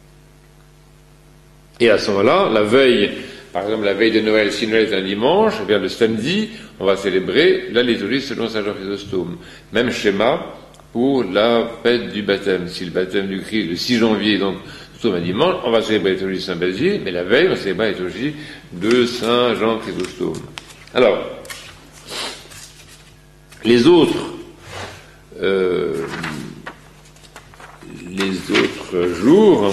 Et à ce moment-là, la veille, par exemple la veille de Noël, si Noël est un dimanche, eh bien le samedi, on va célébrer la liturgie selon saint Jean Chrysostome. Même schéma pour la fête du baptême. Si le baptême du Christ, le six janvier, donc, tout un dimanche, on va célébrer la liturgie de Saint Basile, mais la veille, on va célébrer la liturgie de Saint Jean Chrysostome. Alors, les autres, euh, les autres jours,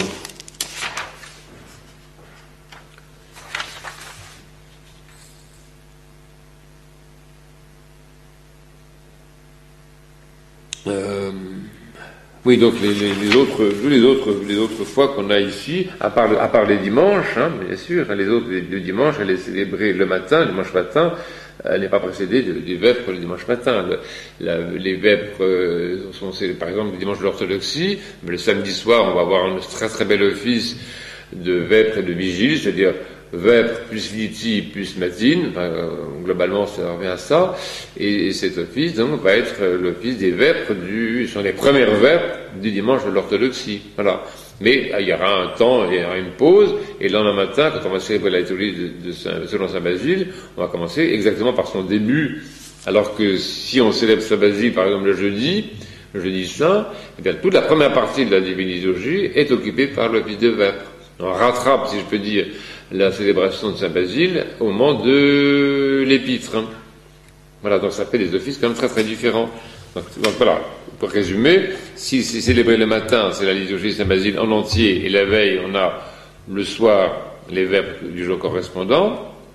Euh, oui, donc les, les, les autres, les autres, les autres fois qu'on a ici, à part, à part les dimanches, hein, bien sûr, hein, les autres, les, le dimanche, elle est célébrée le matin, le dimanche matin, elle n'est pas précédée des vêpres le dimanche matin. Le, la, les vêpres euh, sont, par exemple, le dimanche de l'orthodoxie, mais le samedi soir, on va avoir un très très bel office de vêpres et de vigile, c'est-à-dire vêpres plus liti plus matine, enfin, globalement ça revient à ça, et, et cet office donc va être l'office des vêpres du, sont les premières vêpres du dimanche de l'orthodoxie, voilà. Mais il y aura un temps, il y aura une pause, et le lendemain matin, quand on va célébrer la liturgie de, de Saint, selon Saint Basile, on va commencer exactement par son début, alors que si on célèbre Saint Basile par exemple le jeudi, le jeudi saint, eh bien toute la première partie de la divine liturgie est occupée par l'office de vêpres. On rattrape, si je peux dire, la célébration de Saint Basile au moment de l'épître. Voilà, donc ça fait des offices quand même très très différents. Donc, donc voilà, pour résumer, si c'est célébré le matin, c'est la liturgie de Saint Basile en entier, et la veille, on a le soir les vêpres du jour correspondant,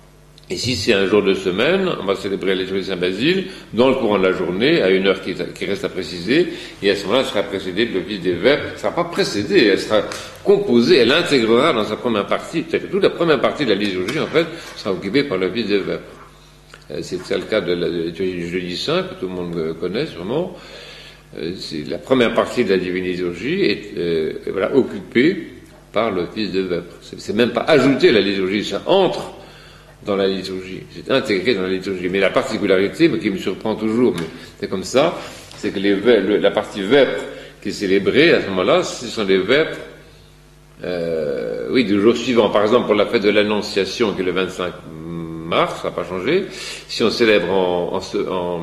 Et si c'est un jour de semaine, on va célébrer la liturgie de Saint-Basile dans le courant de la journée, à une heure qui, qui reste à préciser, et à ce moment-là, elle sera précédée de l'office des vêpres. Elle ne sera pas précédée, elle sera composée, elle intégrera dans sa première partie, peut-être toute la première partie de la liturgie, en fait, sera occupée par l'office des vêpres. C'est le cas de la liturgie du jeudi saint, que tout le monde connaît sûrement. C'est la première partie de la divine liturgie est euh, voilà, occupée par l'office des vêpres. C'est, c'est même pas ajouté à la liturgie, ça entre dans la liturgie, c'est intégré dans la liturgie. Mais la particularité, mais qui me surprend toujours, mais c'est comme ça, c'est que les vêpres, le, la partie vêpres qui est célébrée à ce moment-là, ce sont les vêpres, euh, oui, du jour suivant. Par exemple, pour la fête de l'Annonciation, qui est le vingt-cinq mars, ça n'a pas changé. Si on célèbre en, en, en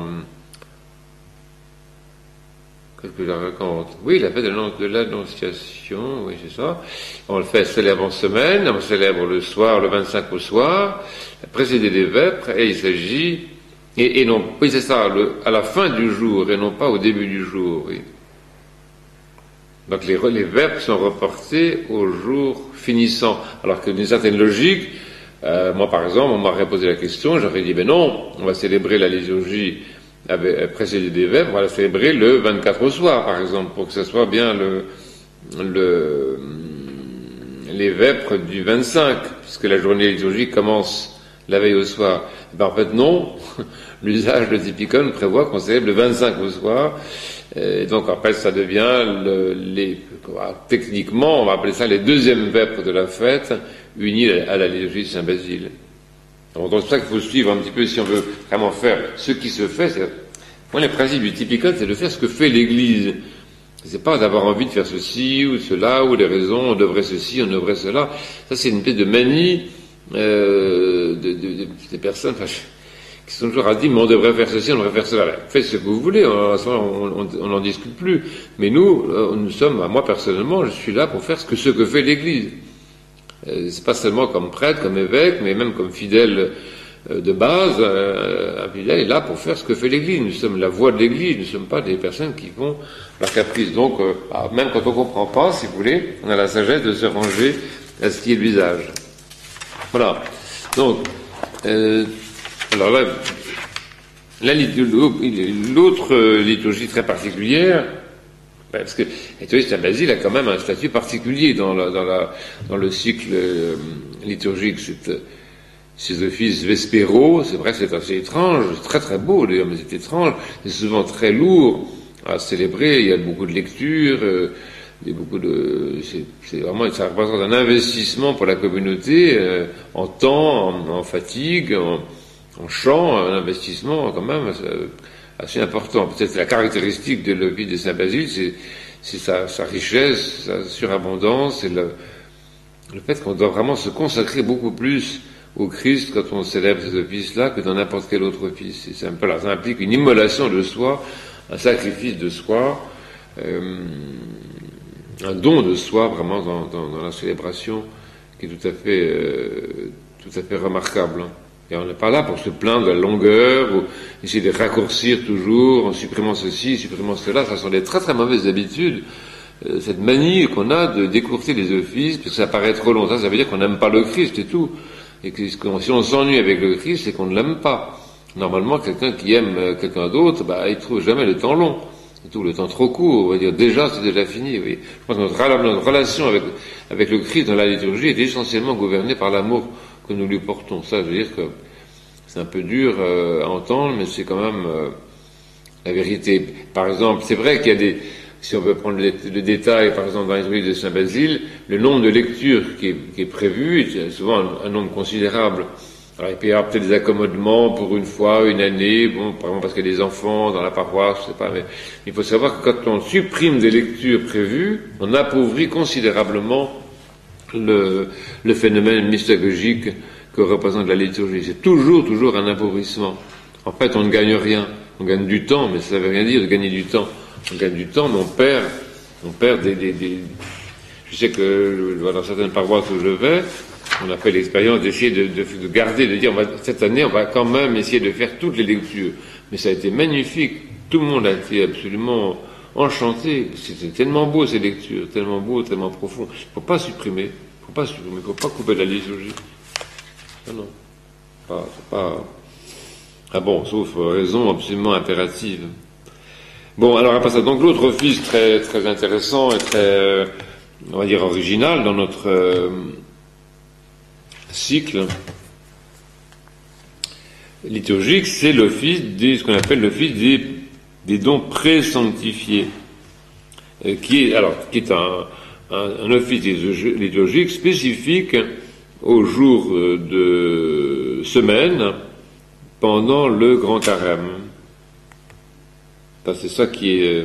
qu'est-ce que je raconte? Oui, la fête de l'Annonciation, oui, c'est ça. On le fait, célèbre en semaine, on célèbre le soir, le vingt-cinq au soir, précédé des vêpres, et il s'agit, et, et non, oui, c'est ça, le, à la fin du jour, et non pas au début du jour, oui. Donc les, les vêpres sont reportés au jour finissant, alors que d'une certaine logique, euh, moi par exemple, on m'aurait posé la question, j'aurais dit, ben non, on va célébrer la liturgie avec, précédé des vêpres, on va la célébrer le vingt-quatre au soir, par exemple, pour que ce soit bien le, le, les vêpres du vingt-cinq, puisque la journée liturgique commence la veille au soir. Et ben, en fait, non, l'usage de Typicon prévoit qu'on célèbre le vingt-cinq au soir, et donc après ça devient le, les, techniquement, on va appeler ça les deuxièmes vêpres de la fête, unis à la liturgie de Saint-Basile. Donc c'est pour ça qu'il faut suivre un petit peu, si on veut vraiment faire ce qui se fait. C'est, moi, le principe du Typicon, c'est de faire ce que fait l'Église. C'est pas d'avoir envie de faire ceci ou cela, ou les raisons, on devrait ceci, on devrait cela. Ça, c'est une espèce de manie euh, de, de, de, des personnes enfin, qui sont toujours à dire, mais on devrait faire ceci, on devrait faire cela. Faites ce que vous voulez, on n'en discute plus. Mais nous, nous sommes, moi personnellement, je suis là pour faire ce que, ce que fait l'Église. C'est pas seulement comme prêtre, comme évêque, mais même comme fidèle de base. Un fidèle est là pour faire ce que fait l'Église. Nous sommes la voix de l'Église, nous ne sommes pas des personnes qui font leur caprice. Donc, même quand on ne comprend pas, si vous voulez, on a la sagesse de se ranger à ce qui est l'usage. Voilà. Donc, euh, alors là, la, l'autre liturgie très particulière, parce que la liturgie de Saint-Basile a quand même un statut particulier dans, la, dans, la, dans le cycle euh, liturgique. C'est, ces offices vespéraux, c'est vrai que c'est assez étrange, c'est très très beau d'ailleurs, mais c'est étrange, c'est souvent très lourd à célébrer, il y a beaucoup de lectures, euh, il y a beaucoup de, c'est, c'est vraiment, ça représente un investissement pour la communauté, euh, en temps, en, en fatigue, en, en chant, un investissement quand même assez, assez important. Peut-être la caractéristique de l'office de Saint-Basile, c'est, c'est sa, sa richesse, sa surabondance, et le, le fait qu'on doit vraiment se consacrer beaucoup plus au Christ quand on célèbre ces offices-là que dans n'importe quel autre office. Et c'est un peu là, ça implique une immolation de soi, un sacrifice de soi, euh, un don de soi vraiment dans, dans, dans la célébration qui est tout à fait, euh, tout à fait remarquable. Hein. Et on n'est pas là pour se plaindre de la longueur, ou essayer de raccourcir toujours, en supprimant ceci, supprimant cela. Ça sont des très très mauvaises habitudes. Euh, cette manie qu'on a de décourter les offices, parce que ça paraît trop long. Ça, ça veut dire qu'on n'aime pas le Christ et tout. Et que si on s'ennuie avec le Christ, c'est qu'on ne l'aime pas. Normalement, quelqu'un qui aime quelqu'un d'autre, bah, il trouve jamais le temps long. Et tout, le temps trop court. On va dire, déjà, c'est déjà fini. Oui. Je pense que notre, notre relation avec, avec le Christ dans la liturgie est essentiellement gouvernée par l'amour que nous lui portons. Ça, je veux dire que c'est un peu dur euh, à entendre, mais c'est quand même euh, la vérité. Par exemple, c'est vrai qu'il y a des, si on veut prendre le, le détail, par exemple, dans la liturgie de Saint-Basile, le nombre de lectures qui est, qui est prévu est souvent un, un nombre considérable. Alors, il peut y avoir peut-être des accommodements pour une fois, une année, bon, par exemple, parce qu'il y a des enfants dans la paroisse, je sais pas, mais il faut savoir que quand on supprime des lectures prévues, on appauvrit considérablement le, le phénomène mystagogique que représente la liturgie. C'est toujours, toujours un appauvrissement. En fait, on ne gagne rien. On gagne du temps, mais ça ne veut rien dire de gagner du temps. On gagne du temps, mais on perd, on perd des, des, des... Je sais que dans certaines paroisses où je vais, on a fait l'expérience d'essayer de, de, de garder, de dire, on va, cette année, on va quand même essayer de faire toutes les lectures. Mais ça a été magnifique. Tout le monde a été absolument enchanté. C'était tellement beau, ces lectures, tellement beau, tellement profond. Il ne faut pas supprimer. Il ne faut pas supprimer, il ne faut pas couper la liturgie. Ah non. pas, c'est pas... Ah bon, sauf raison absolument impérative. Bon, alors après ça, donc l'autre office très, très intéressant et très, on va dire, original dans notre euh, cycle liturgique, c'est l'office des, ce qu'on appelle l'office des, des dons pré-sanctifiés, euh, qui est, alors, qui est un, un, un office liturgique spécifique aux jours de semaine pendant le grand carême. C'est ça qui est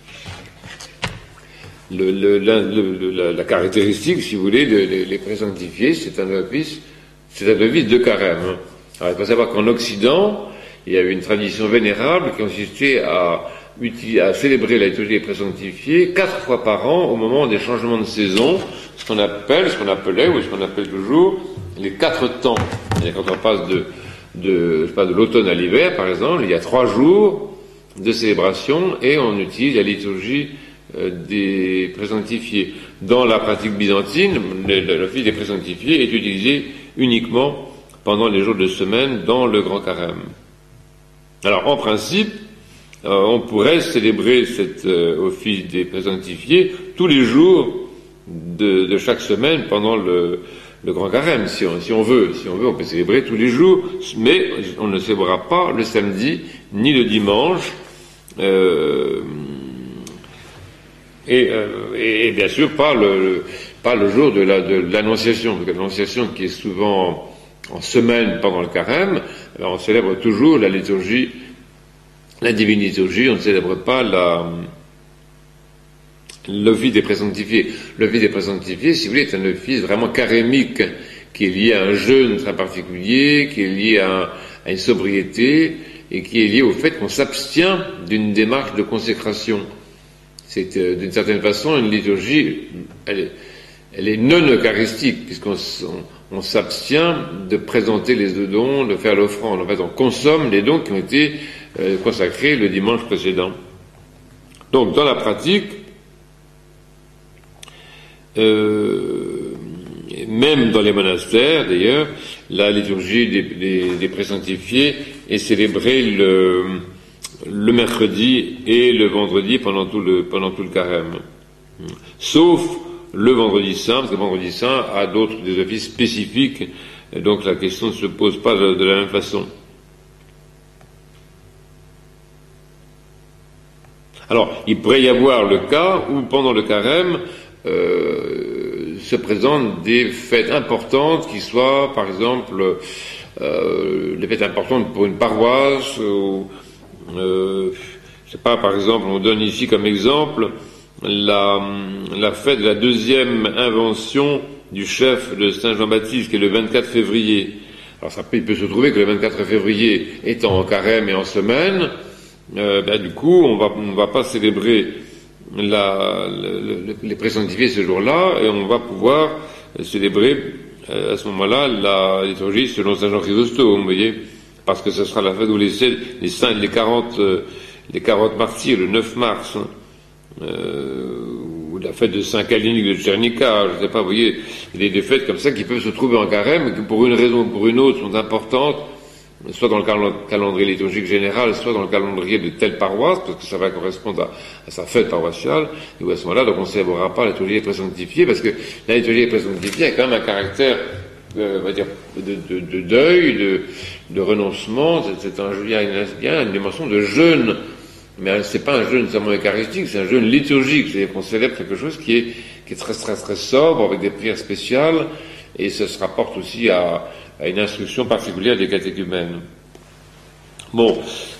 le, le, la, le, la, la caractéristique, si vous voulez, de les, les pré-sanctifiés. C'est un office, c'est un office de carême. Alors, il faut savoir qu'en Occident, il y a eu une tradition vénérable qui consistait à, à célébrer la liturgie des pré-sanctifiés quatre fois par an au moment des changements de saison, ce qu'on appelle, ce qu'on appelait, ou ce qu'on appelle toujours, les quatre temps. Et quand on passe de, de, pas de l'automne à l'hiver, par exemple, il y a trois jours de célébration et on utilise la liturgie euh, des pré-sanctifiés. Dans la pratique byzantine, l'office des pré-sanctifiés est utilisé uniquement pendant les jours de semaine dans le grand carême. Alors en principe, euh, on pourrait célébrer cet euh, office des pré-sanctifiés tous les jours de, de chaque semaine pendant le, le grand carême, si on, si on veut. Si on veut, on peut célébrer tous les jours, mais on ne célébrera pas le samedi ni le dimanche. Euh, et, euh, et, et bien sûr pas le, pas le jour de, la, de l'Annonciation, parce que l'Annonciation qui est souvent en semaine pendant le carême, on célèbre toujours la liturgie, la divine liturgie, on ne célèbre pas la, l'office des pré-sanctifiés. L'office des pré-sanctifiés, si vous voulez, est un office vraiment carémique, qui est lié à un jeûne très particulier, qui est lié à, à une sobriété, et qui est lié au fait qu'on s'abstient d'une démarche de consécration. C'est euh, d'une certaine façon une liturgie, elle est, elle est non eucharistique, puisqu'on on, on s'abstient de présenter les deux dons, de faire l'offrande. En fait, on consomme les dons qui ont été euh, consacrés le dimanche précédent. Donc, dans la pratique, euh, même dans les monastères, d'ailleurs, la liturgie des, des, des pré-sanctifiés est célébrée le, le mercredi et le vendredi pendant tout le, pendant tout le carême. Sauf le vendredi saint, parce que le vendredi saint a d'autres, des offices spécifiques, et donc la question ne se pose pas de, de la même façon. Alors, il pourrait y avoir le cas où, pendant le carême, euh, se présentent des fêtes importantes qui soient, par exemple, euh, des fêtes importantes pour une paroisse, ou, euh, je sais pas, par exemple, on donne ici comme exemple la, la fête de la deuxième invention du chef de Saint Jean-Baptiste, qui est le vingt-quatre février. Alors, ça peut, il peut se trouver que le vingt-quatre février, étant en carême et en semaine, euh, ben, du coup, on va, on va pas célébrer la, le, les pré-sanctifiés ce jour-là, et on va pouvoir célébrer euh, à ce moment-là la liturgie selon Saint Jean Chrysostome, vous voyez, parce que ce sera la fête où les, les saints, les quarante, euh, les quarante martyrs, le neuf mars, hein, euh, ou la fête de Saint Calinique de Tchernika, je ne sais pas, vous voyez, il y a des fêtes comme ça qui peuvent se trouver en carême, et qui pour une raison ou pour une autre sont importantes, soit dans le calendrier liturgique général, soit dans le calendrier de telle paroisse, parce que ça va correspondre à, à sa fête paroissiale, et où à ce moment-là, donc on ne célébrera pas la liturgie des pré-sanctifiés, parce que la liturgie des pré-sanctifiés a quand même un caractère, euh, on va dire, de, de, de deuil, de, de renoncement, c'est, c'est un, il y a une, il y a une dimension de jeûne, mais c'est pas un jeûne seulement eucharistique, c'est un jeûne liturgique, c'est-à-dire qu'on célèbre quelque chose qui est, qui est très, très, très sobre, avec des prières spéciales, et ça se rapporte aussi à, à une instruction particulière des catéchumènes. Bon,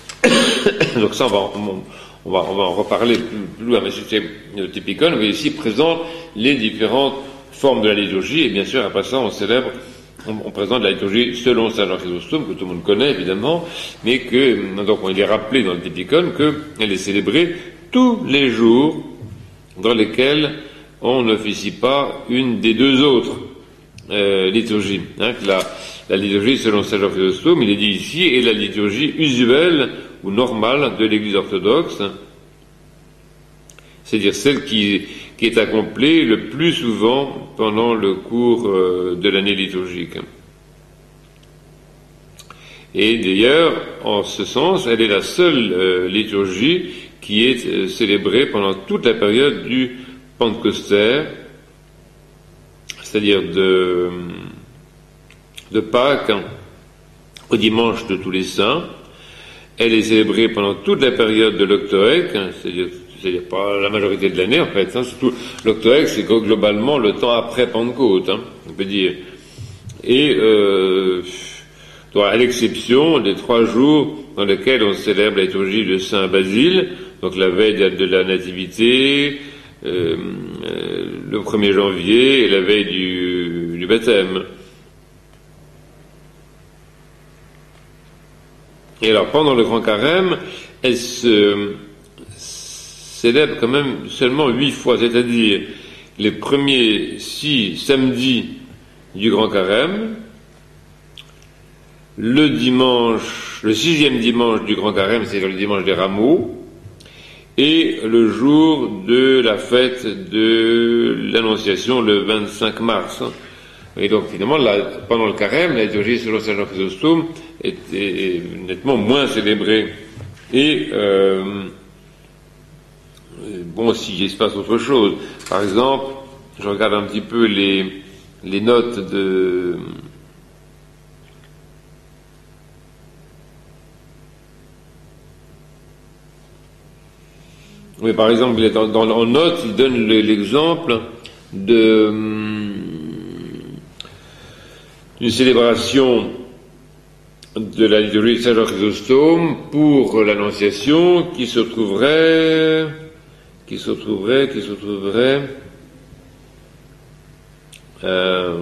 donc ça, on va, on, on va, on va en reparler plus, plus loin, mais c'était le typicon, mais ici présente les différentes formes de la liturgie, et bien sûr, après ça, on célèbre, on, on présente la liturgie selon Saint Jean Chrysostome, que tout le monde connaît, évidemment, mais que, donc, on est rappelé dans le typicon qu'elle est célébrée tous les jours dans lesquels on n'officie pas une des deux autres Euh, liturgie. Hein, que la, la liturgie selon Saint Jean Chrysostome, il est dit ici, est la liturgie usuelle ou normale de l'Église orthodoxe, hein, c'est-à-dire celle qui, qui est accomplie le plus souvent pendant le cours euh, de l'année liturgique. Et d'ailleurs, en ce sens, elle est la seule euh, liturgie qui est euh, célébrée pendant toute la période du Pentecostais, c'est-à-dire de, de Pâques au dimanche de tous les saints. Elle est célébrée pendant toute la période de l'Octoèque, hein, c'est-à-dire, c'est-à-dire pas la majorité de l'année en fait. Hein, surtout l'Octoèque, c'est globalement le temps après Pentecôte, hein, on peut dire. Et euh, à l'exception des trois jours dans lesquels on célèbre la liturgie de Saint Basile, donc la veille de la Nativité, euh, euh, le premier janvier et la veille du, du baptême. Et alors, pendant le Grand Carême, elle se célèbre quand même seulement huit fois, c'est-à-dire les premiers six samedis du Grand Carême, le dimanche, le sixième dimanche du Grand Carême, c'est-à-dire le dimanche des Rameaux, et le jour de la fête de l'Annonciation, le vingt-cinq mars. Et donc, finalement, là, pendant le Carême, la liturgie selon Saint Jean Chrysostome était nettement moins célébrée. Et, euh, bon, s'il se passe autre chose, par exemple, je regarde un petit peu les, les notes de... Oui, par exemple, dans, dans, en note, il donne le, l'exemple de d'une célébration de la liturgie de Saint Jean Chrysostome pour l'Annonciation qui se trouverait, qui se trouverait, qui se trouverait, euh,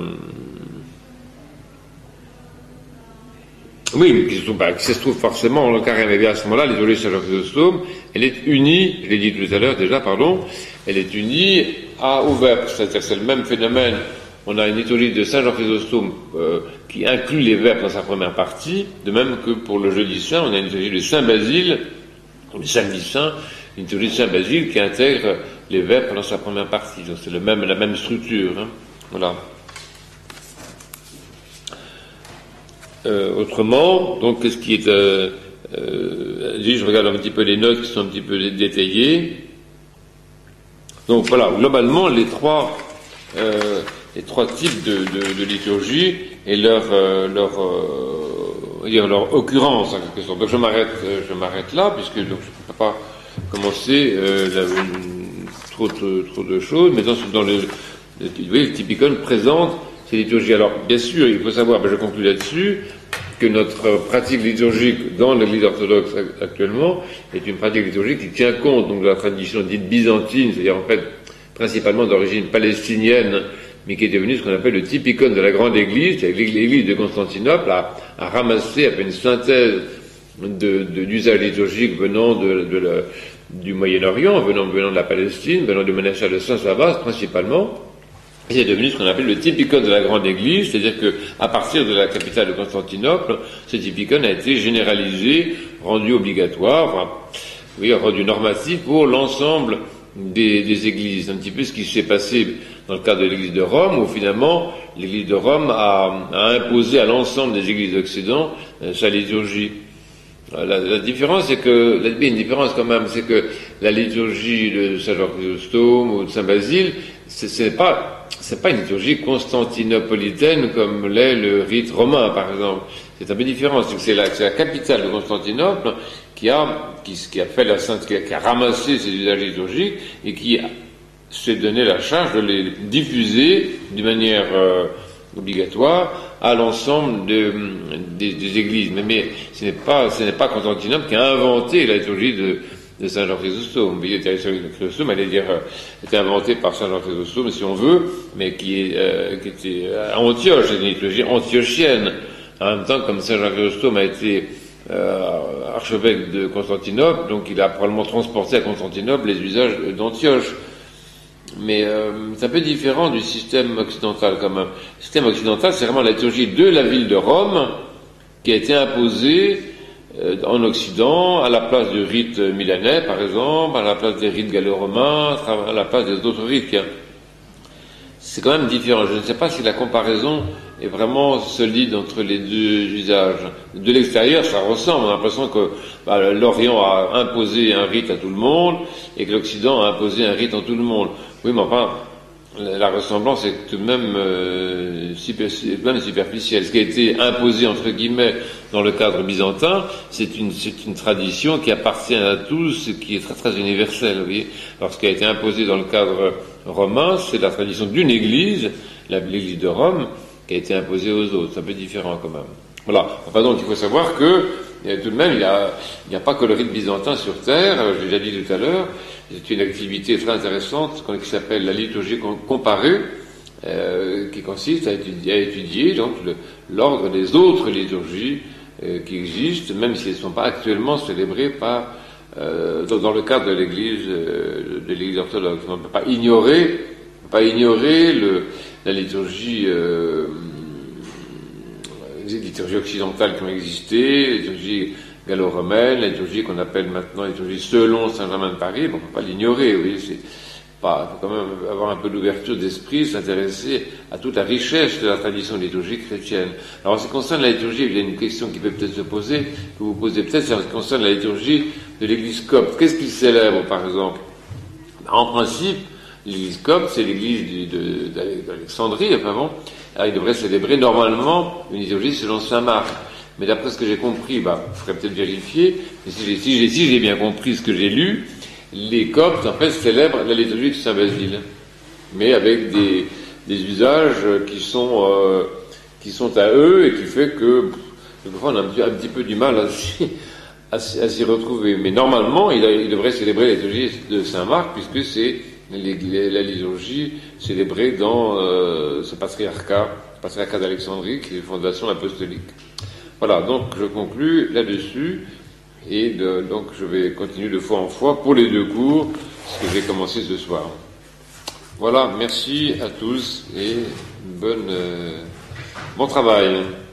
oui, qui se trouve, bah, qui se trouve forcément dans le Carême. Et bien à ce moment-là, la liturgie de Saint Jean Chrysostome, elle est unie, je l'ai dit tout à l'heure déjà, pardon, elle est unie à, au Vêpres, c'est-à-dire c'est le même phénomène. On a une liturgie de Saint Jean Chrysostome euh, qui inclut les Vêpres dans sa première partie, de même que pour le Jeudi Saint, on a une liturgie de Saint Basile, le Samedi Saint, une liturgie de Saint Basile qui intègre les Vêpres dans sa première partie. Donc c'est le même, la même structure. Hein. Voilà. Euh, autrement, donc qu'est-ce qui est... Euh, euh, je regarde un petit peu les notes qui sont un petit peu détaillées. Donc voilà, globalement, les trois... Euh, les trois types de, de, de liturgie et leur euh, leur euh, dire leur occurrence en quelque sorte. Donc je m'arrête euh, je m'arrête là puisque donc je ne peux pas commencer euh, la, une, trop, trop trop de choses. Mais dans, dans le, le, vous voyez, le Typicon présente ces liturgies. Alors bien sûr, il faut savoir, ben, je conclue là-dessus, que notre pratique liturgique dans l'Église orthodoxe actuellement est une pratique liturgique qui tient compte donc de la tradition dite byzantine, c'est-à-dire en fait principalement d'origine palestinienne, mais qui est devenu ce qu'on appelle le typicon de la grande église. L'église de Constantinople a, a ramassé, a fait une synthèse de, de, d'usages liturgiques venant de, de la, du Moyen-Orient, venant, venant de la Palestine, venant du monastère de Saint-Sabas principalement. Et c'est devenu ce qu'on appelle le typicon de la grande église, c'est-à-dire que à partir de la capitale de Constantinople, ce typicon a été généralisé, rendu obligatoire, enfin, oui, rendu normatif pour l'ensemble Des, des églises, un petit peu ce qui s'est passé dans le cadre de l'église de Rome, où finalement l'église de Rome a, a imposé à l'ensemble des églises d'Occident euh, sa liturgie. La, la différence, c'est que, il y a une différence quand même, c'est que la liturgie de Saint Jean Chrysostome ou de Saint Basile, c'est, c'est pas, c'est pas une liturgie constantinopolitaine comme l'est le rite romain, par exemple. C'est un peu différent, c'est que c'est la, c'est la capitale de Constantinople qui a, qui, qui a fait la sainte, qui a, qui a ramassé ces usages liturgiques et qui a, s'est donné la charge de les diffuser d'une manière euh, obligatoire à l'ensemble de, des, des églises. Mais, mais ce n'est pas, ce n'est pas Constantinople qui a inventé la liturgie de, de Saint Jean Chrysostome. Vous voyez, la liturgie de Chrysostome, elle est dire, euh, était inventée par Saint Jean Chrysostome, si on veut, mais qui est, euh, qui était à Antioche, c'est une liturgie antiochienne. En même temps, comme Saint Jean Chrysostome a été euh, archevêque de Constantinople, donc il a probablement transporté à Constantinople les usages d'Antioche. Mais euh, c'est un peu différent du système occidental quand même. Le système occidental, c'est vraiment la liturgie de la ville de Rome qui a été imposée euh, en Occident à la place du rite milanais, par exemple, à la place des rites gallo-romains, à la place des autres rites. c'est quand même différent. Je ne sais pas si la comparaison est vraiment solide entre les deux usages. De l'extérieur, ça ressemble. On a l'impression que bah, l'Orient a imposé un rite à tout le monde et que l'Occident a imposé un rite à tout le monde. Oui, mais enfin, la ressemblance est tout de même, euh, super, même superficielle. Ce qui a été imposé, entre guillemets, dans le cadre byzantin, c'est une, c'est une tradition qui appartient à tous, qui est très, très universelle. Vous voyez. Alors, ce qui a été imposé dans le cadre romain, c'est la tradition d'une église, l'église de Rome, qui a été imposée aux autres. C'est un peu différent quand même. Voilà. Enfin, donc, il faut savoir que, tout de même, il n'y a, il n'y a pas que le rite byzantin sur terre, je l'ai déjà dit tout à l'heure. C'est une activité très intéressante qui s'appelle la liturgie comparée, euh, qui consiste à étudier, à étudier donc le, l'ordre des autres liturgies euh, qui existent, même si elles ne sont pas actuellement célébrées par euh, dans, dans le cadre de l'Église euh, de l'Église orthodoxe. On ne peut pas ignorer, on peut pas ignorer le, la liturgie, euh, les liturgies occidentales qui ont existé, les liturgies gallo-romaine, la liturgie qu'on appelle maintenant la liturgie selon Saint-Germain de Paris, bon, on ne peut pas l'ignorer, vous voyez, c'est pas, il faut quand même avoir un peu d'ouverture d'esprit, s'intéresser à toute la richesse de la tradition liturgique chrétienne. Alors, en ce qui concerne la liturgie, il y a une question qui peut peut-être se poser, que vous posez peut-être, c'est en ce qui concerne la liturgie de l'église copte. Qu'est-ce qu'il célèbre, par exemple? En principe, l'église copte, c'est l'église de, d'Alexandrie, enfin bon, alors il devrait célébrer normalement une liturgie selon Saint Marc. Mais d'après ce que j'ai compris, bah, il faudrait peut-être vérifier, mais si j'ai, si j'ai, si j'ai bien compris ce que j'ai lu, les Coptes, en fait, célèbrent la liturgie de Saint-Basile, mais avec des, des usages qui sont, euh, qui sont à eux et qui fait que, quelquefois, on a un petit, un petit peu du mal à s'y, à, à s'y retrouver. Mais normalement, il, a, il devrait célébrer la liturgie de Saint-Marc, puisque c'est les, les, la liturgie célébrée dans euh, ce patriarcat, le patriarcat d'Alexandrie, qui est fondation apostolique. Voilà, donc je conclus là-dessus, et de, donc je vais continuer de fois en fois pour les deux cours, ce que j'ai commencé ce soir. Voilà, merci à tous et bonne, euh, bon travail.